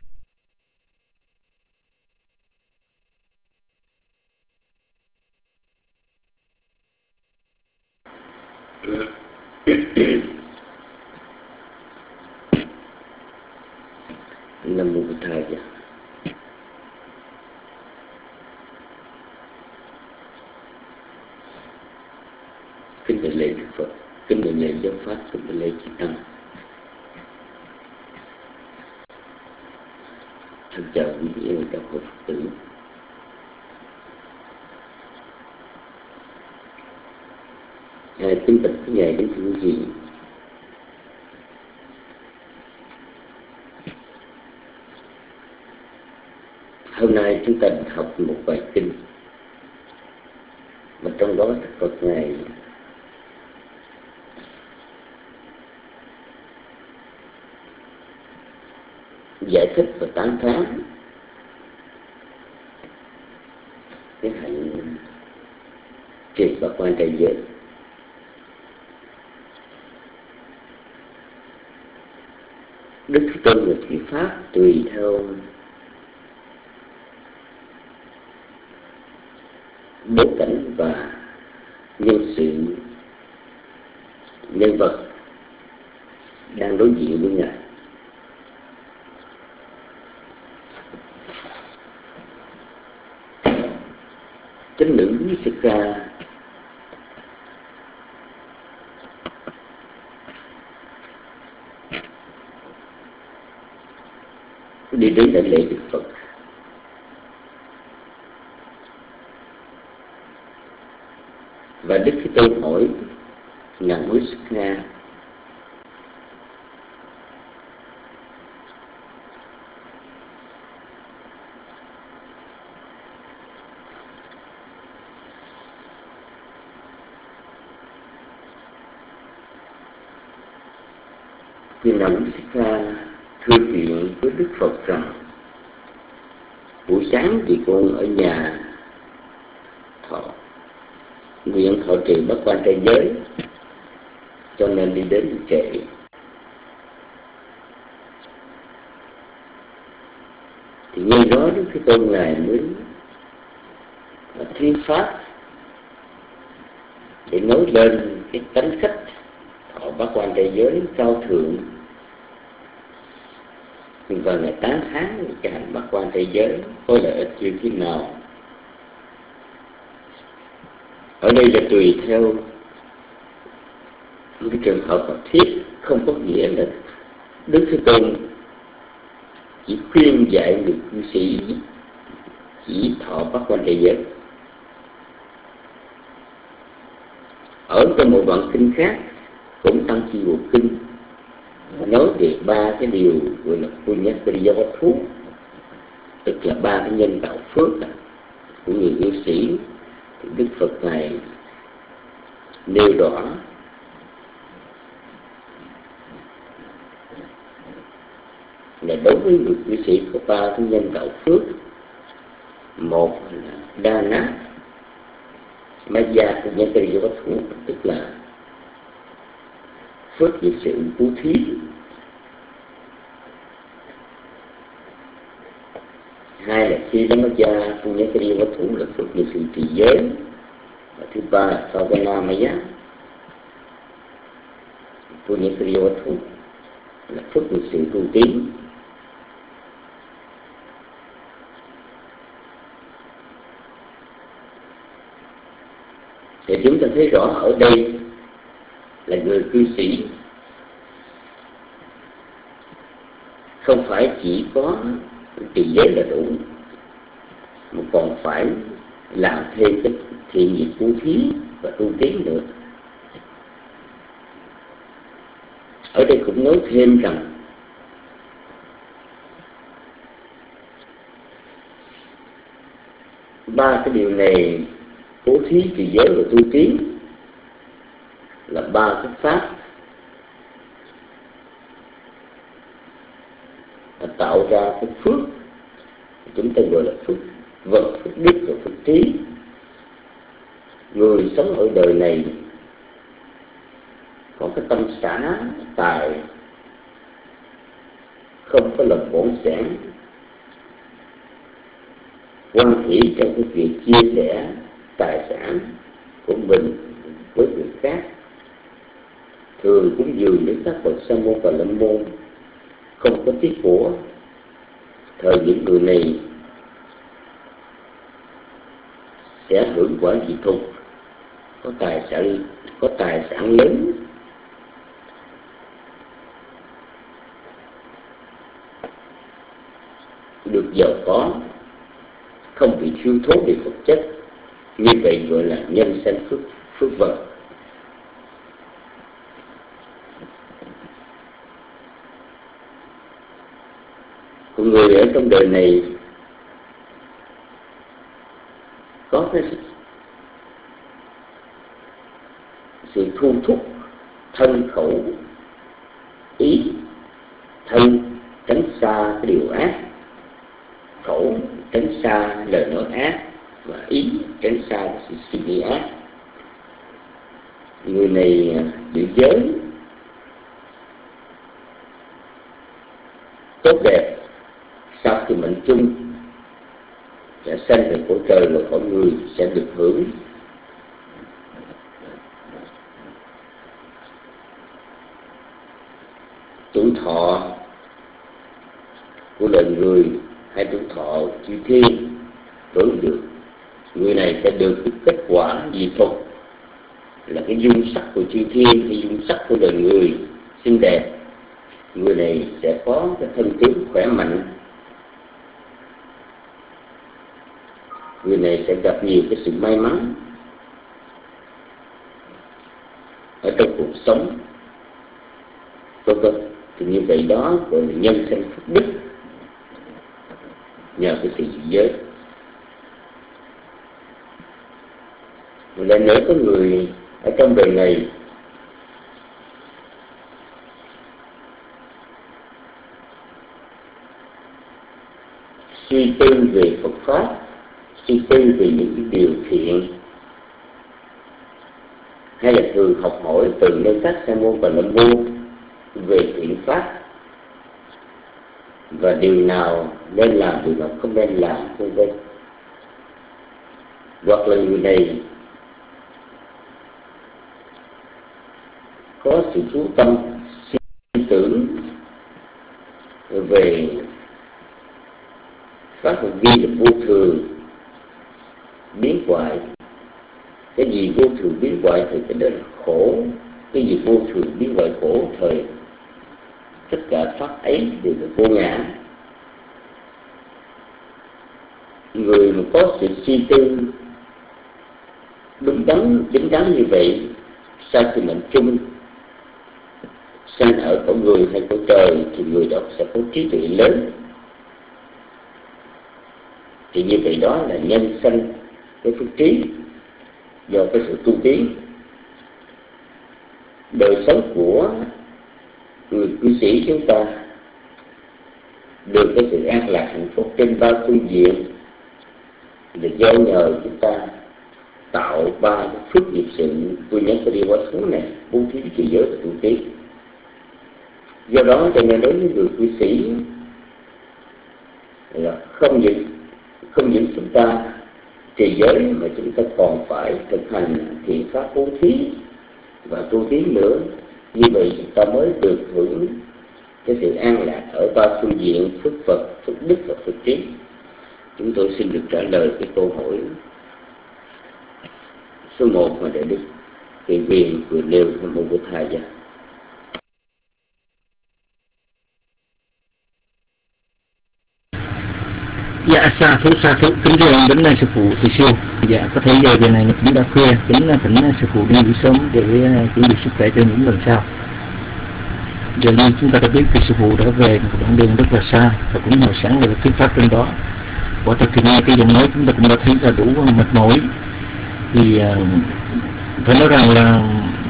Nam mô Bổn Thầy. Kính đại lễ Đức Phật, kính đại lễ giáo pháp, kính đại lễ chư tăng. Thân chào quý đạo hữu Phật tử. Kính bạch quý ngài, kính thưa quý vị. Hôm nay chúng ta học một bài kinh mà trong đó Đức Phật ngài giải thích và tán thán cái hạnh trì bát quan trai giới. Đức Thế Tôn được thuyết pháp tùy theo bối cảnh và nhân sự, nhân vật đang đối diện với ngài. Chánh nữ Sikha đi đến đại lễ Đức Phật, Và Đức Thế Tôn hỏi ngài Vishnu: khi nào Vishnu thưa chuyện với Đức Phật rằng buổi sáng thì con ở nhà nguyện thọ trì bát quan trai giới, cho nên đi đến trễ. Thì ngay đó Đức Thế Tôn ngài mới thuyết pháp để nói lên cái tánh khách thọ bát quan trai giới cao thượng, và ngài tán thán cái hành bát quan trai giới có lợi ích như thế nào. Ở đây là tùy theo cái trường hợp hợp thiết, không có nghĩa là Đức Thế Tôn chỉ khuyên dạy người cư sĩ chỉ thọ bát quan trai giới. Ở trong một đoạn kinh khác cũng Tăng Chi Bộ Kinh nói về ba cái điều gọi là Punyakriyavatthú, tức là ba cái nhân tạo phước của người cư sĩ. Thì Đức Phật ngài nêu rõ là đối với người cư sĩ có ba cái nhân tạo phước. Một là Dana Maya Punyakriyavatthú, tức là phước về sự bố thí. Hai là Siddhamaya Punyakriyavatthú, là phước về sự trì giới. Và thứ ba là Savanamaya Punyakriyavatthú, là phước về sự tu tín. Thì chúng ta thấy rõ ở đây là người cư sĩ không phải chỉ có trì giới là đủ, mà còn phải làm thêm cái thiện nghiệp bố thí và tu tiến nữa. Ở đây cũng nói thêm rằng ba cái điều này, bố thí, trì giới và tu tiến, là ba cái pháp tạo ra cái phước, chúng ta gọi là phước vật, phước đức và phước trí. Người sống ở đời này có cái tâm xả tài, không có lòng bổn sản, hoan hỷ trong cái việc chia sẻ tài sản của mình với người khác, thường cúng dường đến các bậc sa môn và lâm môn, không có tiếc của. Thời những người này sẽ hưởng quả vị thục, có tài sản lớn, được giàu có, không bị thiếu thốn về vật chất. Như vậy gọi là nhân sanh phước vật. Con người ở trong đời này có cái sự thu thúc thân khẩu ý. Thân tránh xa cái điều ác, khẩu tránh xa lời nói ác, và ý tránh xa cái sự suy nghĩ ác. Người này giữ giới tốt đẹp, sau khi mệnh chung sẽ sanh về cõi trời, và cõi người sẽ được hưởng tuổi thọ của loài người hay tuổi thọ chư thiên đối được. Người này sẽ được cái kết quả dị thục, là cái dung sắc của chư thiên hay dung sắc của loài người xinh đẹp. Người này sẽ có cái thân tướng khỏe mạnh. Người này sẽ gặp nhiều cái sự may mắn. ở trong cuộc sống, vân vân. Thì như vậy đó gọi là nhân sanh phước đức nhờ cái sự giữ giới. Một lần nữa có người ở trong đời này suy tư về Phật pháp, suy tư về những điều thiện, hay là thường học hỏi từ nơi các sa môn và la môn về thiện pháp và điều nào nên làm, điều nào không nên làm, vân vân. Hoặc là người này có sự chú tâm suy tưởng về pháp hành vi là vô thường biến hoại. Cái gì vô thường biến hoại thì cái đó là khổ. Cái gì vô thường biến hoại khổ thời tất cả pháp ấy đều là vô ngã. Người mà có sự suy tư đúng đắn như vậy, sau khi mệnh chung sanh ở cõi người hay cõi trời thì người đó sẽ có trí tuệ lớn. Thì như vậy đó là nhân sanh cái phước trí do cái sự tu tiến. Đời sống của người cư sĩ chúng ta được cái sự an lạc hạnh phúc trên ba phương diện là do nhờ chúng ta tạo ba cái phước nghiệp sự tôi nhắc cái đi quá khứ này: bố thí, trì giới và tu tiến. Do đó cho nên đối với người cư sĩ là không những chúng ta trì giới mà chúng ta còn phải thực hành thiện pháp bố thí và tu tiến nữa. Như vậy chúng ta mới được hưởng cái sự an lạc ở ba phương diện: phước Phật, phước đức và phước trí. Chúng tôi xin được trả lời cái câu hỏi số 1 mà Đại Đức Thiện Viên vừa nêu. Nam mô Bổn Thầy Dạ. Dạ sa thú kính thưa ông đến sư phụ từ siêu. Dạ có thể giờ này cũng đã khuya, kính thỉnh sư phụ đi nghỉ sớm để chuẩn bị sức khỏe cho những lần sau. Giờ như chúng ta đã biết thì sư phụ đã về một đoạn đường rất là xa và cũng hồi sáng là thuyết pháp trên đó. Quả thật thì nghe cái giọng nói chúng ta cũng đã thấy là đủ mệt mỏi. Thì phải nói rằng là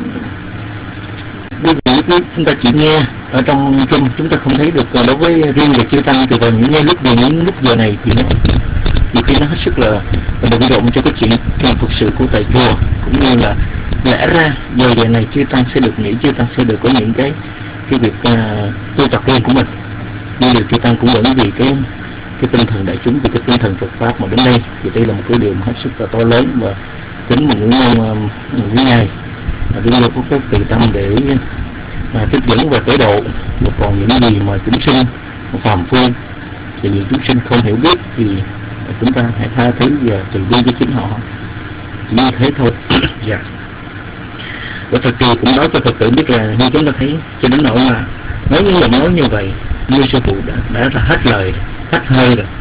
quý vị chúng ta chỉ nghe ở trong kinh, chúng ta không thấy được. Đối với riêng về chư tăng thì vào những lúc giờ này thì nó nhiều khi nó hết sức là bận rộn cho cái chuyện làm Phật sự của tại chùa, cũng như là lẽ ra giờ này chư tăng sẽ được nghỉ, chư tăng sẽ được có những cái việc tu tập riêng của mình. Nhưng điều chư tăng cũng vẫn vì cái tinh thần đại chúng, vì cái tinh thần Phật pháp mà đến đây, thì đây là một cái điều hết sức là to lớn và kính một ngưỡng quý ngài luôn luôn có cái từ tâm để tiếp dẫn và tế độ. Và còn những gì mà chúng sinh phàm phu thì những chúng sinh không hiểu biết thì chúng ta hãy tha thứ và từ bi với chính họ, chỉ như thế thôi. Dạ. Và Phật kỳ cũng nói cho Phật tử biết là như chúng ta thấy cho đến nỗi mà nói những lời nói như vậy, như sư phụ đã là hết lời, hết hơi rồi,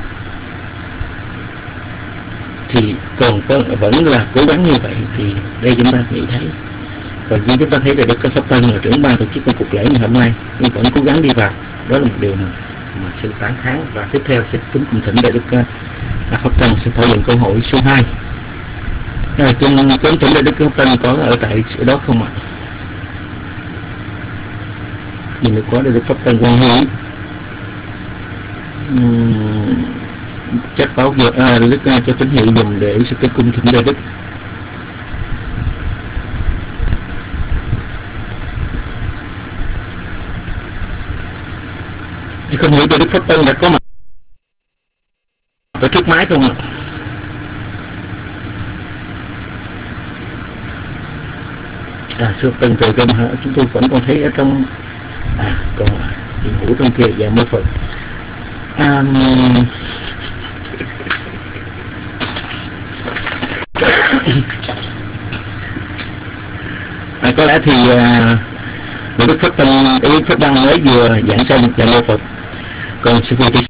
thì còn vẫn là cố gắng như vậy, thì đây chúng ta nghĩ thấy. Và như chúng ta thấy là Đức Pháp Tân là trưởng ban tổ chức của cuộc lễ ngày hôm nay, nhưng vẫn cố gắng đi vào, đó là một điều mà sự tán thán. Và tiếp theo sẽ kính cùng thỉnh Đại Đức Pháp Tân sẽ thảo luận câu hỏi số 2. Kính thỉnh Đại Đức Pháp Tân có ở tại đó không ạ? Nhìn được có Đại Đức Pháp Tân Quang Huy chắc báo giờ Đức cho tín hiệu dùng để sự kết cung thỉnh Đại Đức. Thì không hiểu Đại Đức Pháp Tân đã có mặt ở trước máy không ạ? Sư Tân từ trong chúng tôi vẫn còn thấy ở trong còn hiện hữu trong kia. Dạ mô Phật. Có lẽ thì Đức Pháp Tân, Đức Pháp Đăng mới vừa giảng xong. Dạ mô Phật. Còn sư phụ thì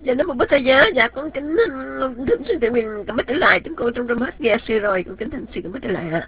Dạ nó một bức thầy giá, dạ con kính thỉnh sư Tịnh Quyền Cảm Bích Tử Lại, chúng con trong hết nghe sư rồi, con kính thỉnh sư Cảm Bích Tử Lại ạ.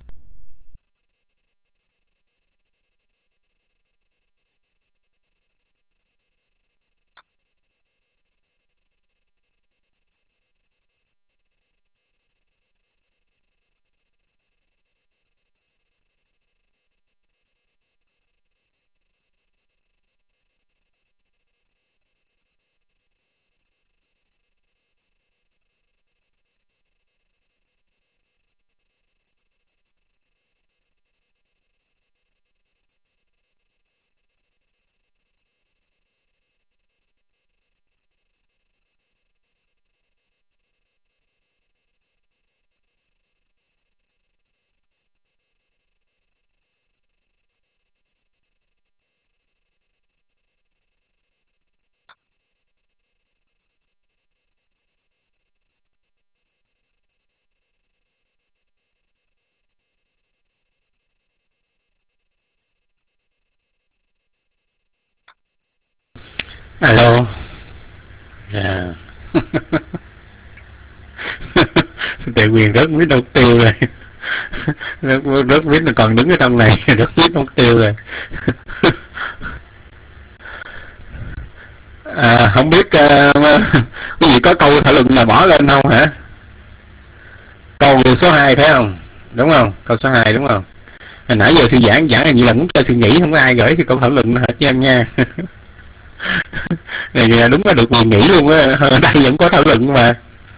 Alo. Dạ. Tệ Quyền rớt miết đâu tiêu rồi. Rớt miết là còn đứng ở trong này, rớt miết đâu tiêu rồi. Không biết quý vị có câu thảo luận là bỏ lên không hả? Câu số 2 phải không? Đúng không? Câu số 2 đúng không? Hồi nãy giờ sư giảng hình như là muốn cho sư nghĩ, không có ai gửi cái câu thảo luận hết cho em nha. Này đúng là được quyền nghỉ luôn á, ở đây vẫn có thảo luận mà.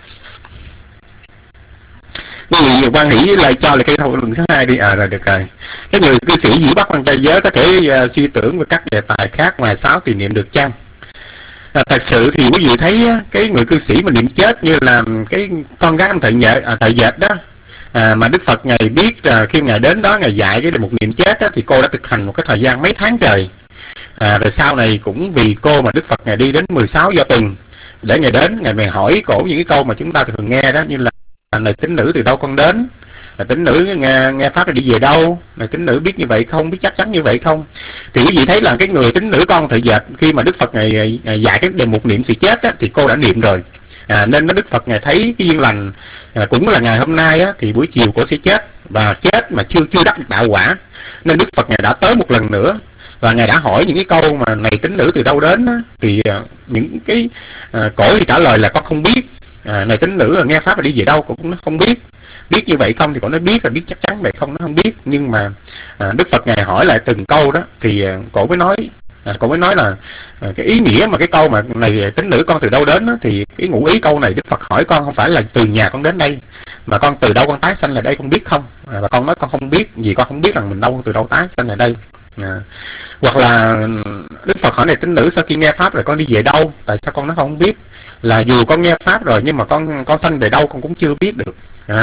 Quý vị quan hỷ lại cho là cái thảo luận thứ 2 đi. Rồi được rồi. Cái người cư sĩ giữ bắt quan trai giới có thể suy tưởng về các đề tài khác ngoài 6 tùy niệm được chăng? Thật sự thì quý vị thấy cái người cư sĩ mà niệm chết như là cái con gái ông thợ dệt đó, mà Đức Phật Ngài biết khi Ngài đến đó Ngài dạy cái đề mục niệm chết đó, thì cô đã thực hành một cái thời gian mấy tháng trời. Rồi sau này cũng vì cô mà Đức Phật Ngài đi đến 16 do tuần để Ngài đến, Ngài hỏi cổ những cái câu mà chúng ta thường nghe đó, như là này tín nữ từ đâu con đến, là tín nữ nghe pháp là đi về đâu, là tín nữ biết như vậy không, biết chắc chắn như vậy không. Thì quý vị thấy là cái người tín nữ con thợ dệt, khi mà Đức Phật Ngài dạy cái đề mục niệm sự chết á, thì cô đã niệm rồi. Nên Đức Phật Ngài thấy cái duyên lành cũng là ngày hôm nay á, thì buổi chiều cô sẽ chết, và chết mà chưa đắc được đạo quả, nên Đức Phật Ngài đã tới một lần nữa và Ngài đã hỏi những cái câu mà này tín nữ từ đâu đến á, thì những cái cổ thì trả lời là con không biết. Này tín nữ nghe pháp là đi về đâu cũng nó không biết. Biết như vậy không thì cổ nói biết, là biết chắc chắn vậy không nó không biết. Nhưng mà Đức Phật Ngài hỏi lại từng câu đó thì cổ mới nói là cái ý nghĩa mà cái câu mà này tín nữ con từ đâu đến đó, thì cái ngụ ý câu này Đức Phật hỏi con không phải là từ nhà con đến đây, mà con từ đâu con tái sanh lại đây con biết không? Và con nói con không biết, vì con không biết rằng mình từ đâu tái sanh lại đây. Hoặc là Đức Phật hỏi này tín nữ sau khi nghe pháp rồi con đi về đâu, tại sao con nói không biết? Là dù con nghe pháp rồi nhưng mà con sanh về đâu con cũng chưa biết được.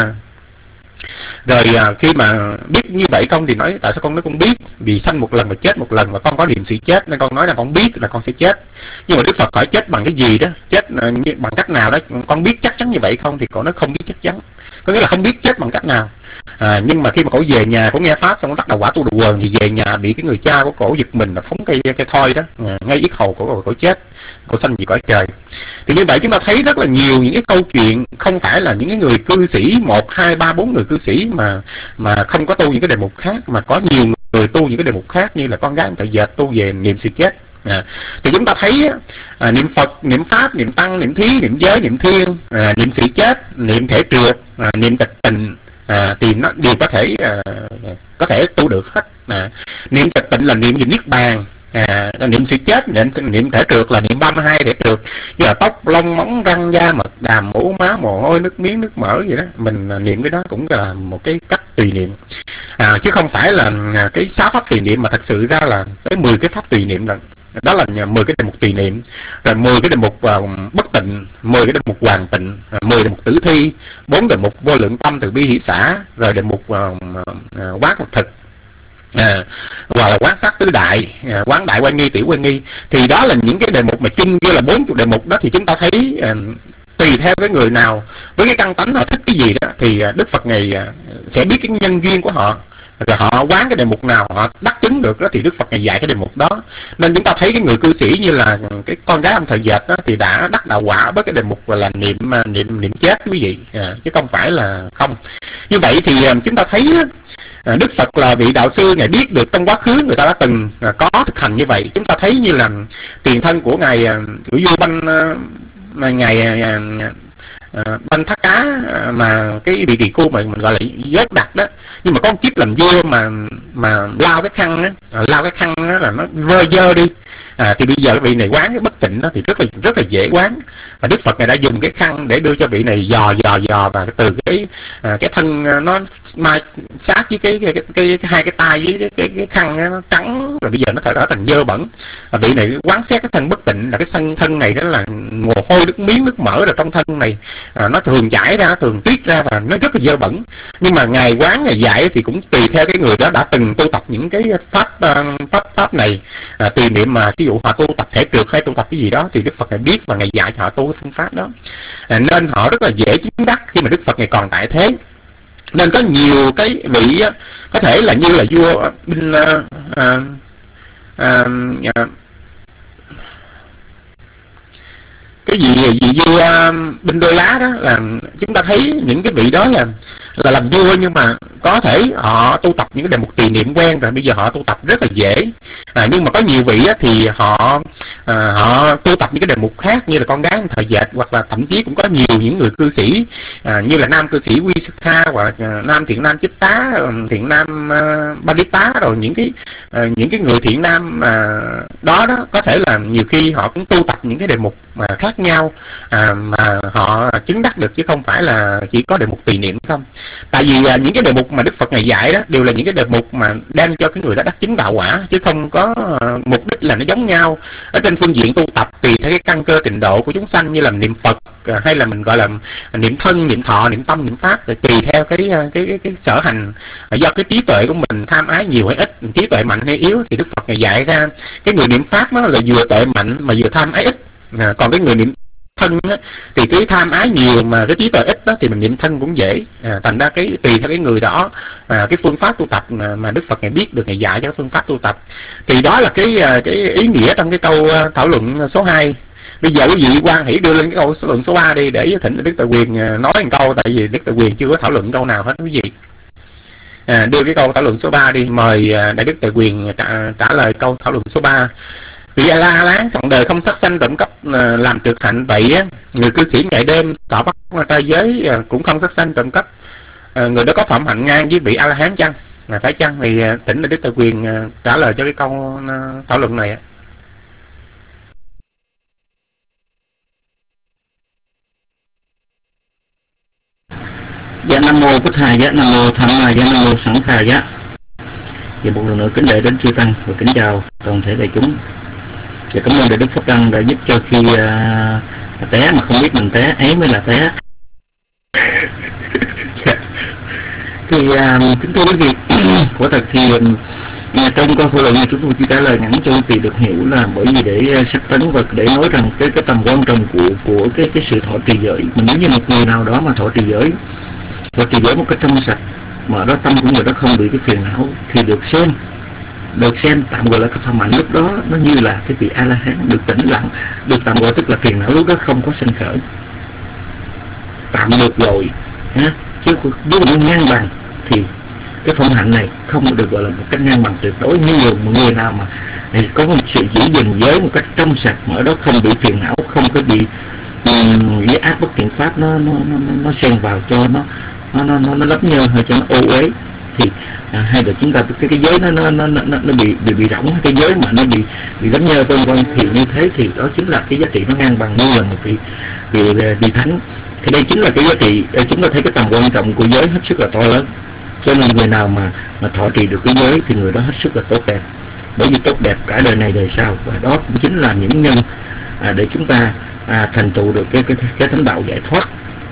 Rồi khi mà biết như vậy không thì nói tại sao con nói con biết, vì sanh một lần và chết một lần, và con có niệm sự chết nên con nói là con biết là con sẽ chết. Nhưng mà Đức Phật hỏi chết bằng cái gì đó, chết bằng cách nào đó, con biết chắc chắn như vậy không, thì con nói không biết chắc chắn, có nghĩa là không biết chết bằng cách nào. Nhưng mà khi mà cổ về nhà, cổ nghe pháp xong nó bắt đầu quả tu đồ quần, thì về nhà bị cái người cha của cổ giật mình là phóng cây thoi đó ngay yết hầu của cổ chết, cổ sanh về cõi trời. Thì như vậy chúng ta thấy rất là nhiều những cái câu chuyện, không phải là những cái người cư sĩ 1, 2, 3, 4 người cư sĩ mà không có tu những cái đề mục khác, mà có nhiều người tu những cái đề mục khác, như là con gái thợ dệt tu về niệm sự chết. Thì chúng ta thấy niệm Phật, niệm Pháp, niệm Tăng, niệm Thí, niệm Giới, niệm Thiên, niệm sự chết, niệm thể trượt, niệm tịch tịnh, thì nó đều có thể tu được hết. Niệm tịch tịnh là niệm về niết bàn, niệm sự chết, niệm thể trượt là niệm 32 thể trượt, như là tóc, lông, móng, răng, da, mật, đàm, mũ, má, mồ hôi, nước miếng, nước mỡ vậy đó. Mình niệm cái đó cũng là một cái cách tùy niệm, chứ không phải là cái 6 pháp tùy niệm, mà thật sự ra là tới 10 cái pháp tùy niệm. Đó là 10 cái đề mục tùy niệm, rồi 10 cái đề mục bất tịnh, 10 cái đề mục hoàn tịnh, 10 đề mục tử thi, 4 đề mục vô lượng tâm từ bi hỷ xã, rồi đề mục quán thực, hoặc là quán sát tứ đại, quán đại quan nghi, tiểu quan nghi. Thì đó là những cái đề mục mà chung như là 40 đề mục đó. Thì chúng ta thấy tùy theo cái người nào với cái căn tánh họ thích cái gì đó, thì Đức Phật Ngài sẽ biết cái nhân duyên của họ, rồi họ quán cái đề mục nào họ đắc chứng được đó thì Đức Phật Ngài dạy cái đề mục đó. Nên chúng ta thấy cái người cư sĩ như là cái con gái ông Thời Dệt đó thì đã đắc đạo quả với cái đề mục là niệm chết quý vị, chứ không phải là không. Như vậy thì chúng ta thấy Đức Phật là vị đạo sư, Ngài biết được trong quá khứ người ta đã từng có thực hành như vậy. Chúng ta thấy như là tiền thân của Ngài của vua Ngài Banh Thác Cá, mà cái vị Tỳ Khu mà mình gọi là vớt đặt đó, nhưng mà có một kiếp làm vua mà lao cái khăn đó là nó vơ dơ đi. Thì bây giờ cái vị này quán cái bất tịnh đó thì rất là dễ quán, và Đức Phật này đã dùng cái khăn để đưa cho vị này dò và từ cái thân nó mai sát với cái hai cái tay với cái khăn nó trắng, rồi bây giờ nó trở thành dơ bẩn, và vị này quán xét cái thân bất tịnh là cái thân này đó là mồ hôi, nước miếng, nước mỡ rồi trong thân này nó thường chảy ra, thường tiết ra và nó rất là dơ bẩn. Nhưng mà Ngài quán, Ngài dạy thì cũng tùy theo cái người đó đã từng tu tập những cái pháp này, tùy niệm mà ví dụ họ tu tập thể trượt hay tu tập cái gì đó thì Đức Phật Ngài biết và Ngài dạy cho họ tu cái phương pháp đó, nên họ rất là dễ chứng đắc khi mà Đức Phật Ngài còn tại thế. Nên có nhiều cái vị có thể là như là vua cái gì vua Binh Đôi Lá đó, là chúng ta thấy những cái vị đó là làm vua, nhưng mà có thể họ tu tập những cái đề mục trì niệm quen rồi, bây giờ họ tu tập rất là dễ. Nhưng mà có nhiều vị thì họ tu tập những cái đề mục khác, như là con gái Thời Dệt, hoặc là thậm chí cũng có nhiều những người cư sĩ như là nam cư sĩ Quy Sức Tha, hoặc nam thiện nam Chích Tá, thiện nam Ba Lý Tá, rồi những cái người thiện nam đó có thể là nhiều khi họ cũng tu tập những cái đề mục mà khác nhau mà họ chứng đắc được, chứ không phải là chỉ có đề mục trì niệm không. Tại vì những cái đề mục mà Đức Phật Ngài dạy đó đều là những cái đề mục mà đem cho cái người đó đắc chứng đạo quả, chứ không có mục đích là nó giống nhau. Ở trên phương diện tu tập tùy theo cái căn cơ trình độ của chúng sanh, như là niệm Phật hay là mình gọi là niệm thân, niệm thọ, niệm tâm, niệm pháp, thì tùy theo cái sở hành, do cái trí tuệ của mình tham ái nhiều hay ít, trí tuệ mạnh hay yếu, thì Đức Phật Ngài dạy ra cái người niệm pháp đó là vừa tuệ mạnh mà vừa tham ái ít. Còn cái người niệm thân á, thì cái tham ái nhiều mà cái trí tuệ ít đó, thì mình niệm thân cũng dễ. Thành ra cái tùy theo cái người đó cái phương pháp tu tập mà Đức Phật Ngài biết được, Ngài dạy cho cái phương pháp tu tập. Thì đó là cái ý nghĩa trong cái câu thảo luận số 2. Bây giờ quý vị quan hỷ đưa lên cái câu thảo luận số 3 đi, để thỉnh Đức Tự Quyền nói một câu, tại vì Đức Tự Quyền chưa có thảo luận câu nào hết quý vị. Đưa cái câu thảo luận số 3 đi, mời Đại Đức Tự Quyền trả lời câu thảo luận số 3. Vì La Lán trọn đời không sát sanh trộm cắp làm trượt hạnh, vậy á người cư sĩ ngày đêm tỏ bắt trai giới cũng không sát sanh trộm cắp, người đó có phẩm hạnh ngang với vị A La Hán chăng? Phải chăng? Thì thỉnh Đức Tự Quyền trả lời cho cái câu thảo luận này. Dạ Nam Mô Bích Hà Giá, Nam Mô Tham Ma Giá, Nam Mô Sẵn Khà Giá. Và một lần nữa kính lễ đến chư tăng và kính chào toàn thể đại chúng. Và cảm ơn Đại Đức Pháp Đăng đã giúp cho khi té mà không biết mình té, ấy mới là té. Thì kính thưa quý vị, quả thật thì trong câu thảo luận này chúng tôi chỉ trả lời ngắn cho quý vị được hiểu, là bởi vì để sắc tấn và để nói rằng cái tầm quan trọng của cái sự thọ trì giới. Mình nếu như một người nào đó mà thọ trì giới một cách trong sạch, mà đó tâm của người đó không bị cái phiền não, thì được xem tạm gọi là cái phẩm hạnh lúc đó nó như là cái vị A La Hán, được tĩnh lặng, được tạm gọi tức là phiền não lúc đó không có sinh khởi, tạm được rồi ha. Chứ nếu mà ngang bằng thì cái phẩm hạnh này không được gọi là một cách ngang bằng tuyệt đối. Như một người nào mà có một sự giữ gìn giới một cách trong sạch, mà ở đó không bị phiền não, không có bị cái ác bất thiện pháp nó xen vào cho nó lấp nhơ hay cho nó ô uế, thì hay là chúng ta cái giới nó bị rỗng, cái giới mà nó bị lấp nhơ vân vân, thì như thế thì đó chính là cái giá trị nó ngang bằng như là một vị thánh. Thì đây chính là cái giá trị, chúng ta thấy cái tầm quan trọng của giới hết sức là to lớn. Cho nên người nào mà thọ trì được cái giới thì người đó hết sức là tốt đẹp, bởi vì tốt đẹp cả đời này đời sau, và đó cũng chính là những nhân để chúng ta thành tựu được cái thánh đạo giải thoát.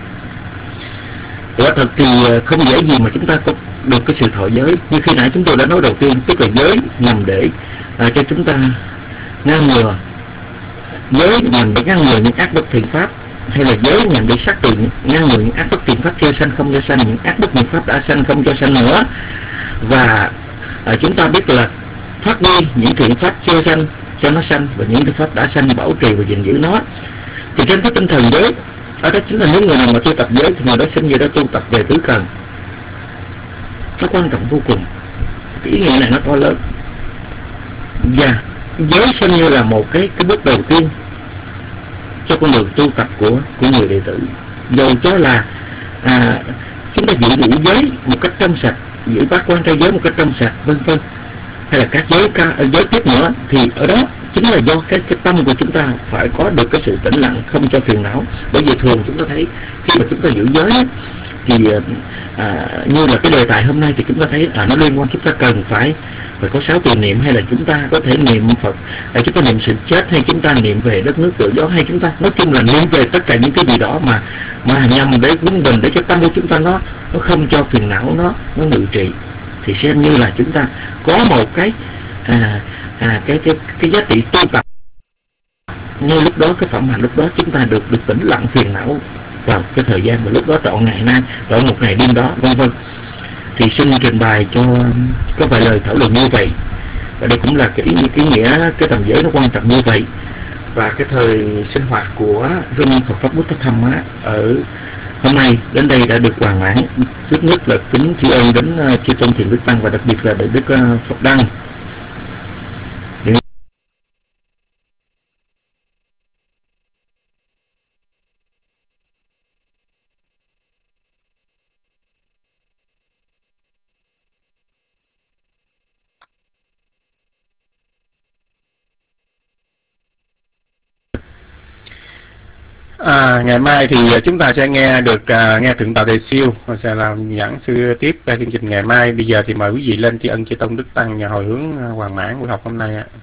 Quả thật thì không dễ gì mà chúng ta có được cái sự thọ giới. Như khi nãy chúng tôi đã nói đầu tiên, tức là giới nhằm để cho chúng ta ngăn ngừa, giới nhằm để ngăn ngừa những ác bất thiện pháp, hay là giới nhằm để xác định ngăn ngừa những ác bất thiện pháp chưa sanh không cho sanh, những ác bất thiện pháp đã sanh không cho sanh nữa. Và chúng ta biết là phát huy những thiện pháp chưa sanh cho nó sanh, và những thiện pháp đã sanh bảo trì và gìn giữ nó. Thì trên cái tinh thần giới, đó chính là những người nào mà tu tập giới thì người đó sinh người đó tu tập về tứ cần. Nó quan trọng vô cùng, cái ý nghĩa này nó to lớn. Và giới xem như là một cái bước đầu tiên cho con đường tu tập của người đệ tử. Dầu cho là chúng ta giữ giới một cách trong sạch, giữ bát quan trai giới một cách trong sạch, vân vân, hay là các giới tiếp nữa, thì ở đó chính là do cái tâm của chúng ta phải có được cái sự tĩnh lặng, không cho phiền não. Bởi vì thường chúng ta thấy khi mà chúng ta giữ giới thì như là cái đề tài hôm nay thì chúng ta thấy nó liên quan, chúng ta cần phải có 6 từ niệm, hay là chúng ta có thể niệm Phật, hay chúng ta niệm sự chết, hay chúng ta niệm về đất nước tự do, hay chúng ta nói chung là niệm về tất cả những cái gì đó mà nhằm để vun bình, để cho tâm của chúng ta nó không cho phiền não nó ngự trị, thì xem như là chúng ta có một cái giá trị tu tập. Ngay lúc đó cái phẩm hạnh lúc đó chúng ta được tĩnh lặng phiền não vào cái thời gian mà lúc đó trọn ngày nay, trọn một ngày đêm đó, vân vân. Thì xin trình bày cho có vài lời thảo luận như vậy, và đây cũng là cái ý nghĩa cái tầm giới nó quan trọng như vậy. Và cái thời sinh hoạt của Rung Phật Pháp Bút Thăm ở hôm nay đến đây đã được hoàn mãn. Trước nhất là kính tri ân đến chư tôn thiền đức tăng, và đặc biệt là Đức Phật Đăng. Ngày mai thì chúng ta sẽ nghe Thượng tọa Đề Siêu sẽ làm giảng sư tiếp chương trình ngày mai. Bây giờ thì mời quý vị lên tri ân chư tôn đức tăng và hồi hướng hoàn mãn buổi học hôm nay ạ.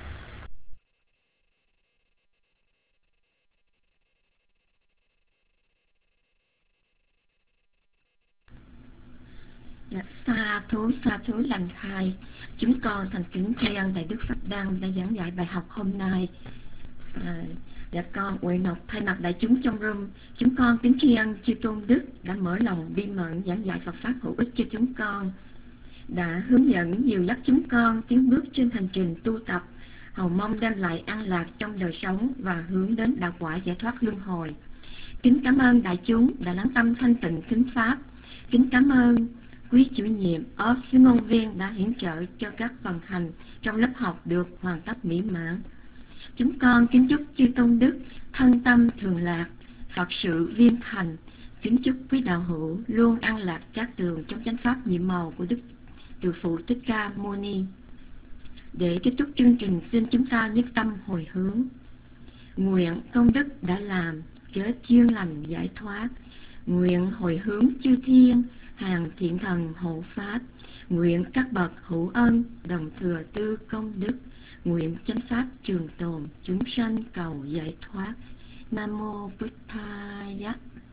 Sa thú lành thai. Chúng con thành kính tri ân Đại Đức Phật Đăng đã giảng dạy bài học hôm nay. Dạ con nguyện nộp thay mặt đại chúng trong room, chúng con kính tri ân chư tôn đức đã mở lòng bi mẫn giảng dạy Phật pháp hữu ích cho chúng con, đã hướng dẫn dìu dắt chúng con tiến bước trên hành trình tu tập, hầu mong đem lại an lạc trong đời sống và hướng đến đạo quả giải thoát luân hồi. Kính cảm ơn đại chúng đã lắng tâm thanh tịnh kính pháp. Kính cảm ơn quý chủ nhiệm sư ngôn viên đã hiển trợ cho các phần hành trong lớp học được hoàn tất mỹ mãn. Chúng con kính chúc chư tôn đức thân tâm thường lạc, Phật sự viên thành. Kính chúc quý đạo hữu luôn an lạc cát tường trong chánh pháp nhiệm màu của Đức Từ Phụ Thích Ca Mâu Ni. Để kết thúc chương trình, xin chúng ta nhất tâm hồi hướng. Nguyện công đức đã làm kết duyên lành giải thoát. Nguyện hồi hướng chư thiên hàng thiện thần hộ pháp. Nguyện các bậc hữu ân đồng thừa tư công đức. Nguyện chánh pháp trường tồn, chúng sanh cầu giải thoát. Nam mô Bụt Thaya.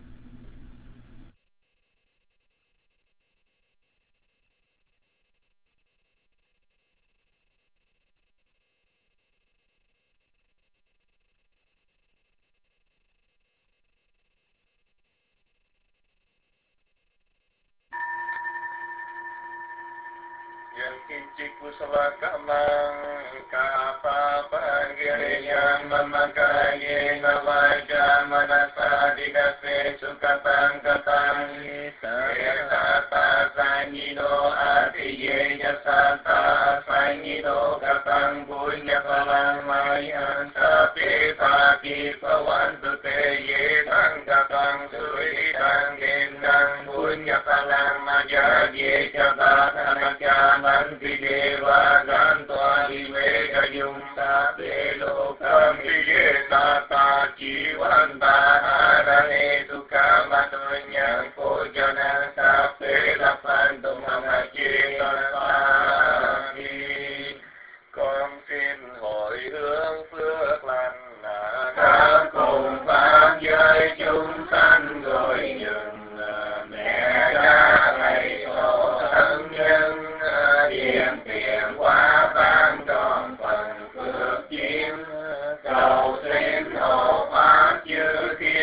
Kincik kusala kamang kapapa giriyang mamakaya navaja manasa dinase sukatang katang sata sanyino atiye sata sanyino katang punya palang mayan sapi paki pawan tuteye tang katang sui tang gendang punya palang maja ye jabatan Nanti dewa gantua diveka yumsa belo kambiye tata jiwanta arane sukha matunya kojana sape lapan tumamachi sarvani. Con xin hồi hướng phước lành khắp cùng pháp giới chúng sanh rồi nhường mẹ cha thầy tổ thân nhân điện tiền quá ban tròn phần phước chiếm cầu xin hộ pháp chư thiên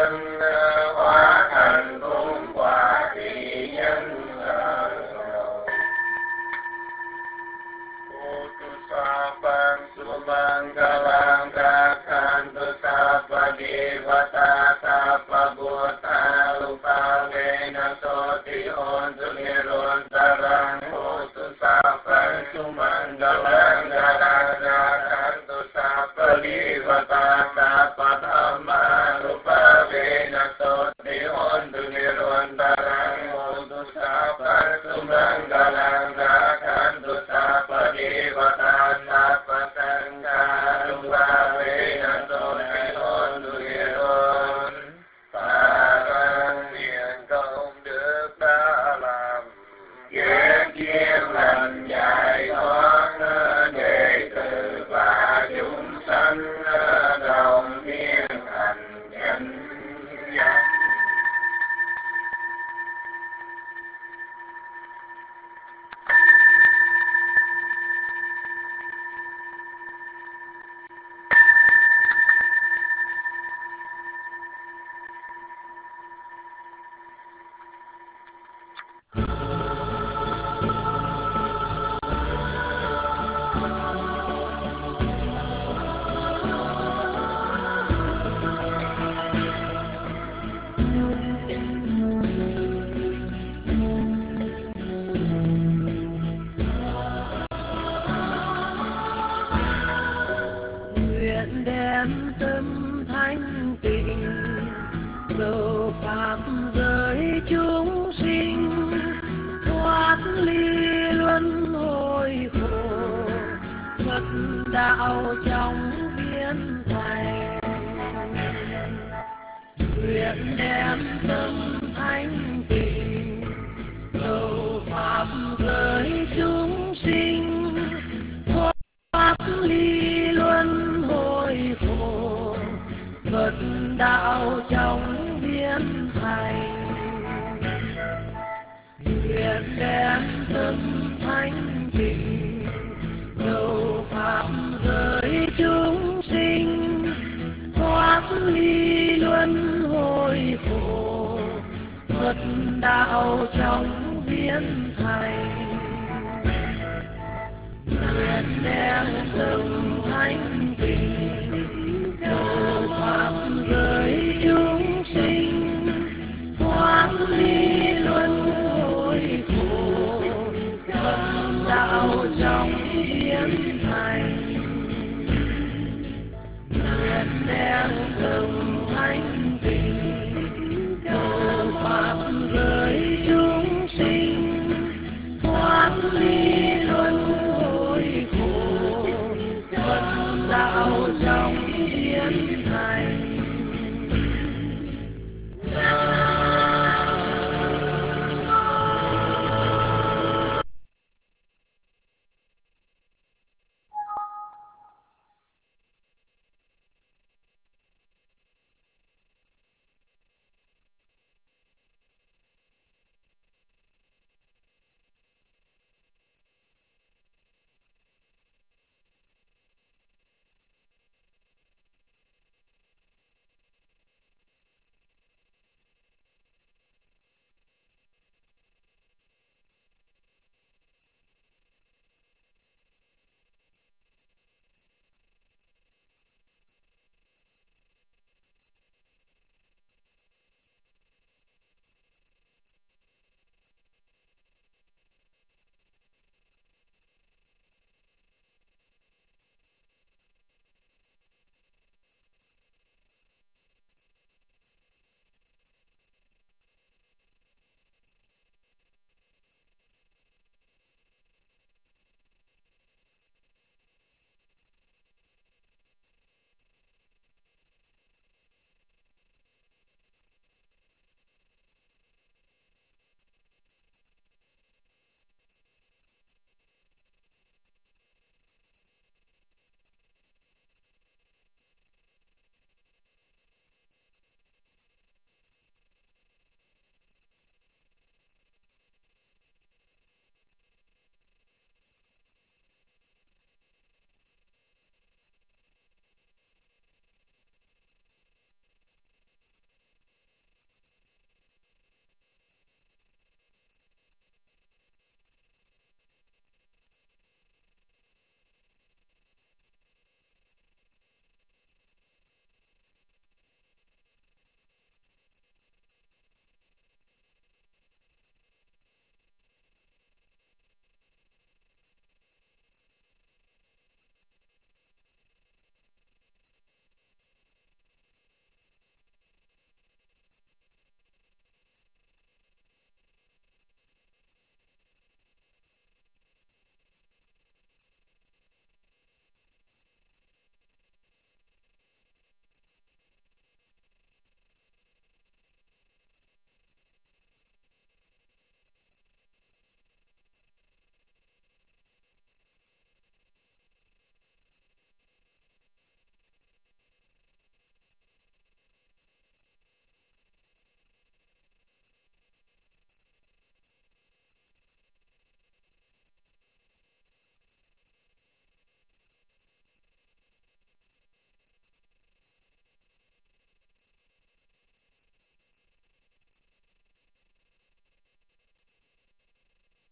thân hóa thành cung quả thị nhân Utusapang sumang galang kakhan tu sapa divata sapa buddha lupa vena soti on tu nirun tarang Utusapang sumang galang kakhan tu sapa divata sapa dhamma lupa vena soti on tu nirun tarang Utusapang sumang galang kakhan tu sapa Devata Sapa Sangha Lupa Vena Soti On Duyeon Phạn nguyện công đức đã làm ghét duyên lành giải thoát đệ tử và chúng sanh đồng thiên thành chánh giác. Nguyện đem tâm thanh tịnh cầu pháp giới chúng sinh thoát ly luân hồi khổ Phật đạo trong biến thành. Nguyện đem tâm thanh tịnh cầu pháp giới chúng sinh thoát ly luân hồi khổ Phật đạo trong biến thành. Nguyện đem tâm thanh tịnh cầu pháp giới chúng sinh thoát ly luân hồi khổ Phật đạo trong biến thành. Nguyện đem tâm thanh tịnh